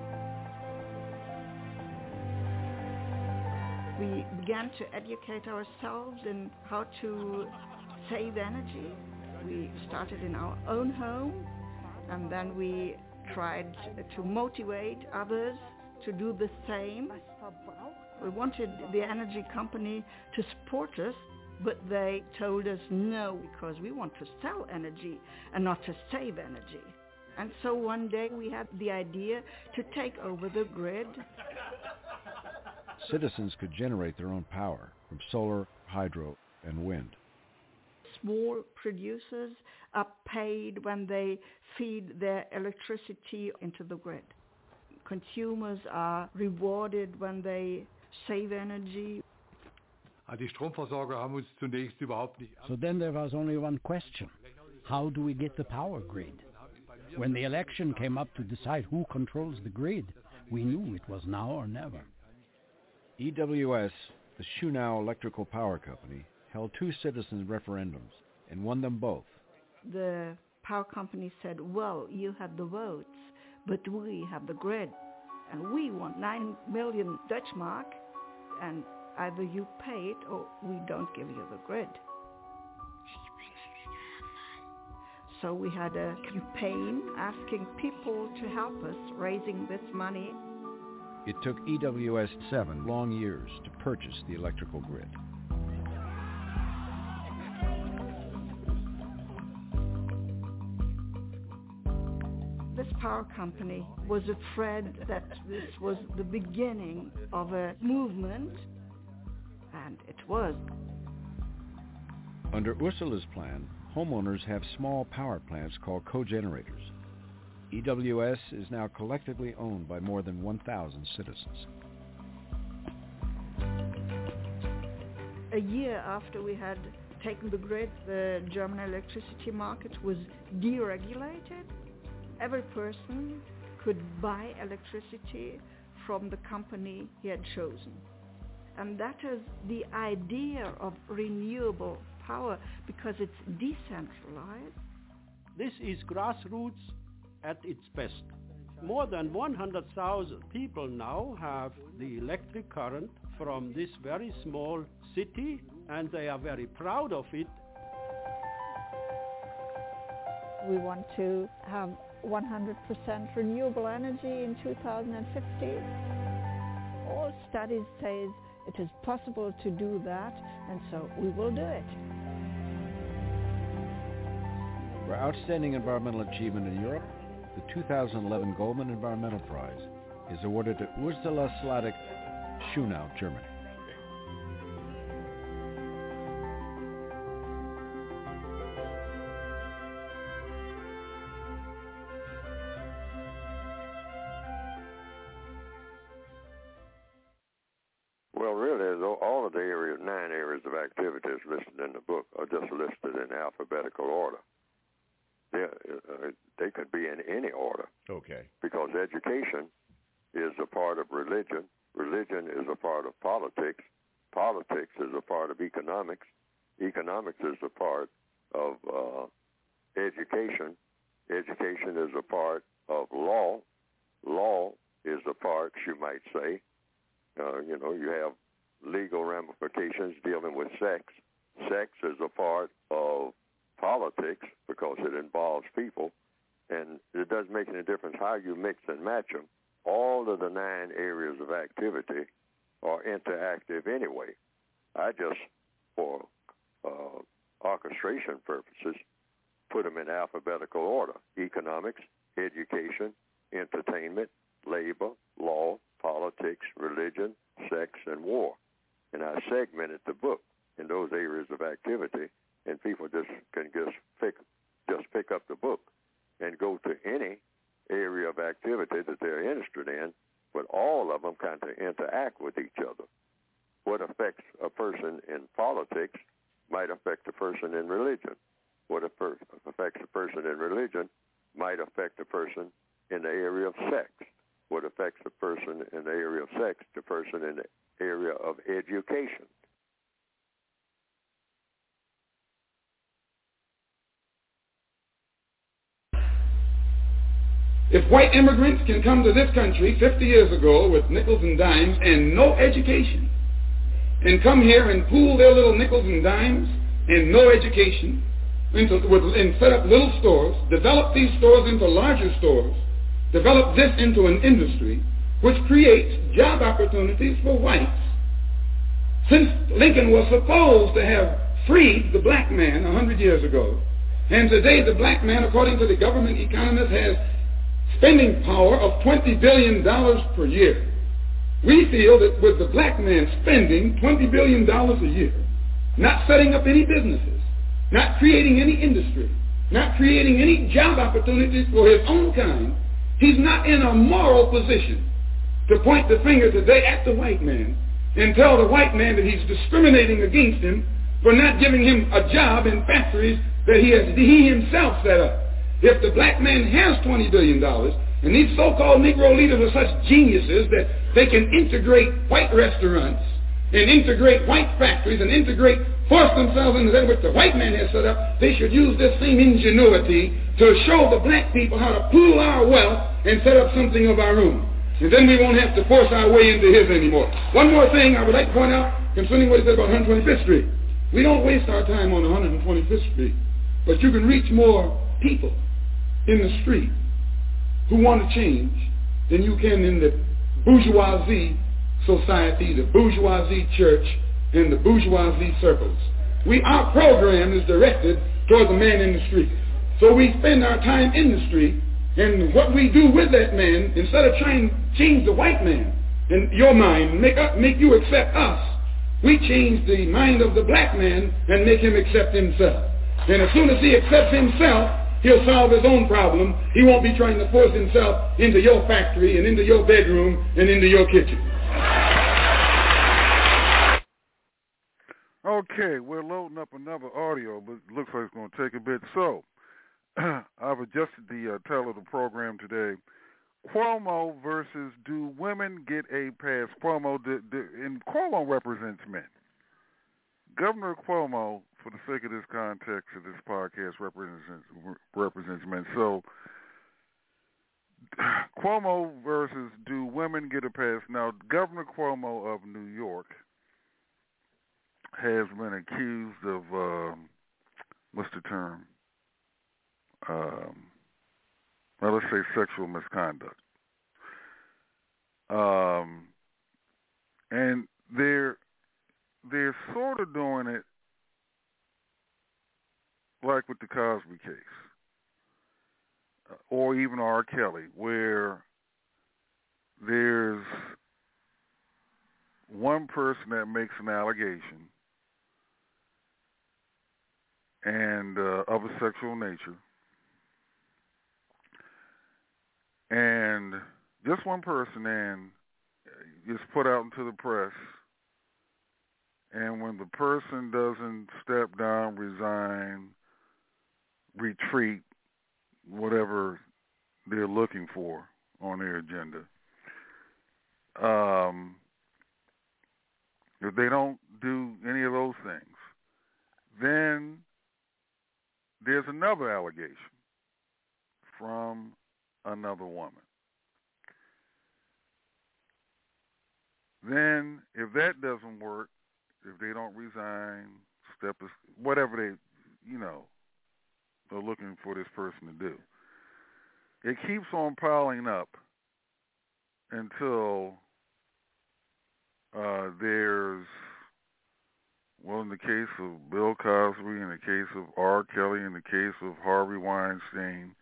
We began to educate ourselves in how to save energy. We started in our own home, and then we tried to motivate others to do the same. We wanted the energy company to support us, but they told us no, because we want to sell energy and not to save energy. And so one day we had the idea to take over the grid. Citizens could generate their own power from solar, hydro, and wind. Small producers are paid when they feed their electricity into the grid. Consumers are rewarded when they save energy. So then there was only one question. How do we get the power grid? When the election came up to decide who controls the grid, we knew it was now or never. E W S, the Schunau Electrical Power Company, held two citizens' referendums and won them both. The power company said, well, you have the votes, but we have the grid. And we want nine million Dutch mark, and either you pay it or we don't give you the grid. So we had a campaign asking people to help us raising this money. It took E W S seven long years to purchase the electrical grid. This power company was afraid that this was the beginning of a movement, and it was. Under Ursula's plan, homeowners have small power plants called cogenerators. E W S is now collectively owned by more than one thousand citizens. A year after we had taken the grid, the German electricity market was deregulated. Every person could buy electricity from the company he had chosen. And that is the idea of renewable power, because it's decentralized. This is grassroots at its best. More than one hundred thousand people now have the electric current from this very small city, and they are very proud of it. We want to have one hundred percent renewable energy in two thousand fifty. All studies say it is possible to do that, and so we will do it. For outstanding environmental achievement in Europe, the two thousand eleven Goldman Environmental Prize is awarded to Ursula Sladek, Schunau, Germany. Well, really, all of the areas, nine areas of activities listed in the book are just listed in alphabetical order. They, uh, they could be in any order. Okay. Because education is a part of religion. Religion is a part of politics. Politics is a part of economics. Economics is a part of uh, education. Education is a part of law. Law is a part, you might say. Uh, you know, you have legal ramifications dealing with sex. Sex is a part of politics because it involves people, and it doesn't make any difference how you mix and match them. All of the nine areas of activity are interactive anyway. I just, for uh, orchestration purposes, put them in alphabetical order: economics, education, entertainment, labor, law, politics, religion, sex, and war. And I segmented the book in those areas of activity, and people just can just pick, just pick up the book and go to any area of activity that they're interested in, but all of them kind of interact with each other. What affects a person in politics might affect a person in religion. What affects a person in religion might affect a person in the area of sex. What affects a person in the area of sex, the person in the area of education. If white immigrants can come to this country fifty years ago with nickels and dimes and no education, and come here and pool their little nickels and dimes and no education, into, with, and set up little stores, develop these stores into larger stores, develop this into an industry which creates job opportunities for whites. Since Lincoln was supposed to have freed the black man a hundred years ago, and today the black man, according to the government economist, has spending power of twenty billion dollars per year. We feel that with the black man spending twenty billion dollars a year, not setting up any businesses, not creating any industry, not creating any job opportunities for his own kind, he's not in a moral position to point the finger today at the white man and tell the white man that he's discriminating against him for not giving him a job in factories that he has he himself set up. If the black man has twenty billion dollars, and these so-called Negro leaders are such geniuses that they can integrate white restaurants and integrate white factories and integrate, force themselves into that which the white man has set up, they should use this same ingenuity to show the black people how to pool our wealth and set up something of our own. And then we won't have to force our way into his anymore. One more thing I would like to point out concerning what he said about one hundred twenty-fifth Street. We don't waste our time on one hundred twenty-fifth Street, but you can reach more people in the street who want to change than you can in the bourgeoisie society, the bourgeoisie church, and the bourgeoisie circles. We, our program is directed toward the man in the street. So we spend our time in the street, and what we do with that man, instead of trying to change the white man in your mind, make, up, make you accept us, we change the mind of the black man and make him accept himself. And as soon as he accepts himself, he'll solve his own problem. He won't be trying to force himself into your factory and into your bedroom and into your kitchen. Okay, we're loading up another audio, but it looks like it's going to take a bit. So, I've adjusted the uh, title of the program today. Cuomo versus do women get a pass? Cuomo, the, the, and Cuomo represents men. Governor Cuomo, for the sake of this context of this podcast, represents represents men. So, Cuomo versus do women get a pass? Now, Governor Cuomo of New York has been accused of, uh, what's the term? um, well, let's say sexual misconduct. Um, and they're they're sort of doing it like with the Cosby case, uh, or even R. Kelly, where there's one person that makes an allegation and uh, of a sexual nature, and just one person, and it's put out into the press, and when the person doesn't step down, resign, retreat, whatever they're looking for on their agenda, um, if they don't do any of those things, then there's another allegation from another woman. Then, if that doesn't work, if they don't resign, step, whatever they, you know, are looking for this person to do, it keeps on piling up until uh, there's, well, in the case of Bill Cosby, in the case of R. Kelly, in the case of Harvey Weinstein,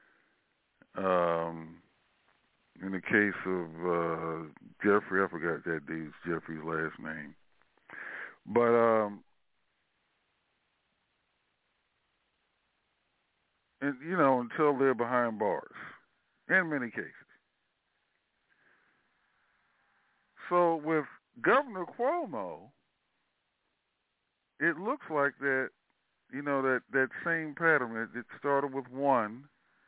um, in the case of uh, Jeffrey, I forgot that dude's Jeffrey's last name, but um, and you know, until they're behind bars, in many cases. So with Governor Cuomo, it looks like that, you know, that, that same pattern. It, it started with one,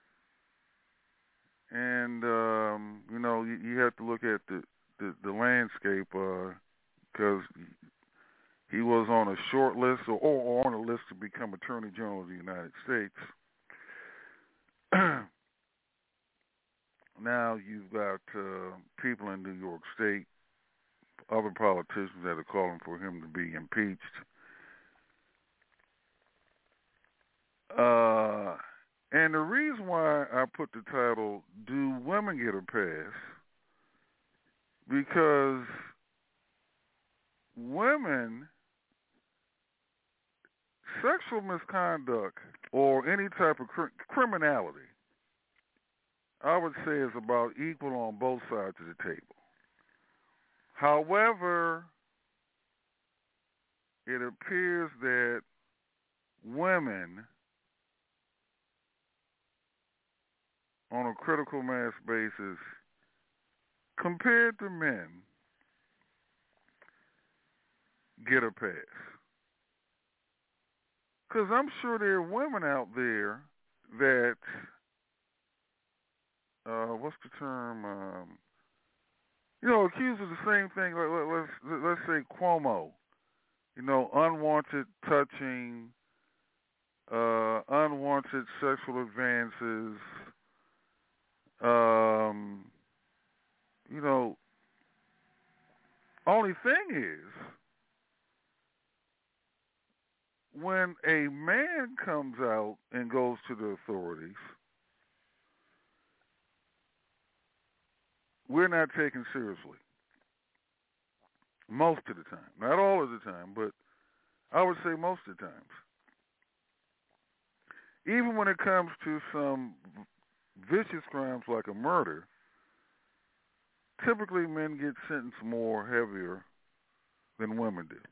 and, um, you know, you, you have to look at the, the, the landscape because uh, he was on a short list or, or on a list to become Attorney General of the United States. Now you've got uh, people in New York State, other politicians that are calling for him to be impeached. Uh, and the reason why I put the title, Do Women Get a Pass? Because women, sexual misconduct or any type of cr- criminality, I would say is about equal on both sides of the table. However, it appears that women, on a critical mass basis, compared to men, get a pass. Because I'm sure there are women out there that, uh, what's the term, um, you know, accused of the same thing. Let, let, let's, let's say Cuomo, you know, unwanted touching, uh, unwanted sexual advances, um, you know, only thing is, when a man comes out and goes to the authorities, we're not taken seriously. Most of the time. Not all of the time, but I would say most of the times. Even when it comes to some vicious crimes like a murder, typically men get sentenced more heavier than women do.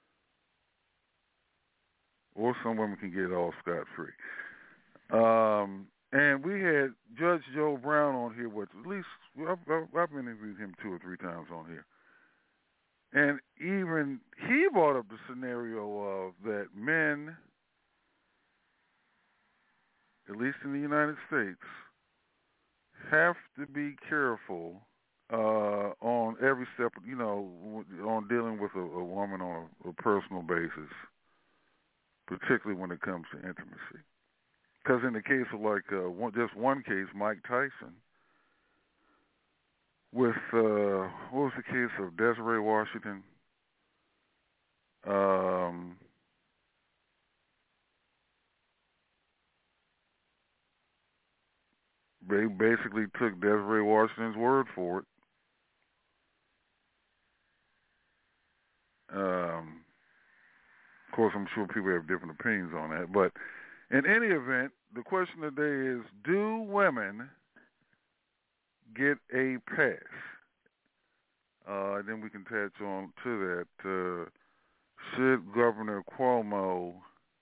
Or some women can get off scot-free. Um, and we had Judge Joe Brown on here, which at least I've, I've interviewed him two or three times on here. And even he brought up the scenario of that men, at least in the United States, have to be careful uh, on every step, you know, on dealing with a, a woman on a, a personal basis, particularly when it comes to intimacy. Because in the case of like uh, one, just one case, Mike Tyson, with, uh, what was the case of Desiree Washington? Um, they basically took Desiree Washington's word for it. Um, of course, I'm sure people have different opinions on that. But in any event, the question today is, do women get a pass? Uh, then we can touch on to that. Uh, should Governor Cuomo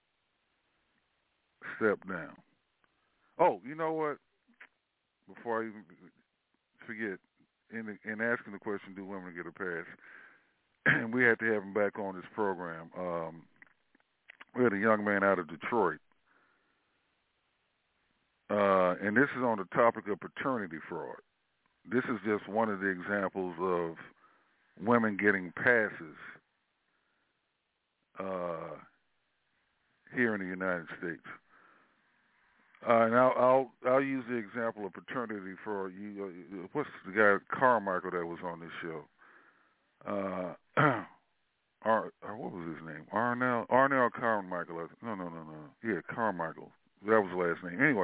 step down? Oh, you know what? Before I even forget, in, in asking the question, do women get a pass? And we had to have him back on this program. Um, we had a young man out of Detroit. Uh, and this is on the topic of paternity fraud. This is just one of the examples of women getting passes uh, here in the United States. Uh, and I'll, I'll I'll use the example of paternity fraud. You, uh, what's the guy Carmichael that was on this show? Uh, Ar, what was his name? Arnell Arnell Carmichael. No, no, no, no. Yeah, Carmichael. That was the last name. Anyway,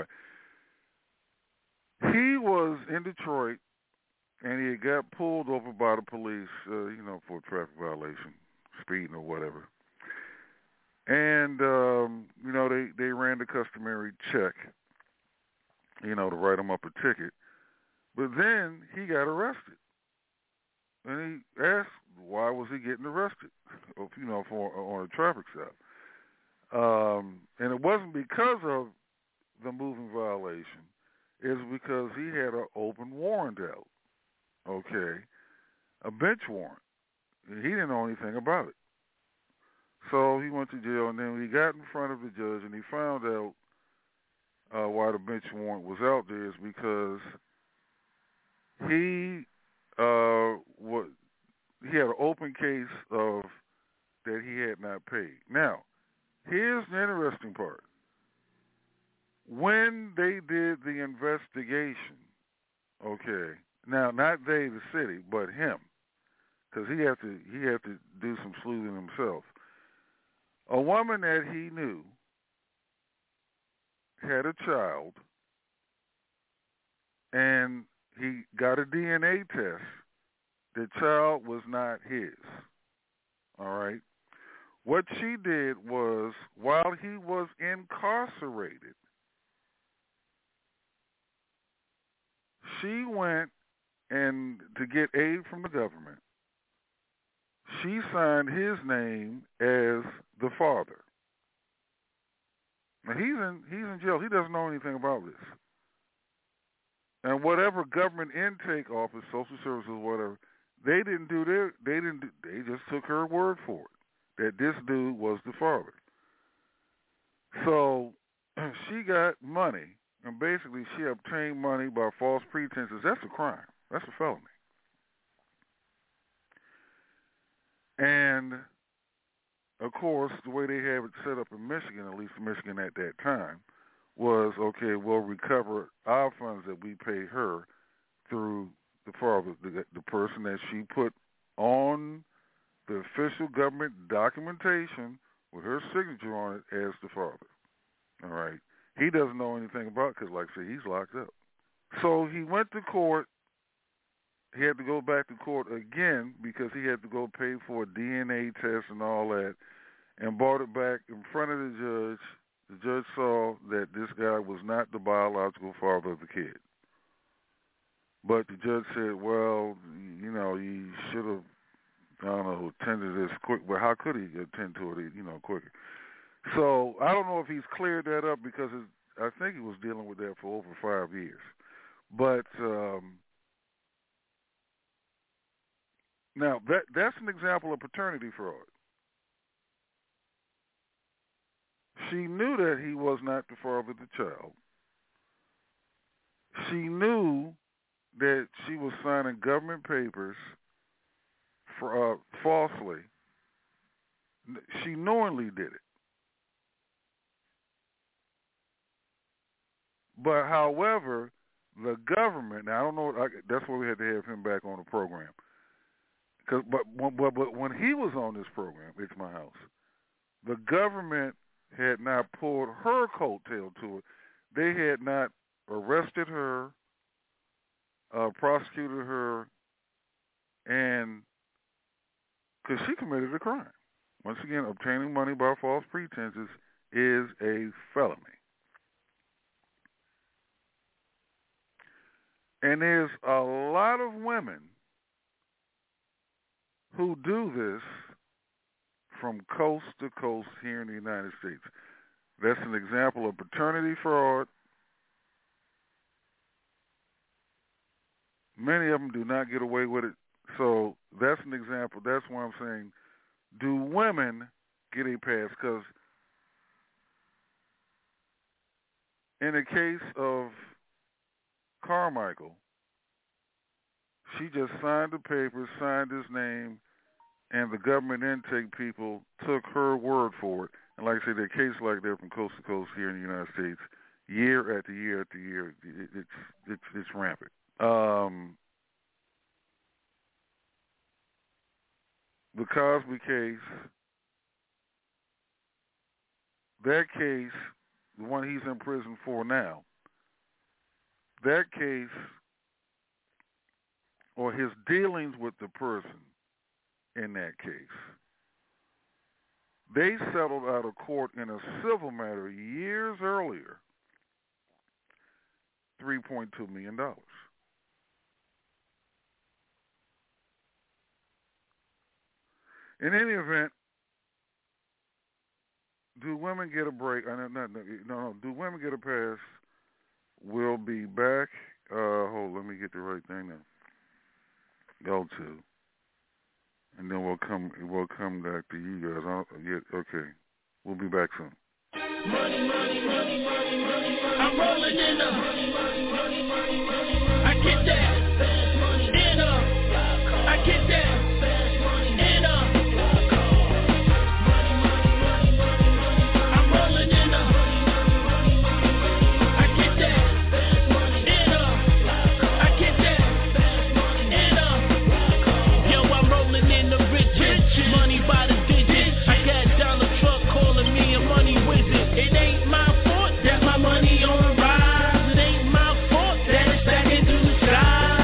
he was in Detroit, and he got pulled over by the police, uh, you know, for a traffic violation, speeding or whatever. And, um, you know, they, they ran the customary check, you know, to write him up a ticket. But then he got arrested. And he asked, why was he getting arrested, you know, for on a traffic stop? Um, and it wasn't because of the moving violation. It's because he had an open warrant out, okay, a bench warrant. He didn't know anything about it. So he went to jail, and then when he got in front of the judge and he found out uh, why the bench warrant was out there is because he uh, was, he had an open case of that he had not paid. Now, here's the interesting part. When they did the investigation, okay, now not they, the city, but him, because he had to he had to do some sleuthing himself. A woman that he knew had a child, and he got a D N A test. The child was not his. All right. What she did was, while he was incarcerated, she went and to get aid from the government, she signed his name as the father. Now he's in he's in jail. He doesn't know anything about this. And whatever government intake office, social services, whatever, they didn't do their they didn't do, they just took her word for it that this dude was the father. So she got money, and basically she obtained money by false pretenses. That's a crime. That's a felony. And, of course, the way they have it set up in Michigan, at least Michigan at that time, was, okay, we'll recover our funds that we pay her through the father, the, the person that she put on the official government documentation with her signature on it as the father. All right. He doesn't know anything about it because, like I say, he's locked up. So he went to court. He had to go back to court again because he had to go pay for a D N A test and all that, and brought it back in front of the judge. The judge saw that this guy was not the biological father of the kid. But the judge said, well, you know, you should have, I don't know, attended this quick. But how could he attend to it, you know, quicker? So I don't know if he's cleared that up because it, I think he was dealing with that for over five years. But um, now that that's an example of paternity fraud. She knew that he was not the father of the child. She knew that she was signing government papers for, uh, falsely. She knowingly did it. But, however, the government, now I don't know, I, that's why we had to have him back on the program. Cause, but, but, but when he was on this program, It's My House, the government had not pulled her coattail to it. They had not arrested her, uh, prosecuted her, and because she committed a crime. Once again, obtaining money by false pretenses is a felony. And there's a lot of women who do this from coast to coast here in the United States. That's an example of paternity fraud. Many of them do not get away with it. So that's an example. That's why I'm saying, do women get a pass? Because in the case of Carmichael, she just signed the papers, signed his name, and the government intake people took her word for it. And like I said, there are cases like that from coast to coast here in the United States, year after year after year. It's it's it's rampant. Um, the Cosby case, that case, the one he's in prison for now, that case, or his dealings with the person in that case, they settled out of court in a civil matter years earlier, three point two million dollars. In any event, do women get a break? Uh, no, no, no, no, do women get a pass? We'll be back. Uh, hold, let me get the right thing now. Go to, and then we'll come. We'll come back to you guys. I'll, yeah, okay. We'll be back soon. Money, money, money, money, money. I'm rolling in the money, money, money, money, money. I get that fast money in a. I get that fast money in a. Money, money, money, money, money. I'm rolling in the money, money, money, money. I get that fast money in a. I get that fast money in a. Yo, I'm rolling in the riches, money by the digits. I got dollar truck calling me a money wizard. It ain't my fault that my money on rise. It ain't my fault that it's stacking to the sky.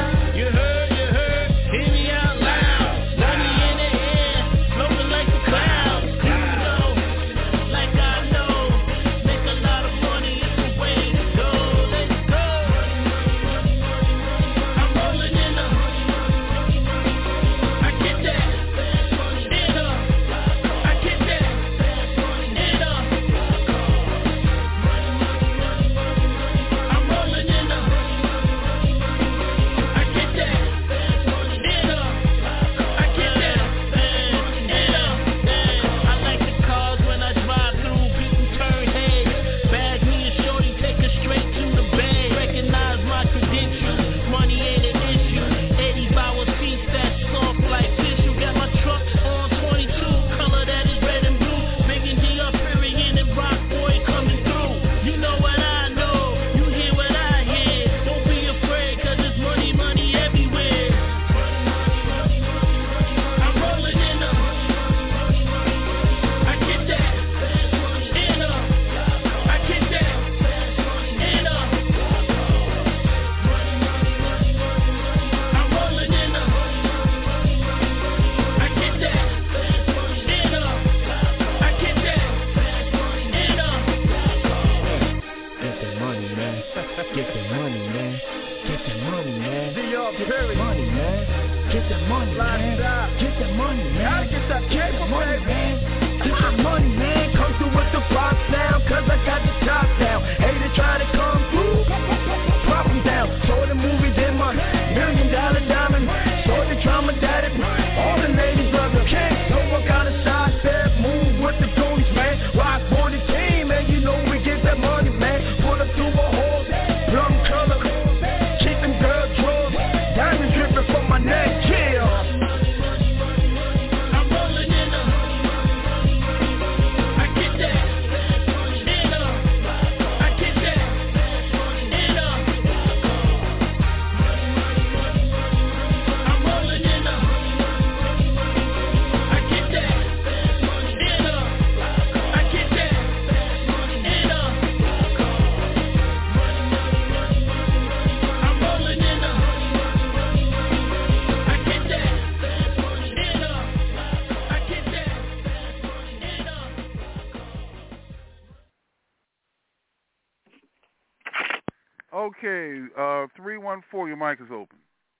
okay, uh, three one four, your mic is open.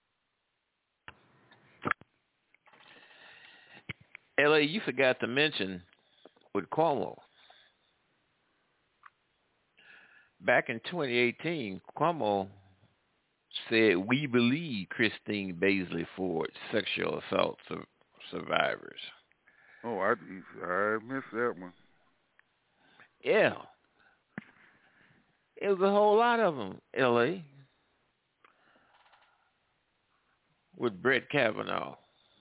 L A, you forgot to mention with Cuomo. Back in twenty eighteen, Cuomo said, we believe Christine Blasey Ford sexual assault su- survivors. Oh, I, I missed that one. Yeah. It was a whole lot of them, L A, with Brett Kavanaugh.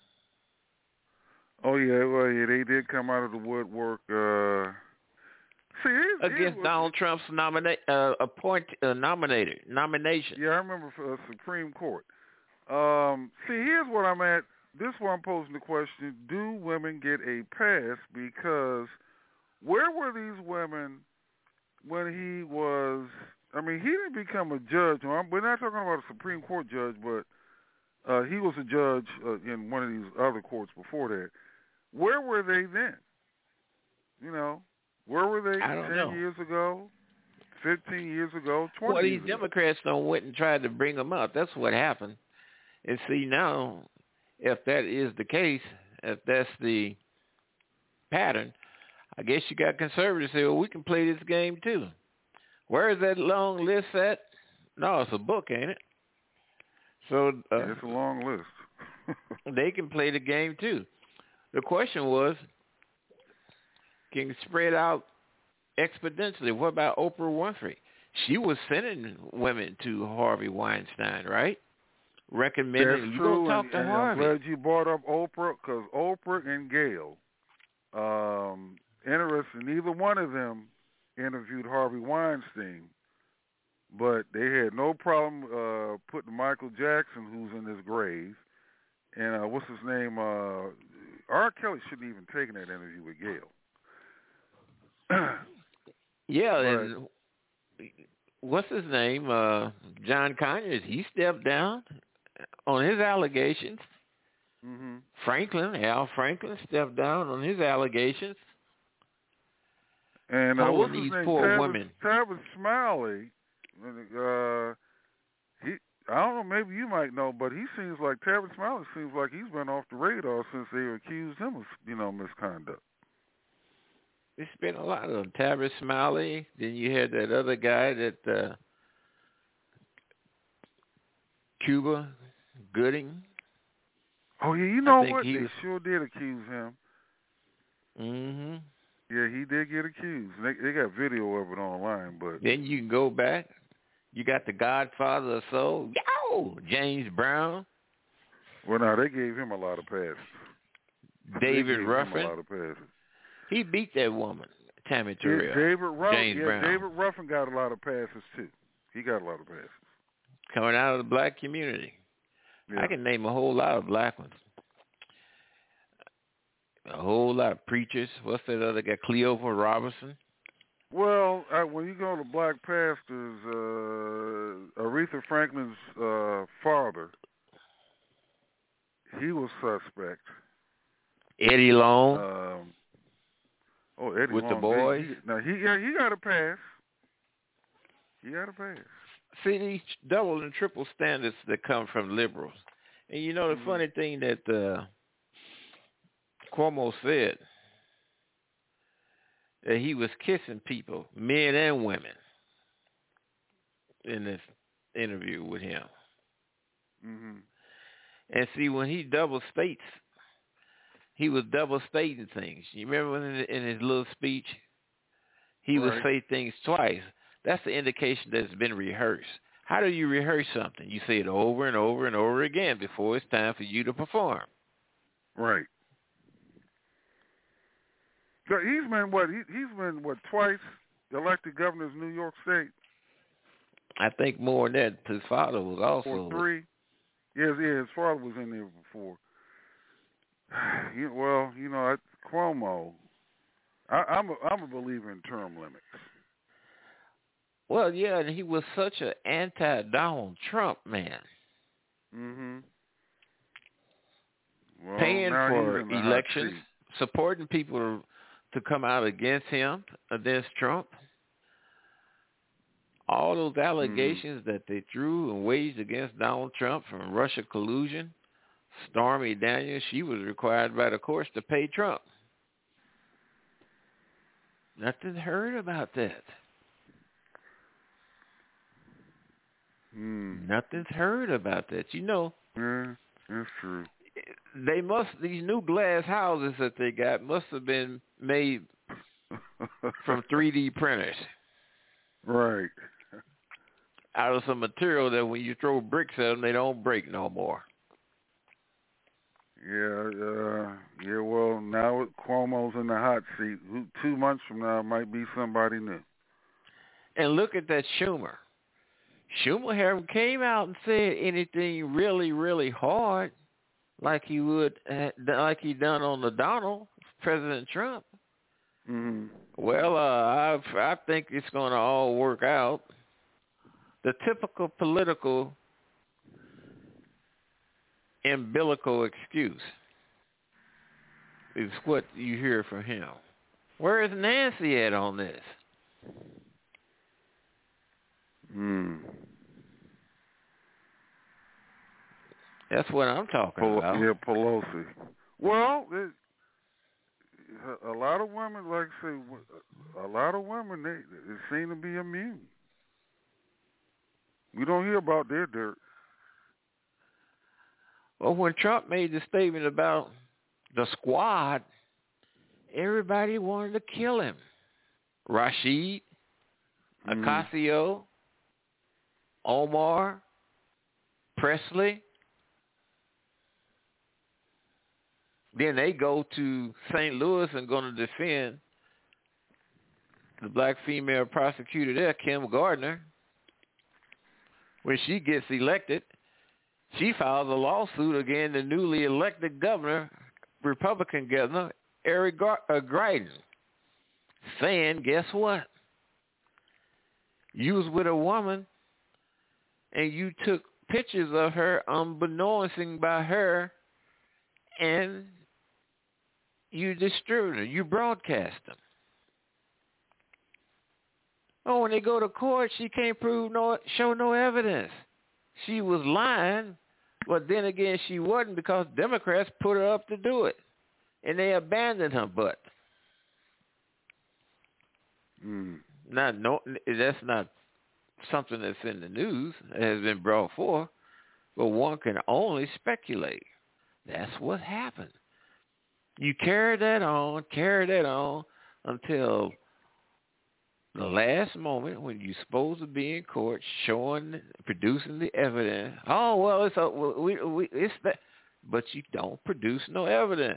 Oh, yeah, well, yeah, they did come out of the woodwork. Uh, see, it, against it was, Donald Trump's nomina- uh, appoint, uh, nominator, nomination. Yeah, I remember for uh, Supreme Court. Um, see, here's what I'm at. This is where I'm posing the question, do women get a pass? Because where were these women when he was, I mean, he didn't become a judge. We're not talking about a Supreme Court judge, but uh, he was a judge uh, in one of these other courts before that. Where were they then? You know, where were they I don't ten know. years ago, fifteen years ago, twenty well, years these ago? Democrats don't went and tried to bring them up. That's what happened. And see, now, if that is the case, if that's the pattern, I guess you got conservatives say, well, we can play this game too. Where is that long list at? No, it's a book, ain't it? So uh, yeah, it's a long list. They can play the game too. The question was, can you spread out exponentially? What about Oprah Winfrey? She was sending women to Harvey Weinstein, right? Recommending That's you true, go talk and, to and Harvey. I'm glad you brought up Oprah, because Oprah and Gayle, um, interesting, neither one of them interviewed Harvey Weinstein, but they had no problem uh, putting Michael Jackson, who's in his grave, and uh, what's his name? Uh, R. Kelly shouldn't even taken that interview with Gayle. Yeah, but, and what's his name? Uh, John Conyers, he stepped down on his allegations. Mm-hmm. Franklin, Al Franklin stepped down on his allegations. And uh, How what's these his name? poor Tavis, women? Tavis Smiley. Uh, he, I don't know. Maybe you might know, but he seems like Tavis Smiley seems like he's been off the radar since they accused him of, you know, misconduct. It's been a lot of them. Tavis Smiley. Then you had that other guy that uh, Cuba Gooding. Oh yeah, you know I think what? he They was... sure did accuse him. Mm-hmm. Yeah, he did get accused. They, they got video of it online, but then you can go back. You got the Godfather of Soul, yo, James Brown. Well, no, they gave him a lot of passes. David they Ruffin. Him a lot of passes. He beat that woman, Tammy Yeah, Terrell. David Ruffin. James yeah, Brown. David Ruffin got a lot of passes too. He got a lot of passes. Coming out of the black community. Yeah. I can name a whole lot of black ones. A whole lot of preachers. What's that other guy? Cleopa Robinson. Well, uh, when you go to black pastors, uh, Aretha Franklin's uh, father, he was suspect. Eddie Long. Um, oh, Eddie with Long. the boys. He, now he yeah, he got a pass. He got a pass. See these double and triple standards that come from liberals, and you know the mm-hmm. funny thing that uh, Cuomo said that he was kissing people, men and women, in this interview with him. Mm-hmm. And see, when he double states, he was double stating things. You remember when in, in his little speech, he right. would say things twice. That's the indication that it's been rehearsed. How do you rehearse something? You say it over and over and over again before it's time for you to perform. Right. So he's been what? He, he's been what? Twice elected governor of New York State. I think more than that. His father was also or three. Yes, yeah, his father was in there before. You, well, you know, I, Cuomo. I, I'm a, I'm a believer in term limits. Well, yeah, and he was such an anti-Donald Trump man. Mm-hmm. Well, paying now for he's in the elections, hot seat. supporting people to come out against him, against Trump. all those allegations mm-hmm. that they threw and waged against Donald Trump from Russia collusion, Stormy Daniels, she was required by the courts to pay Trump. Nothing heard about that. Mm. Nothing's heard about that. You know, yeah, that's true. They must, these new glass houses that they got must have been made from three D printers. Right. Out of some material that when you throw bricks at them, they don't break no more. Yeah, uh, yeah. Well, now Cuomo's in the hot seat. Two months from now, might be somebody new. And look at that Schumer. Schumer haven't came out and said anything really, really hard, like he would, uh, like he done on the Donald, President Trump. Mm-hmm. Well, uh, I I think it's going to all work out. The typical political umbilical excuse is what you hear from him. Where is Nancy at on this? Hmm. That's what I'm talking Pel- about. Yeah, Pelosi. Well, it, a lot of women, like I say, a lot of women, they, they seem to be immune. We don't hear about their dirt. Well, when Trump made the statement about the squad, everybody wanted to kill him. Rashid, mm. Ocasio, Omar, Presley. Then they go to Saint Louis and going to defend the black female prosecutor there, Kim Gardner. When she gets elected, she files a lawsuit against the newly elected governor, Republican governor, Eric Gar- uh, Greitens, saying, guess what? You was with a woman and you took pictures of her unbeknownst by her and you distributed them. You broadcast them. Oh, when they go to court, she can't prove no, show no evidence. She was lying, but then again, she wasn't because Democrats put her up to do it, and they abandoned her butt. Mm. Not no, that's not something that's in the news that has been brought forth, but one can only speculate. That's what happened. You carry that on, carry that on until the last moment when you're supposed to be in court, showing, producing the evidence. Oh well, it's a, we we it's that, but you don't produce no evidence.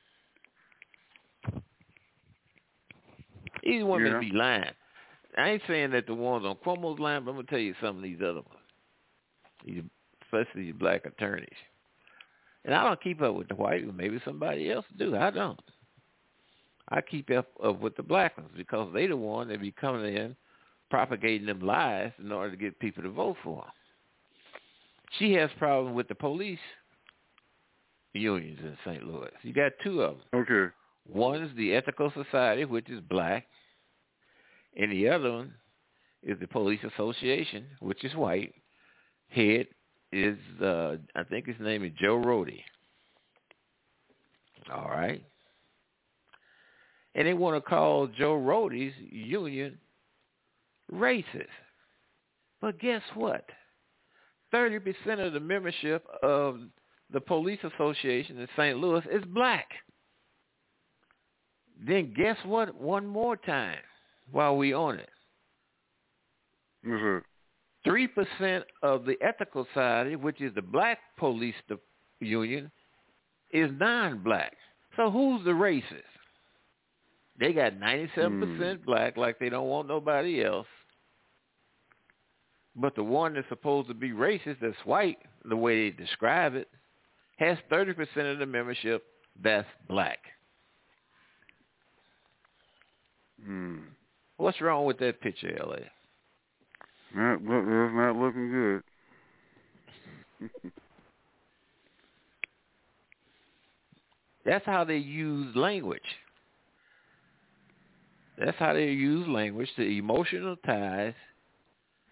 These women yeah. be lying. I ain't saying that the ones on Cuomo's lying, but I'm gonna tell you some of these other ones, these, especially these black attorneys. And I don't keep up with the white ones. Maybe somebody else do. I don't. I keep up, up with the black ones because they the one that be coming in propagating them lies in order to get people to vote for them. She has problems with the police unions in Saint Louis. You got two of them. Okay. One's the Ethical Society, which is black, and the other one is the Police Association, which is white. Head is, uh, I think his name is Joe Rohde. All right. And they want to call Joe Rohde's union racist. But guess what? thirty percent of the membership of the Police Association in Saint Louis is black. Then guess what? One more time while we on it. Mm-hmm. three percent of the Ethical Society, which is the black police union, is non-black. So who's the racist? They got ninety-seven percent mm. black, like they don't want nobody else. But the one that's supposed to be racist, that's white, the way they describe it, has thirty percent of the membership that's black. Mm. What's wrong with that picture, L A? That, that's not looking good. That's how they use language. That's how they use language to emotional ties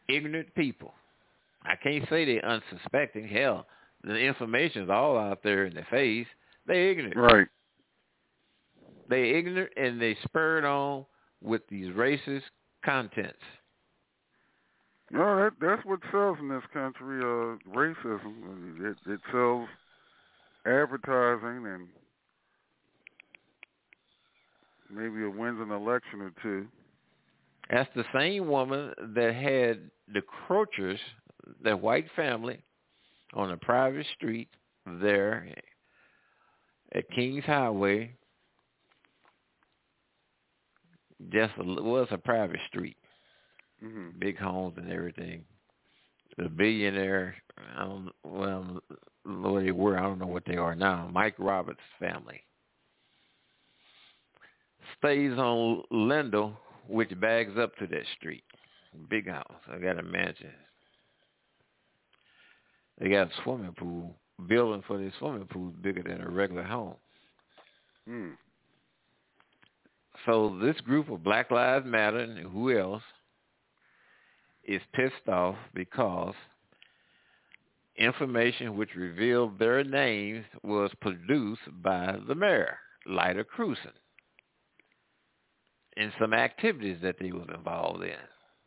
ignorant people. I can't say they're unsuspecting. Hell, the information's all out there in their face. They're ignorant. Right. They're ignorant, and they spurred on with these racist contents. No, that, that's what sells in this country, uh, racism. It, it sells advertising and maybe it wins an election or two. That's the same woman that had the Crochers, that white family, on a private street there at Kings Highway. Just a, was a private street, mm-hmm. big homes and everything. The billionaire, I don't, well, where they were, I don't know what they are now. Mike Roberts' family stays on Lindell, which bags up to that street. Big house. I got a mansion. They got a swimming pool. Building for this swimming pool is bigger than a regular home. Mm. So this group of Black Lives Matter and who else is pissed off because information which revealed their names was produced by the mayor, Lyda Krewson, and some activities that they was involved in.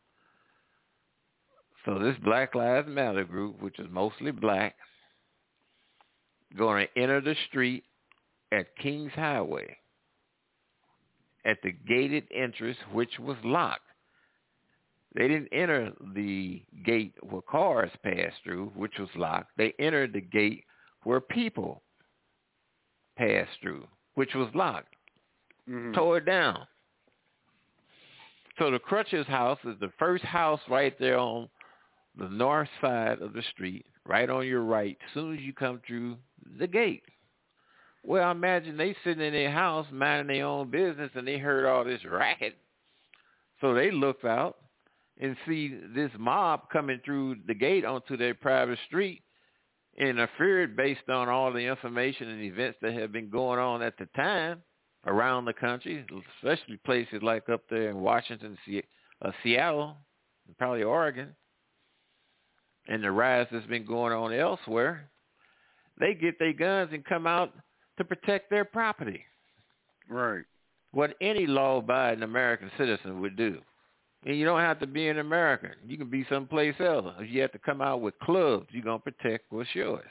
So this Black Lives Matter group, which is mostly black, going to enter the street at Kings Highway at the gated entrance, which was locked. They didn't enter the gate where cars passed through, which was locked. They entered the gate where people passed through, which was locked. Mm-hmm. Tore it down. So the Crutchers house is the first house right there on the north side of the street, right on your right, as soon as you come through the gate. Well, imagine they sitting in their house minding their own business and they heard all this racket. So they looked out and see this mob coming through the gate onto their private street and are feared based on all the information and events that have been going on at the time around the country, especially places like up there in Washington, uh, Seattle, and probably Oregon, and the riots that's been going on elsewhere. They get their guns and come out to protect their property. Right. What any law-abiding American citizen would do. And you don't have to be an American. You can be someplace else. If you have to come out with clubs, you're going to protect what's yours.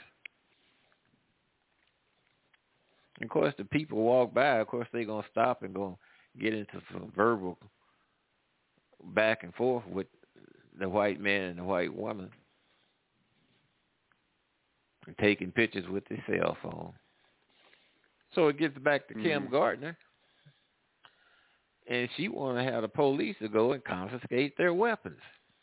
And of course, the people walk by. Of course, they're going to stop and go get into some verbal back and forth with the white man and the white woman, and taking pictures with their cell phone. So it gets back to mm-hmm. Kim Gardner, and she want to have the police to go and confiscate their weapons.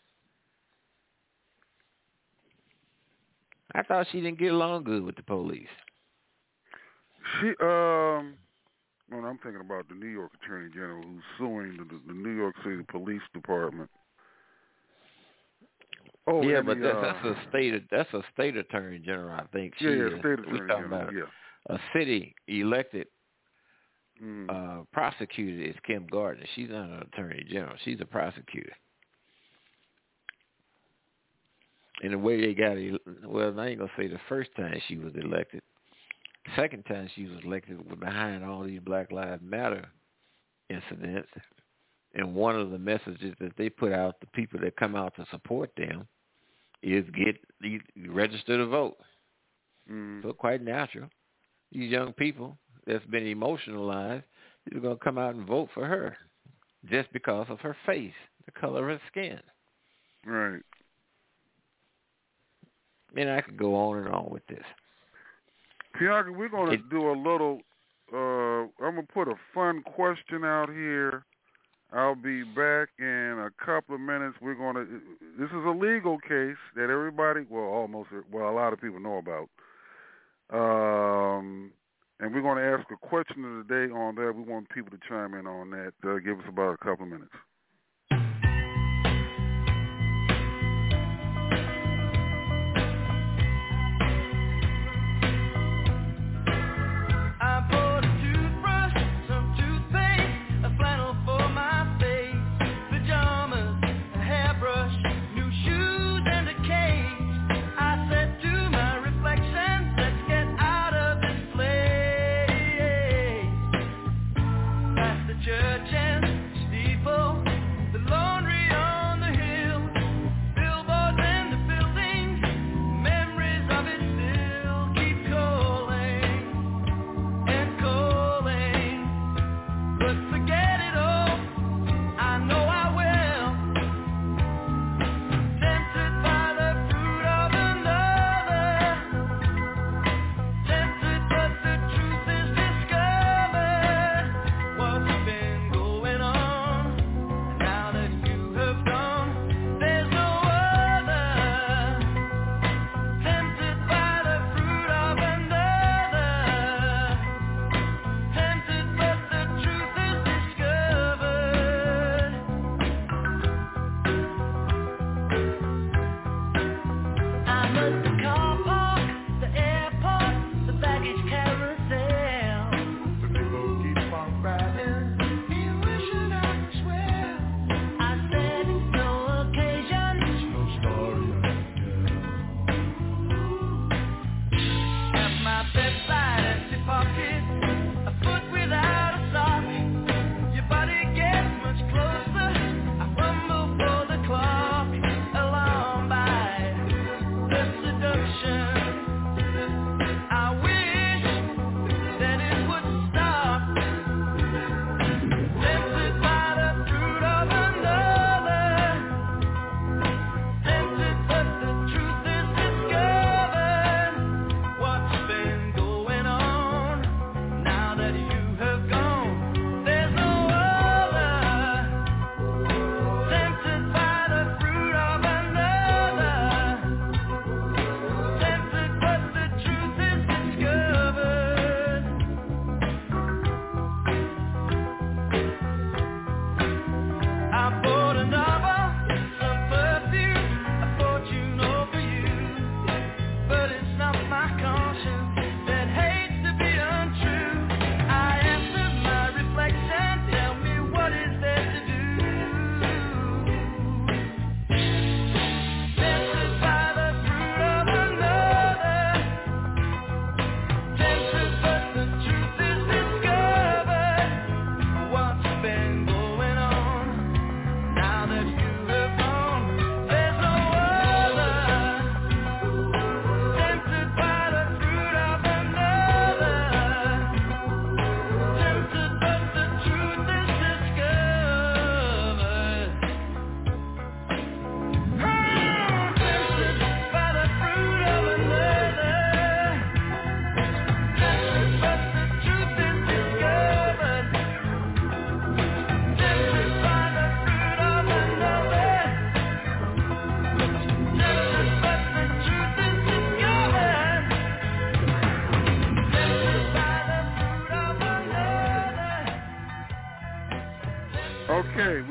I thought she didn't get along good with the police. She, um, well, I'm thinking about the New York Attorney General who's suing the, the New York City Police Department. Oh, yeah, and but the, that's, uh, that's a state. That's a state attorney general, I think. She yeah, yeah, is. state attorney We're talking general. about Yeah, a city elected mm. uh, prosecutor is Kim Gardner. She's not an attorney general. She's a prosecutor. And the way they got, well, I ain't gonna say the first time she was elected. Second time she was elected was behind all these Black Lives Matter incidents. And one of the messages that they put out to people that come out to support them is get register to vote. Mm. So quite natural. These young people that's been emotionalized, they're going to come out and vote for her just because of her face, the color of her skin. Right. And I could go on and on with this. Bianca, we're going to it, do a little, uh, I'm going to put a fun question out here. I'll be back in a couple of minutes. We're going to, this is a legal case that everybody, well, almost, well, a lot of people know about. Um, and we're going to ask a question of the day on that. We want people to chime in on that. Uh, give us about a couple of minutes.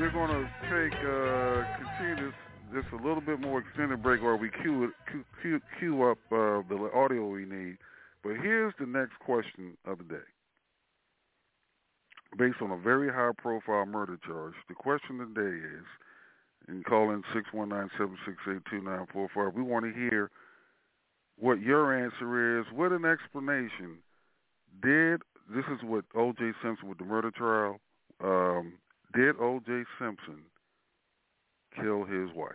we're going to take, uh, continue this, just a little bit more extended break while we queue, it, queue, queue, queue up uh, the audio we need. But here's the next question of the day. Based on a very high-profile murder charge, the question of the day is, and call in six one nine, seven six eight, two nine four five. We want to hear what your answer is with an explanation. Did, this is what O J Simpson with the murder trial, um, did O J Simpson kill his wife?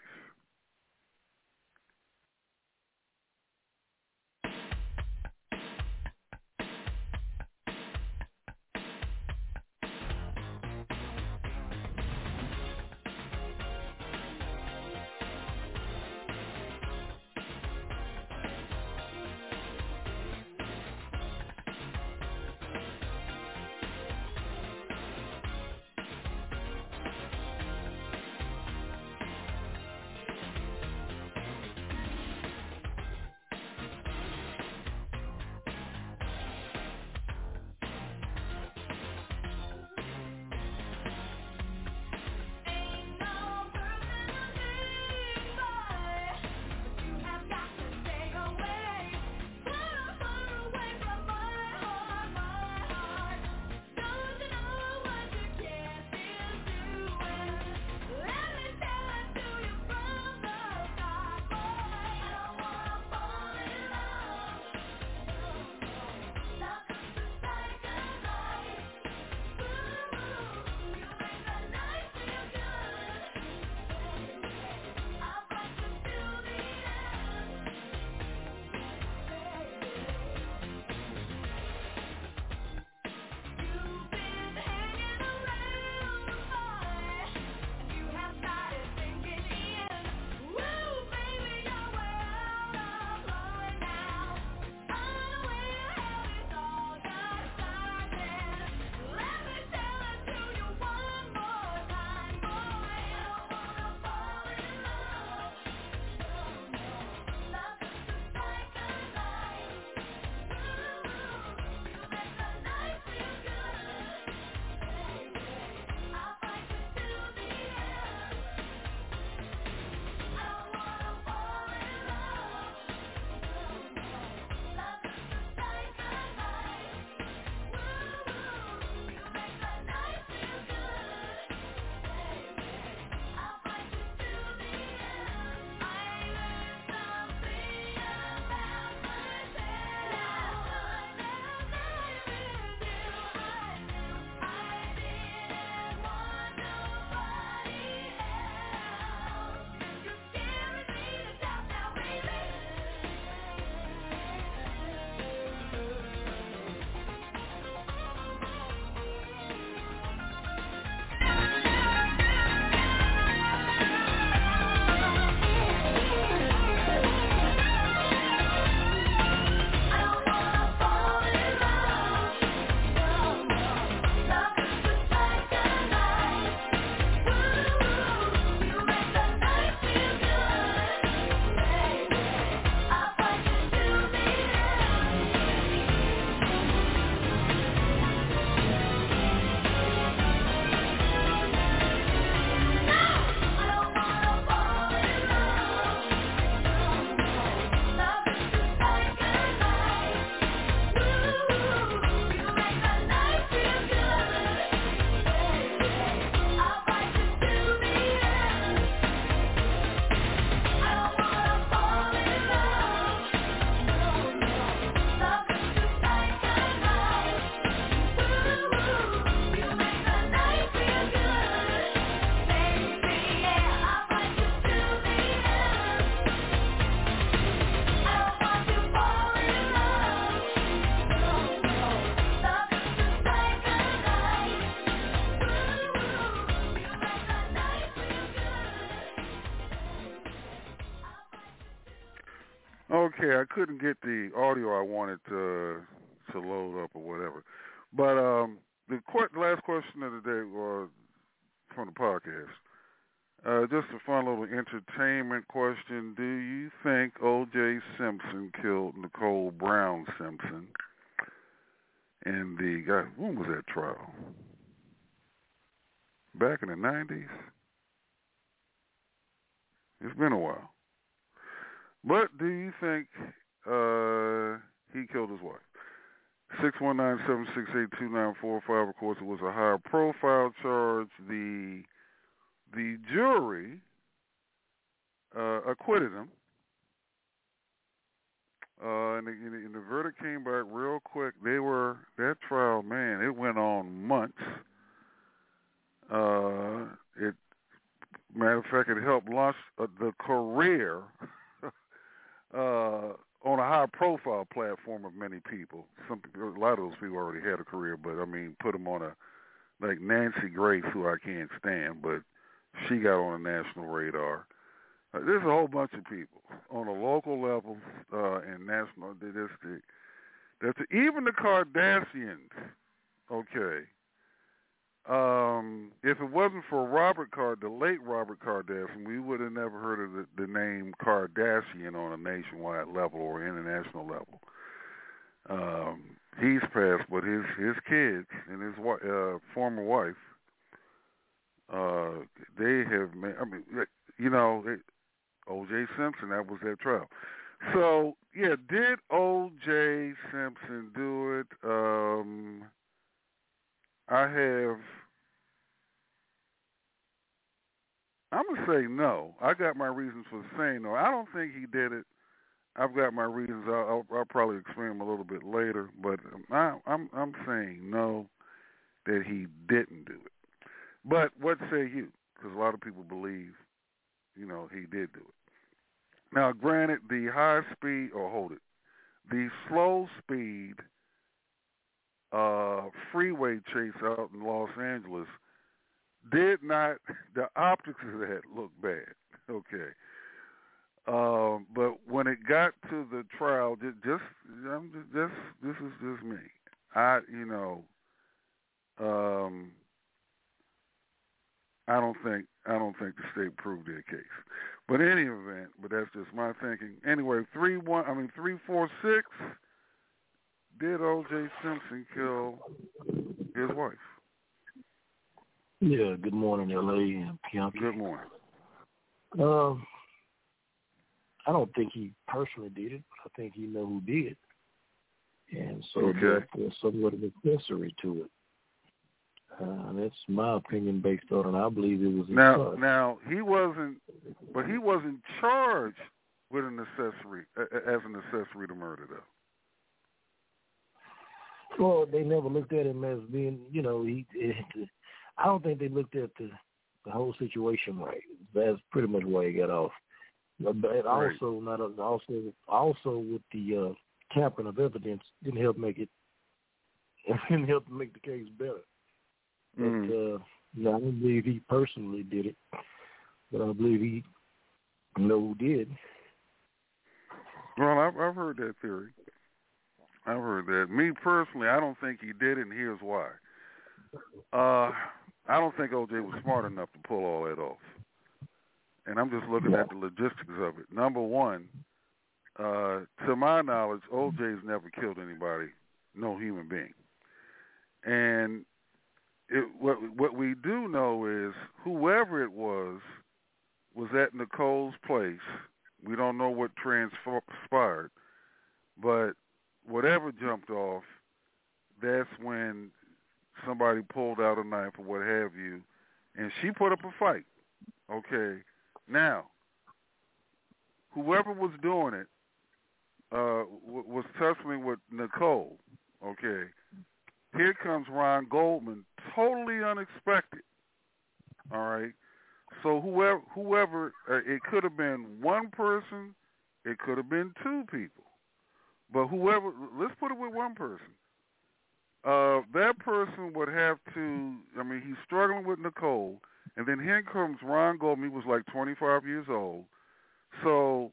Okay, I couldn't get the audio I wanted to to load up or whatever. But um, the qu- last question of the day was from the podcast. Uh, just a fun little entertainment question. Do you think O J Simpson killed Nicole Brown Simpson? And the guy, when was that trial? back in the nineties. It's been a while. But do you think uh, he killed his wife? six one nine, seven six eight, two nine four five. Of course, it was a high-profile charge. The the jury uh, acquitted him. Uh, and, the, and the verdict came back real quick. They were, that trial, man, it went on months. Uh, it, matter of fact, it helped launch uh, the career uh, on a high-profile platform of many people. Some a lot of those people already had a career, but I mean, put them on a, like Nancy Grace, who I can't stand, but she got on a national radar. Uh, there's a whole bunch of people on a local level uh, and national. That's the, that's the, even the Kardashians. Okay. Um, if it wasn't for Robert Card, the late Robert Kardashian, we would have never heard of the, the name Kardashian on a nationwide level or international level. Um, he's passed, but his his kids and his uh, former wife, uh, they have made. I mean, you know. It, O J Simpson, that was their trial. So, yeah, did O J Simpson do it? Um, I have, I'm going to say no. I got my reasons for saying no. I don't think he did it. I've got my reasons. I'll, I'll, I'll probably explain them a little bit later, but I, I'm, I'm saying no, that he didn't do it. But what say you? Because a lot of people believe, you know, he did do it. Now, granted, the high speed, or hold it, the slow speed uh, freeway chase out in Los Angeles did not, the optics of that looked bad, okay. Um, but when it got to the trial, just, just, I'm just, just this is just me. I, you know, um, I don't think I don't think the state proved their case. But in any event, but that's just my thinking. Anyway, three one I mean three four six, did O J Simpson kill his wife? Yeah, good morning, L A and Bianchi. Good morning. Um I don't think he personally did it, but I think he know who did. And so okay. therefore somewhat of an accessory to it. Uh, that's my opinion based on it. I believe it was his now. son. Now he wasn't, but he wasn't charged with an accessory as an accessory to murder, though. Well, they never looked at him as being, you know, he. It, I don't think they looked at the the whole situation right. That's pretty much why he got off. But right. also, not also also with the uh, tampering of evidence didn't help make it. Didn't help to make the case better. But mm. uh, no, I don't believe he personally did it, but I believe he know who did. Well, I've, I've heard that theory. I've heard that. Me personally, I don't think he did it, and here's why. Uh, I don't think O J was smart enough to pull all that off. And I'm just looking yeah. at the logistics of it. Number one, uh, to my knowledge, O J's never killed anybody, no human being. And It, what what we do know is whoever it was was at Nicole's place. We don't know what transpired, but whatever jumped off, that's when somebody pulled out a knife or what have you, and she put up a fight. Okay, now whoever was doing it uh, w- was tussling with Nicole. Okay. Here comes Ron Goldman, totally unexpected. All right, so whoever, whoever, uh, it could have been one person, it could have been two people, but whoever, let's put it with one person. Uh, that person would have to. I mean, he's struggling with Nicole, and then here comes Ron Goldman. He was like twenty-five years old, so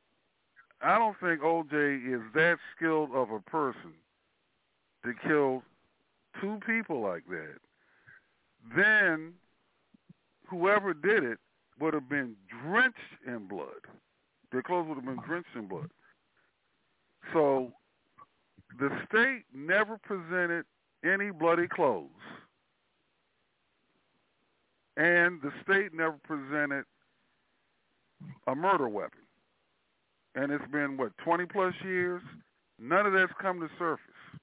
I don't think O J is that skilled of a person to kill two people like that. Then whoever did it would have been drenched in blood. Their clothes would have been drenched in blood. So the state never presented any bloody clothes. and the state never presented a murder weapon. And it's been, what, twenty plus years? None of that's come to surface.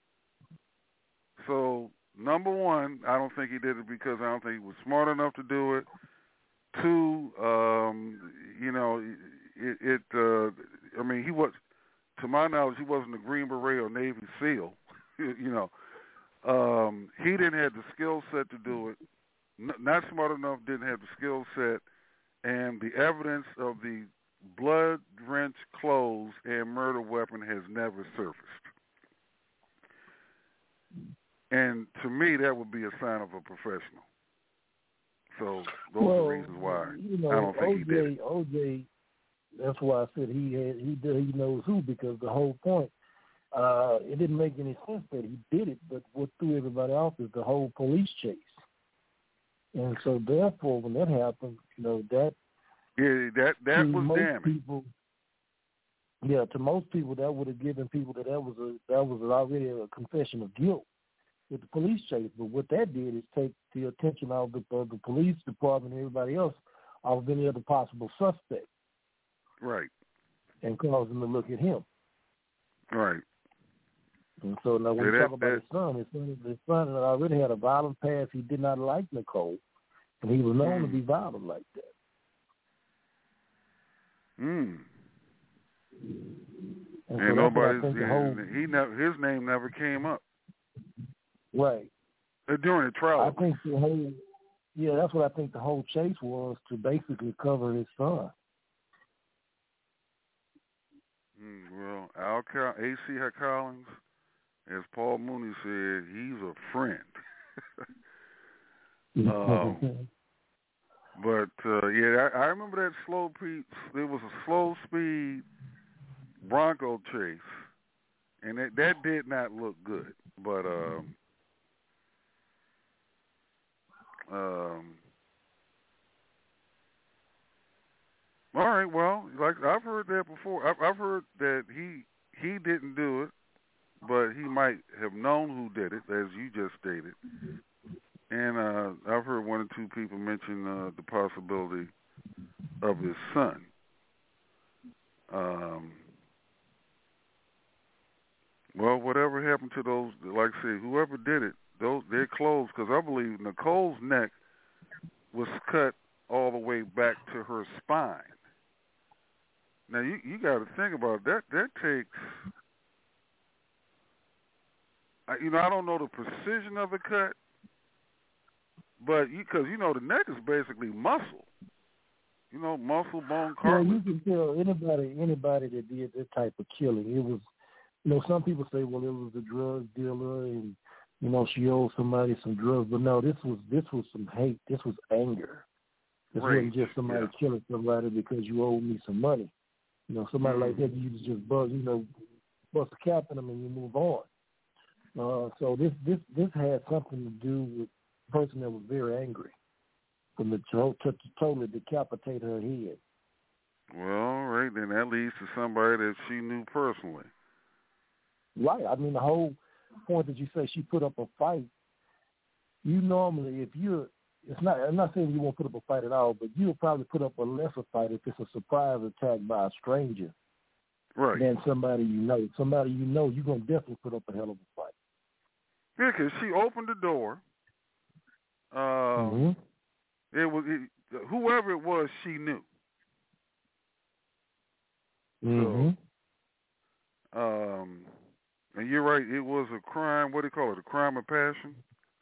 So, number one, I don't think he did it because I don't think he was smart enough to do it. Two, um, you know, it, it uh, I mean, he was, to my knowledge, he wasn't a Green Beret or Navy SEAL. you know, um, he didn't have the skill set to do it. N- not smart enough, didn't have the skill set. And the evidence of the blood-drenched clothes and murder weapon has never surfaced. And to me, that would be a sign of a professional. So those well, are the reasons why you know, I don't think O J, he did it. O J, that's why I said he had, he did, he knows who, because the whole point, uh, it didn't make any sense that he did it, but what threw everybody off is the whole police chase. And so therefore, when that happened, you know, that yeah, that that was most damning. People, yeah, to most people, that would have given people that that was a that was already a confession of guilt with the police chase. But what that did is take the attention of the, of the police department and everybody else off of any other possible suspect. Right. And cause them to look at him. Right. And so now when yeah, we that, talk about that, his son, his son, his son already had a violent past. He did not like Nicole, and he was known mm. to be violent like that. Mm. And, and so nobody's, he, whole, he never, his name never came up. Right. Uh, during the trial. I think the whole, yeah, that's what I think the whole chase was, to basically cover his son. Mm, well, Al Cal- A C Collins, as Paul Mooney said, he's a friend. um, but, uh, yeah, I, I remember that slow speed, there was a slow speed Bronco chase, and it, that did not look good. But, um, um, all right, well, like I've heard that before. I've, I've heard that he he didn't do it, but he might have known who did it, as you just stated. And uh, I've heard one or two people mention uh, the possibility of his son. Um, well, whatever happened to those, like I say, whoever did it, those their clothes, because I believe Nicole's neck was cut all the way back to her spine. Now, you you got to think about it. that. That takes, you know, I don't know the precision of the cut, but because, you, you know, the neck is basically muscle. You know, muscle, bone, cartilage. Well, you can tell anybody, anybody that did that type of killing, it was, you know, some people say, well, it was a drug dealer and, you know, she owed somebody some drugs. But no, this was this was some hate. This was anger. This Rage. wasn't just somebody yeah. killing somebody because you owe me some money. You know, somebody mm-hmm. like that, you just buzz, you know, bust a cap in them and you move on. Uh, so this this this had something to do with a person that was very angry, from the to, to, to totally decapitate her head. Well, all right, then that leads to somebody that she knew personally. Right. I mean, the whole point that you say she put up a fight, you normally, if you're, it's not, I'm not saying you won't put up a fight at all, but you'll probably put up a lesser fight if it's a surprise attack by a stranger. Right. Than somebody you know. Somebody you know, you're going to definitely put up a hell of a fight. Yeah, because she opened the door. Um, mm-hmm. It was, it, whoever it was, she knew. Mm-hmm. So, um, and you're right, it was a crime, what do you call it, a crime of passion?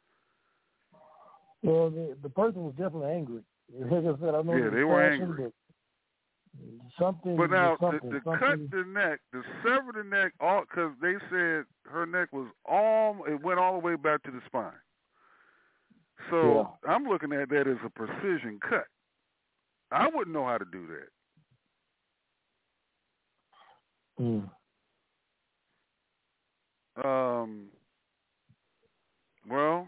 Well, the, the person was definitely angry. Like I said, I know yeah, they were passion, angry. But something. But now, something, to, to something. cut the neck, to sever the neck, all because they said her neck was all, it went all the way back to the spine. So yeah. I'm looking at that as a precision cut. I wouldn't know how to do that. Mm. Um. Well.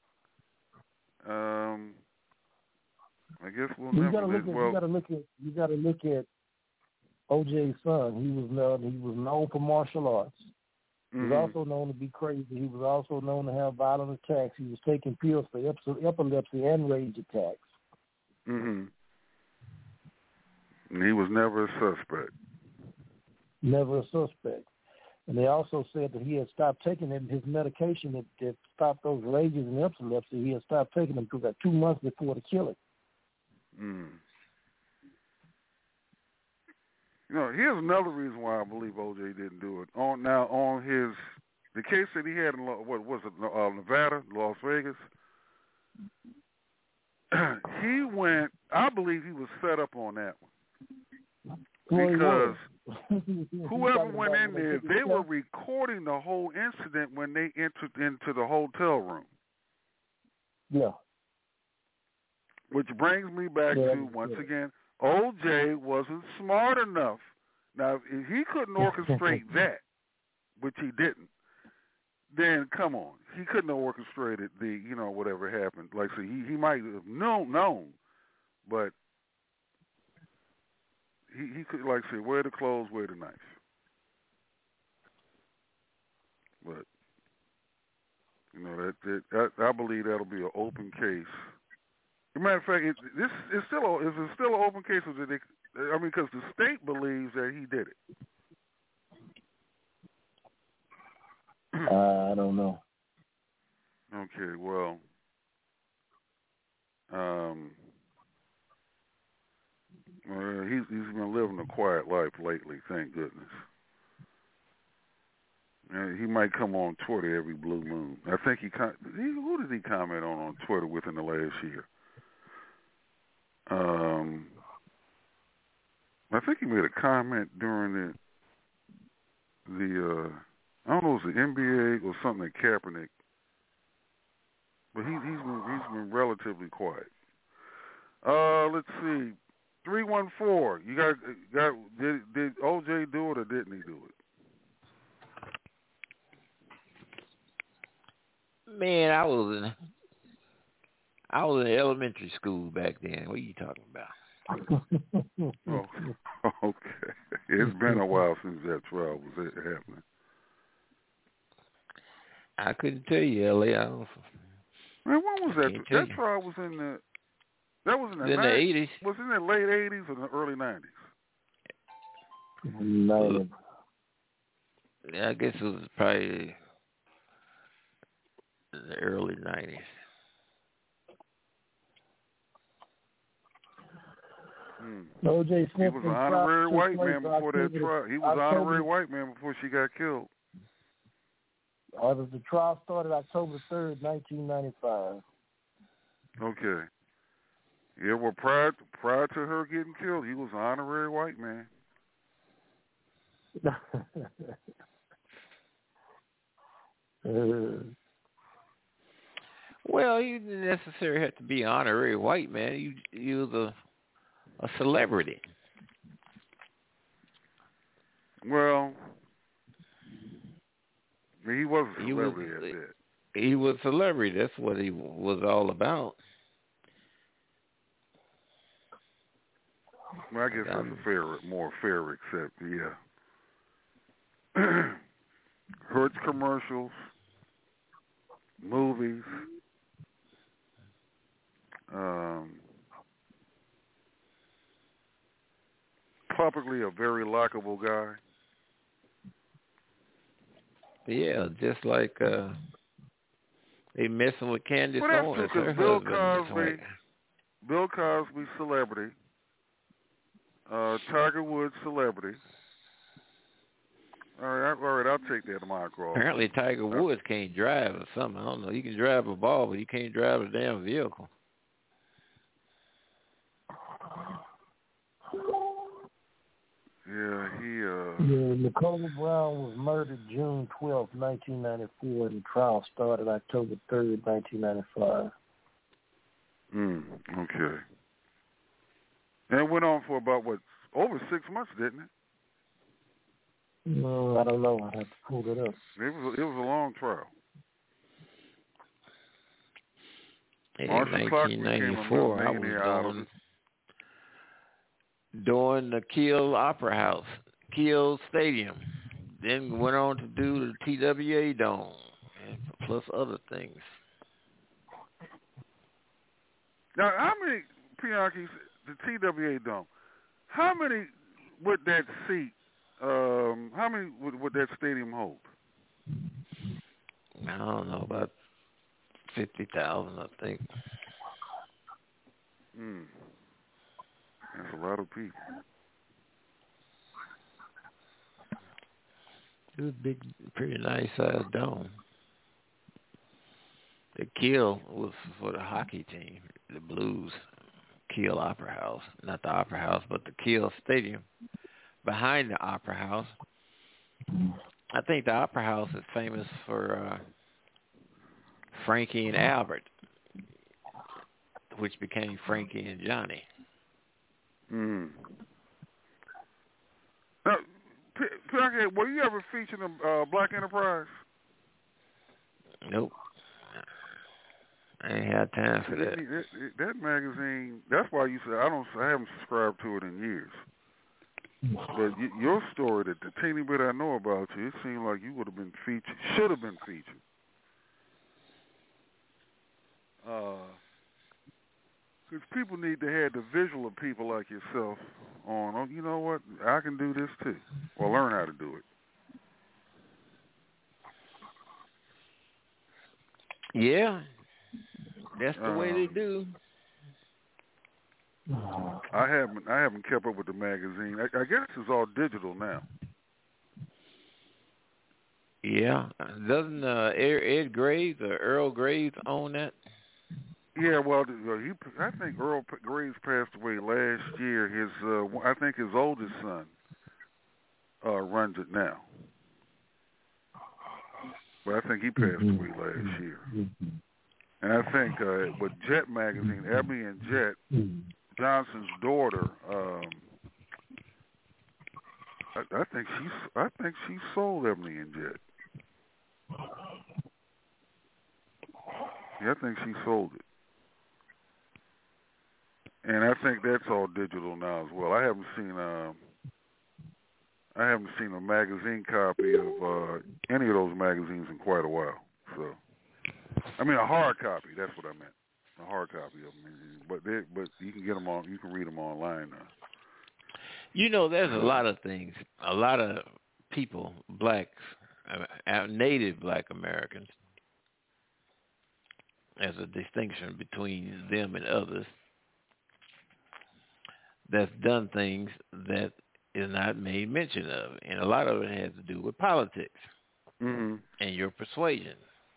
Um. I guess we'll you never. Gotta look at, well, you got to look at. You got to look at O J's son. He was known. He was known for martial arts. He was mm-hmm. also known to be crazy. He was also known to have violent attacks. He was taking pills for epilepsy and rage attacks. Mm-hmm. And he was never a suspect. Never a suspect. And they also said that he had stopped taking it, his medication that, that stopped those rages and epilepsy. He had stopped taking them for about two months before the killing. Mm. You know, here's another reason why I believe O J didn't do it. On now on his the case that he had in what was it, uh, Nevada, Las Vegas. He went. I believe he was set up on that one because whoever went in there, they were recording the whole incident when they entered into the hotel room. Yeah. Which brings me back yeah, to once yeah. again, O J wasn't smart enough. Now, if he couldn't orchestrate that, which he didn't, then come on, he couldn't have orchestrated the, you know, whatever happened. Like, so he, he might have known, known, but he, he could, like, say, wear the clothes, wear the knife. But, you know, that, that I, I believe that'll be an open case. As a matter of fact, it, this is still a, is it still an open case? Or did they, I mean, because the state believes that he did it. Uh, I don't know. Okay, well, um, well, he's he's been living a quiet life lately. Thank goodness. Uh, he might come on Twitter every blue moon. I think he, he who did he comment on on Twitter within the last year? Um, I think he made a comment during the the. Uh, I don't know if it was the N B A or something at Kaepernick, but he, he's been he's been relatively quiet. Uh, let's see, three one four. You got got did did O J do it or didn't he do it? Man, I was in I was in elementary school back then. What are you talking about? Oh, okay. It's been a while since that trial was happening. I couldn't tell you, L A. I don't, Man, when was that? That trial was in the. That was in the, in the eighties. Was it in the late eighties or the early nineties? No. Yeah, I guess it was probably in the early nineties. Hmm. O J Smith he was an honorary white man before that trial. He was an honorary white man before she got killed. Uh, the trial started October third, nineteen ninety-five. Okay. Yeah, well, prior prior to her getting killed, he was an honorary white man. uh, well, you didn't necessarily have to be an honorary white man. You you was a a celebrity. Well. He was a celebrity he was, at that. He was a celebrity. That's what he was all about. Well, I guess um, that's a fair, more fair accept, yeah. Hertz commercials, movies, um, publicly a very likable guy. Yeah, just like uh, they messing with Candace well, Owens. Her Bill Cosby, Bill Cosby, celebrity. Uh, Tiger Woods, celebrity. All right, all right, I'll take that to my cross. Apparently, Tiger Woods can't drive or something. I don't know. He can drive a ball, but he can't drive a damn vehicle. Yeah, he, uh... Yeah, Nicole Brown was murdered June twelfth, nineteen ninety-four, and the trial started October third, nineteen ninety-five. Hmm, okay. And it went on for about, what, over six months, didn't it? No, I don't know. I have to pull it up. It was, it was a long trial. In nineteen ninety-four, I was doing... doing the Kiel Opera House, Kiel Stadium. Then went on to do the T W A Dome, and plus other things. Now, how many Pianki, the T W A Dome. How many would that seat? Um, how many would, would that stadium hold? I don't know, about fifty thousand, I think. Mm. That's a lot of people. It was a big, pretty nice sized dome. The Kiel was for the hockey team, the Blues. Kiel Opera House, not the Opera House, but the Kiel Stadium behind the Opera House. I think the Opera House is famous for uh, Frankie and Albert, which became Frankie and Johnny. Mm. Now, P- P- were you ever featured in uh, Black Enterprise? Nope. I ain't had time for that. That, that magazine. That's why you said I don't. I haven't subscribed to it in years. But y- your story, that the teeny bit I know about you, it seemed like you would have been featured. Should have been featured. Because uh, people need to have the visual of people like yourself on. Oh, you know what? I can do this too, or learn how to do it. Yeah. That's the uh, way they do. I haven't. I haven't kept up with the magazine. I, I guess it's all digital now. Yeah. Doesn't uh, Ed Graves or Earl Graves own that? Yeah. Well, he. I think Earl Graves passed away last year. His. Uh, I think his oldest son uh, runs it now. But I think he passed away last year. And I think uh, with Jet Magazine, Ebony and Jet, Johnson's daughter, um, I, I think she's, I think she sold Ebony and Jet. Yeah, I think she sold it. And I think that's all digital now as well. I haven't seen, uh, I haven't seen a magazine copy of uh, any of those magazines in quite a while. So. I mean, a hard copy. That's what I meant. A hard copy of them. But they, but you can get them on. You can read them online now. You know, there's a lot of things. A lot of people, blacks, uh, native black Americans, as a distinction between them and others, that's done things that is not made mention of, and a lot of it has to do with politics mm-hmm. and your persuasion.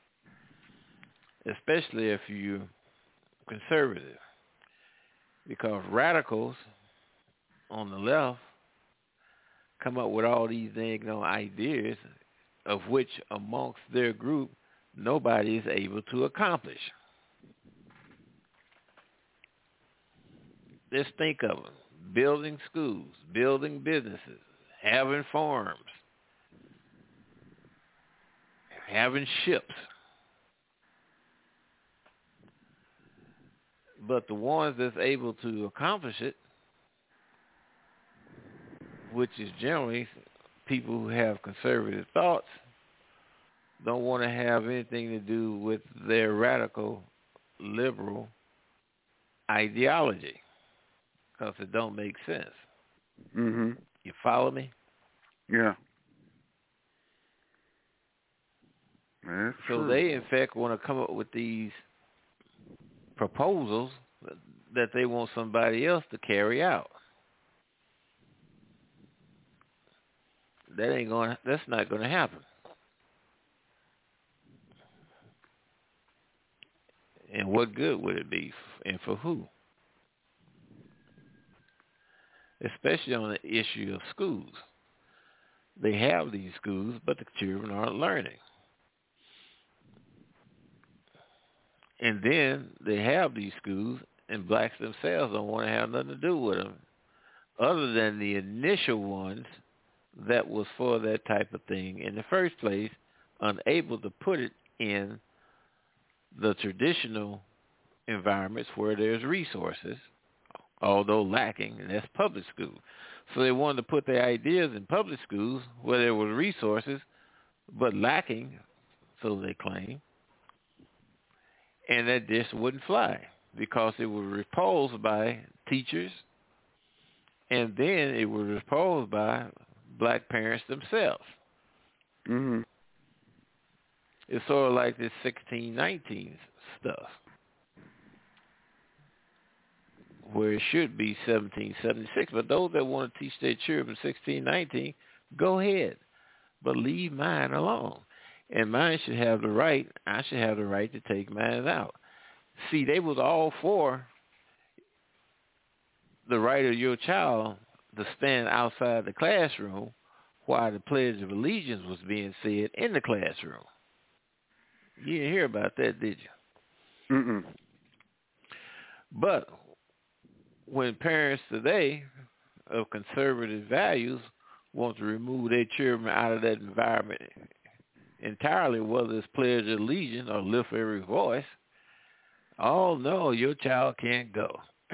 Especially if you're conservative, because radicals on the left come up with all these things, you know, ideas of which amongst their group nobody is able to accomplish. Just think of them: building schools, building businesses, having farms, having ships. But the ones that's able to accomplish it, which is generally people who have conservative thoughts, don't want to have anything to do with their radical liberal ideology, because it don't make sense. Mm-hmm. You follow me? Yeah. That's so true. They, in fact, want to come up with these proposals that they want somebody else to carry out. That ain't going. That's not going to happen. And what good would it be, and for who? Especially on the issue of schools. They have these schools, but the children aren't learning. And then they have these schools, and blacks themselves don't want to have nothing to do with them, other than the initial ones that was for that type of thing in the first place, unable to put it in the traditional environments where there's resources, although lacking, and that's public schools. So they wanted to put their ideas in public schools where there were resources, but lacking, so they claim, and that just wouldn't fly. because it was repulsed by teachers, and then it was repulsed by black parents themselves. Mm-hmm. It's sort of like this sixteen nineteen stuff, where it should be seventeen seventy-six. But those that want to teach their children sixteen nineteen, go ahead, but leave mine alone. And mine should have the right, I should have the right to take mine out. See, they was all for the right of your child to stand outside the classroom while the Pledge of Allegiance was being said in the classroom. You didn't hear about that, did you? Mm-mm. But when parents today of conservative values want to remove their children out of that environment entirely, whether it's Pledge of Allegiance or Lift Every Voice, oh no, your child can't go.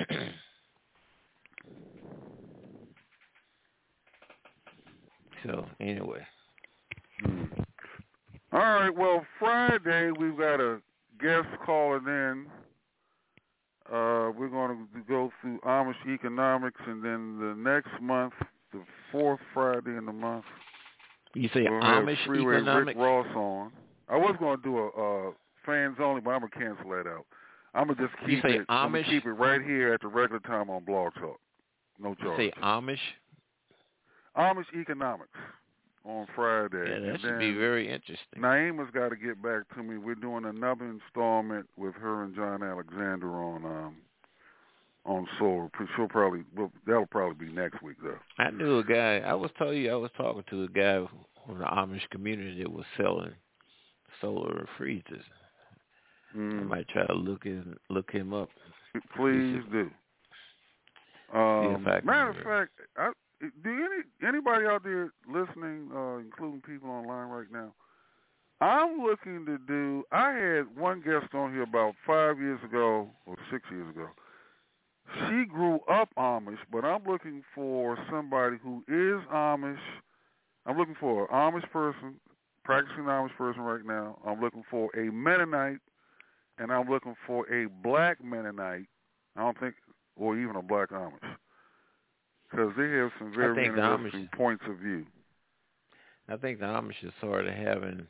So anyway. Mm. All right, well, Friday we've got a guest calling in. Uh, we're going to go through Amish economics, and then the next month, the fourth Friday in the month, you say we'll Amish have Freeway economics? Rick Ross on. I was going to do a uh, fans only, but I'm gonna cancel that out. I'm gonna just keep you say it. I'm Amish? gonna keep it right here at the regular time on Blog Talk. No charge. You say Amish? Amish economics on Friday. Yeah, that and should then be very interesting. Naima's got to get back to me. We're doing another installment with her and John Alexander on um, on Soul. She'll probably well, that'll probably be next week though. I knew a guy. I was telling you, I was talking to a guy from the Amish community that was selling solar freezers. Mm. I might try to look him look him up. Please do. Um, matter of fact, I, do any anybody out there listening, uh, including people online right now? I'm looking to do. I had one guest on here about five years ago or six years ago. She grew up Amish, but I'm looking for somebody who is Amish. I'm looking for an Amish person, practicing Amish person right now. I'm looking for a Mennonite, and I'm looking for a black Mennonite. I don't think, or even a black Amish, because they have some very interesting Amish, points of view. I think the Amish is sort of having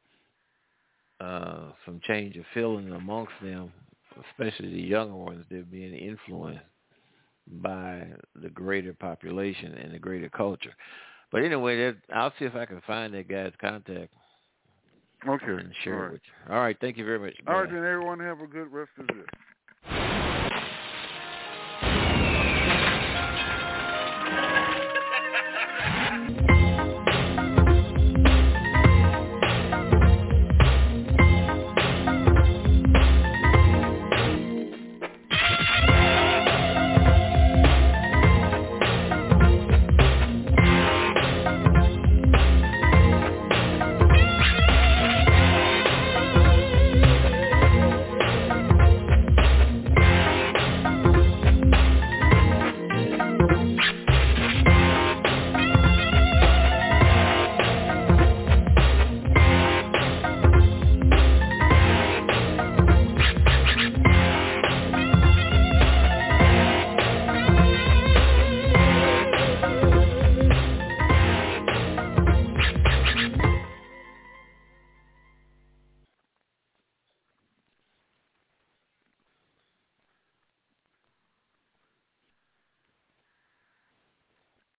uh, some change of feeling amongst them, especially the younger ones. They're being influenced by the greater population and the greater culture. But anyway, that, I'll see if I can find that guy's contact. Okay. And share All it right. with you. All right. Thank you very much. All right, then everyone have a good rest of the day.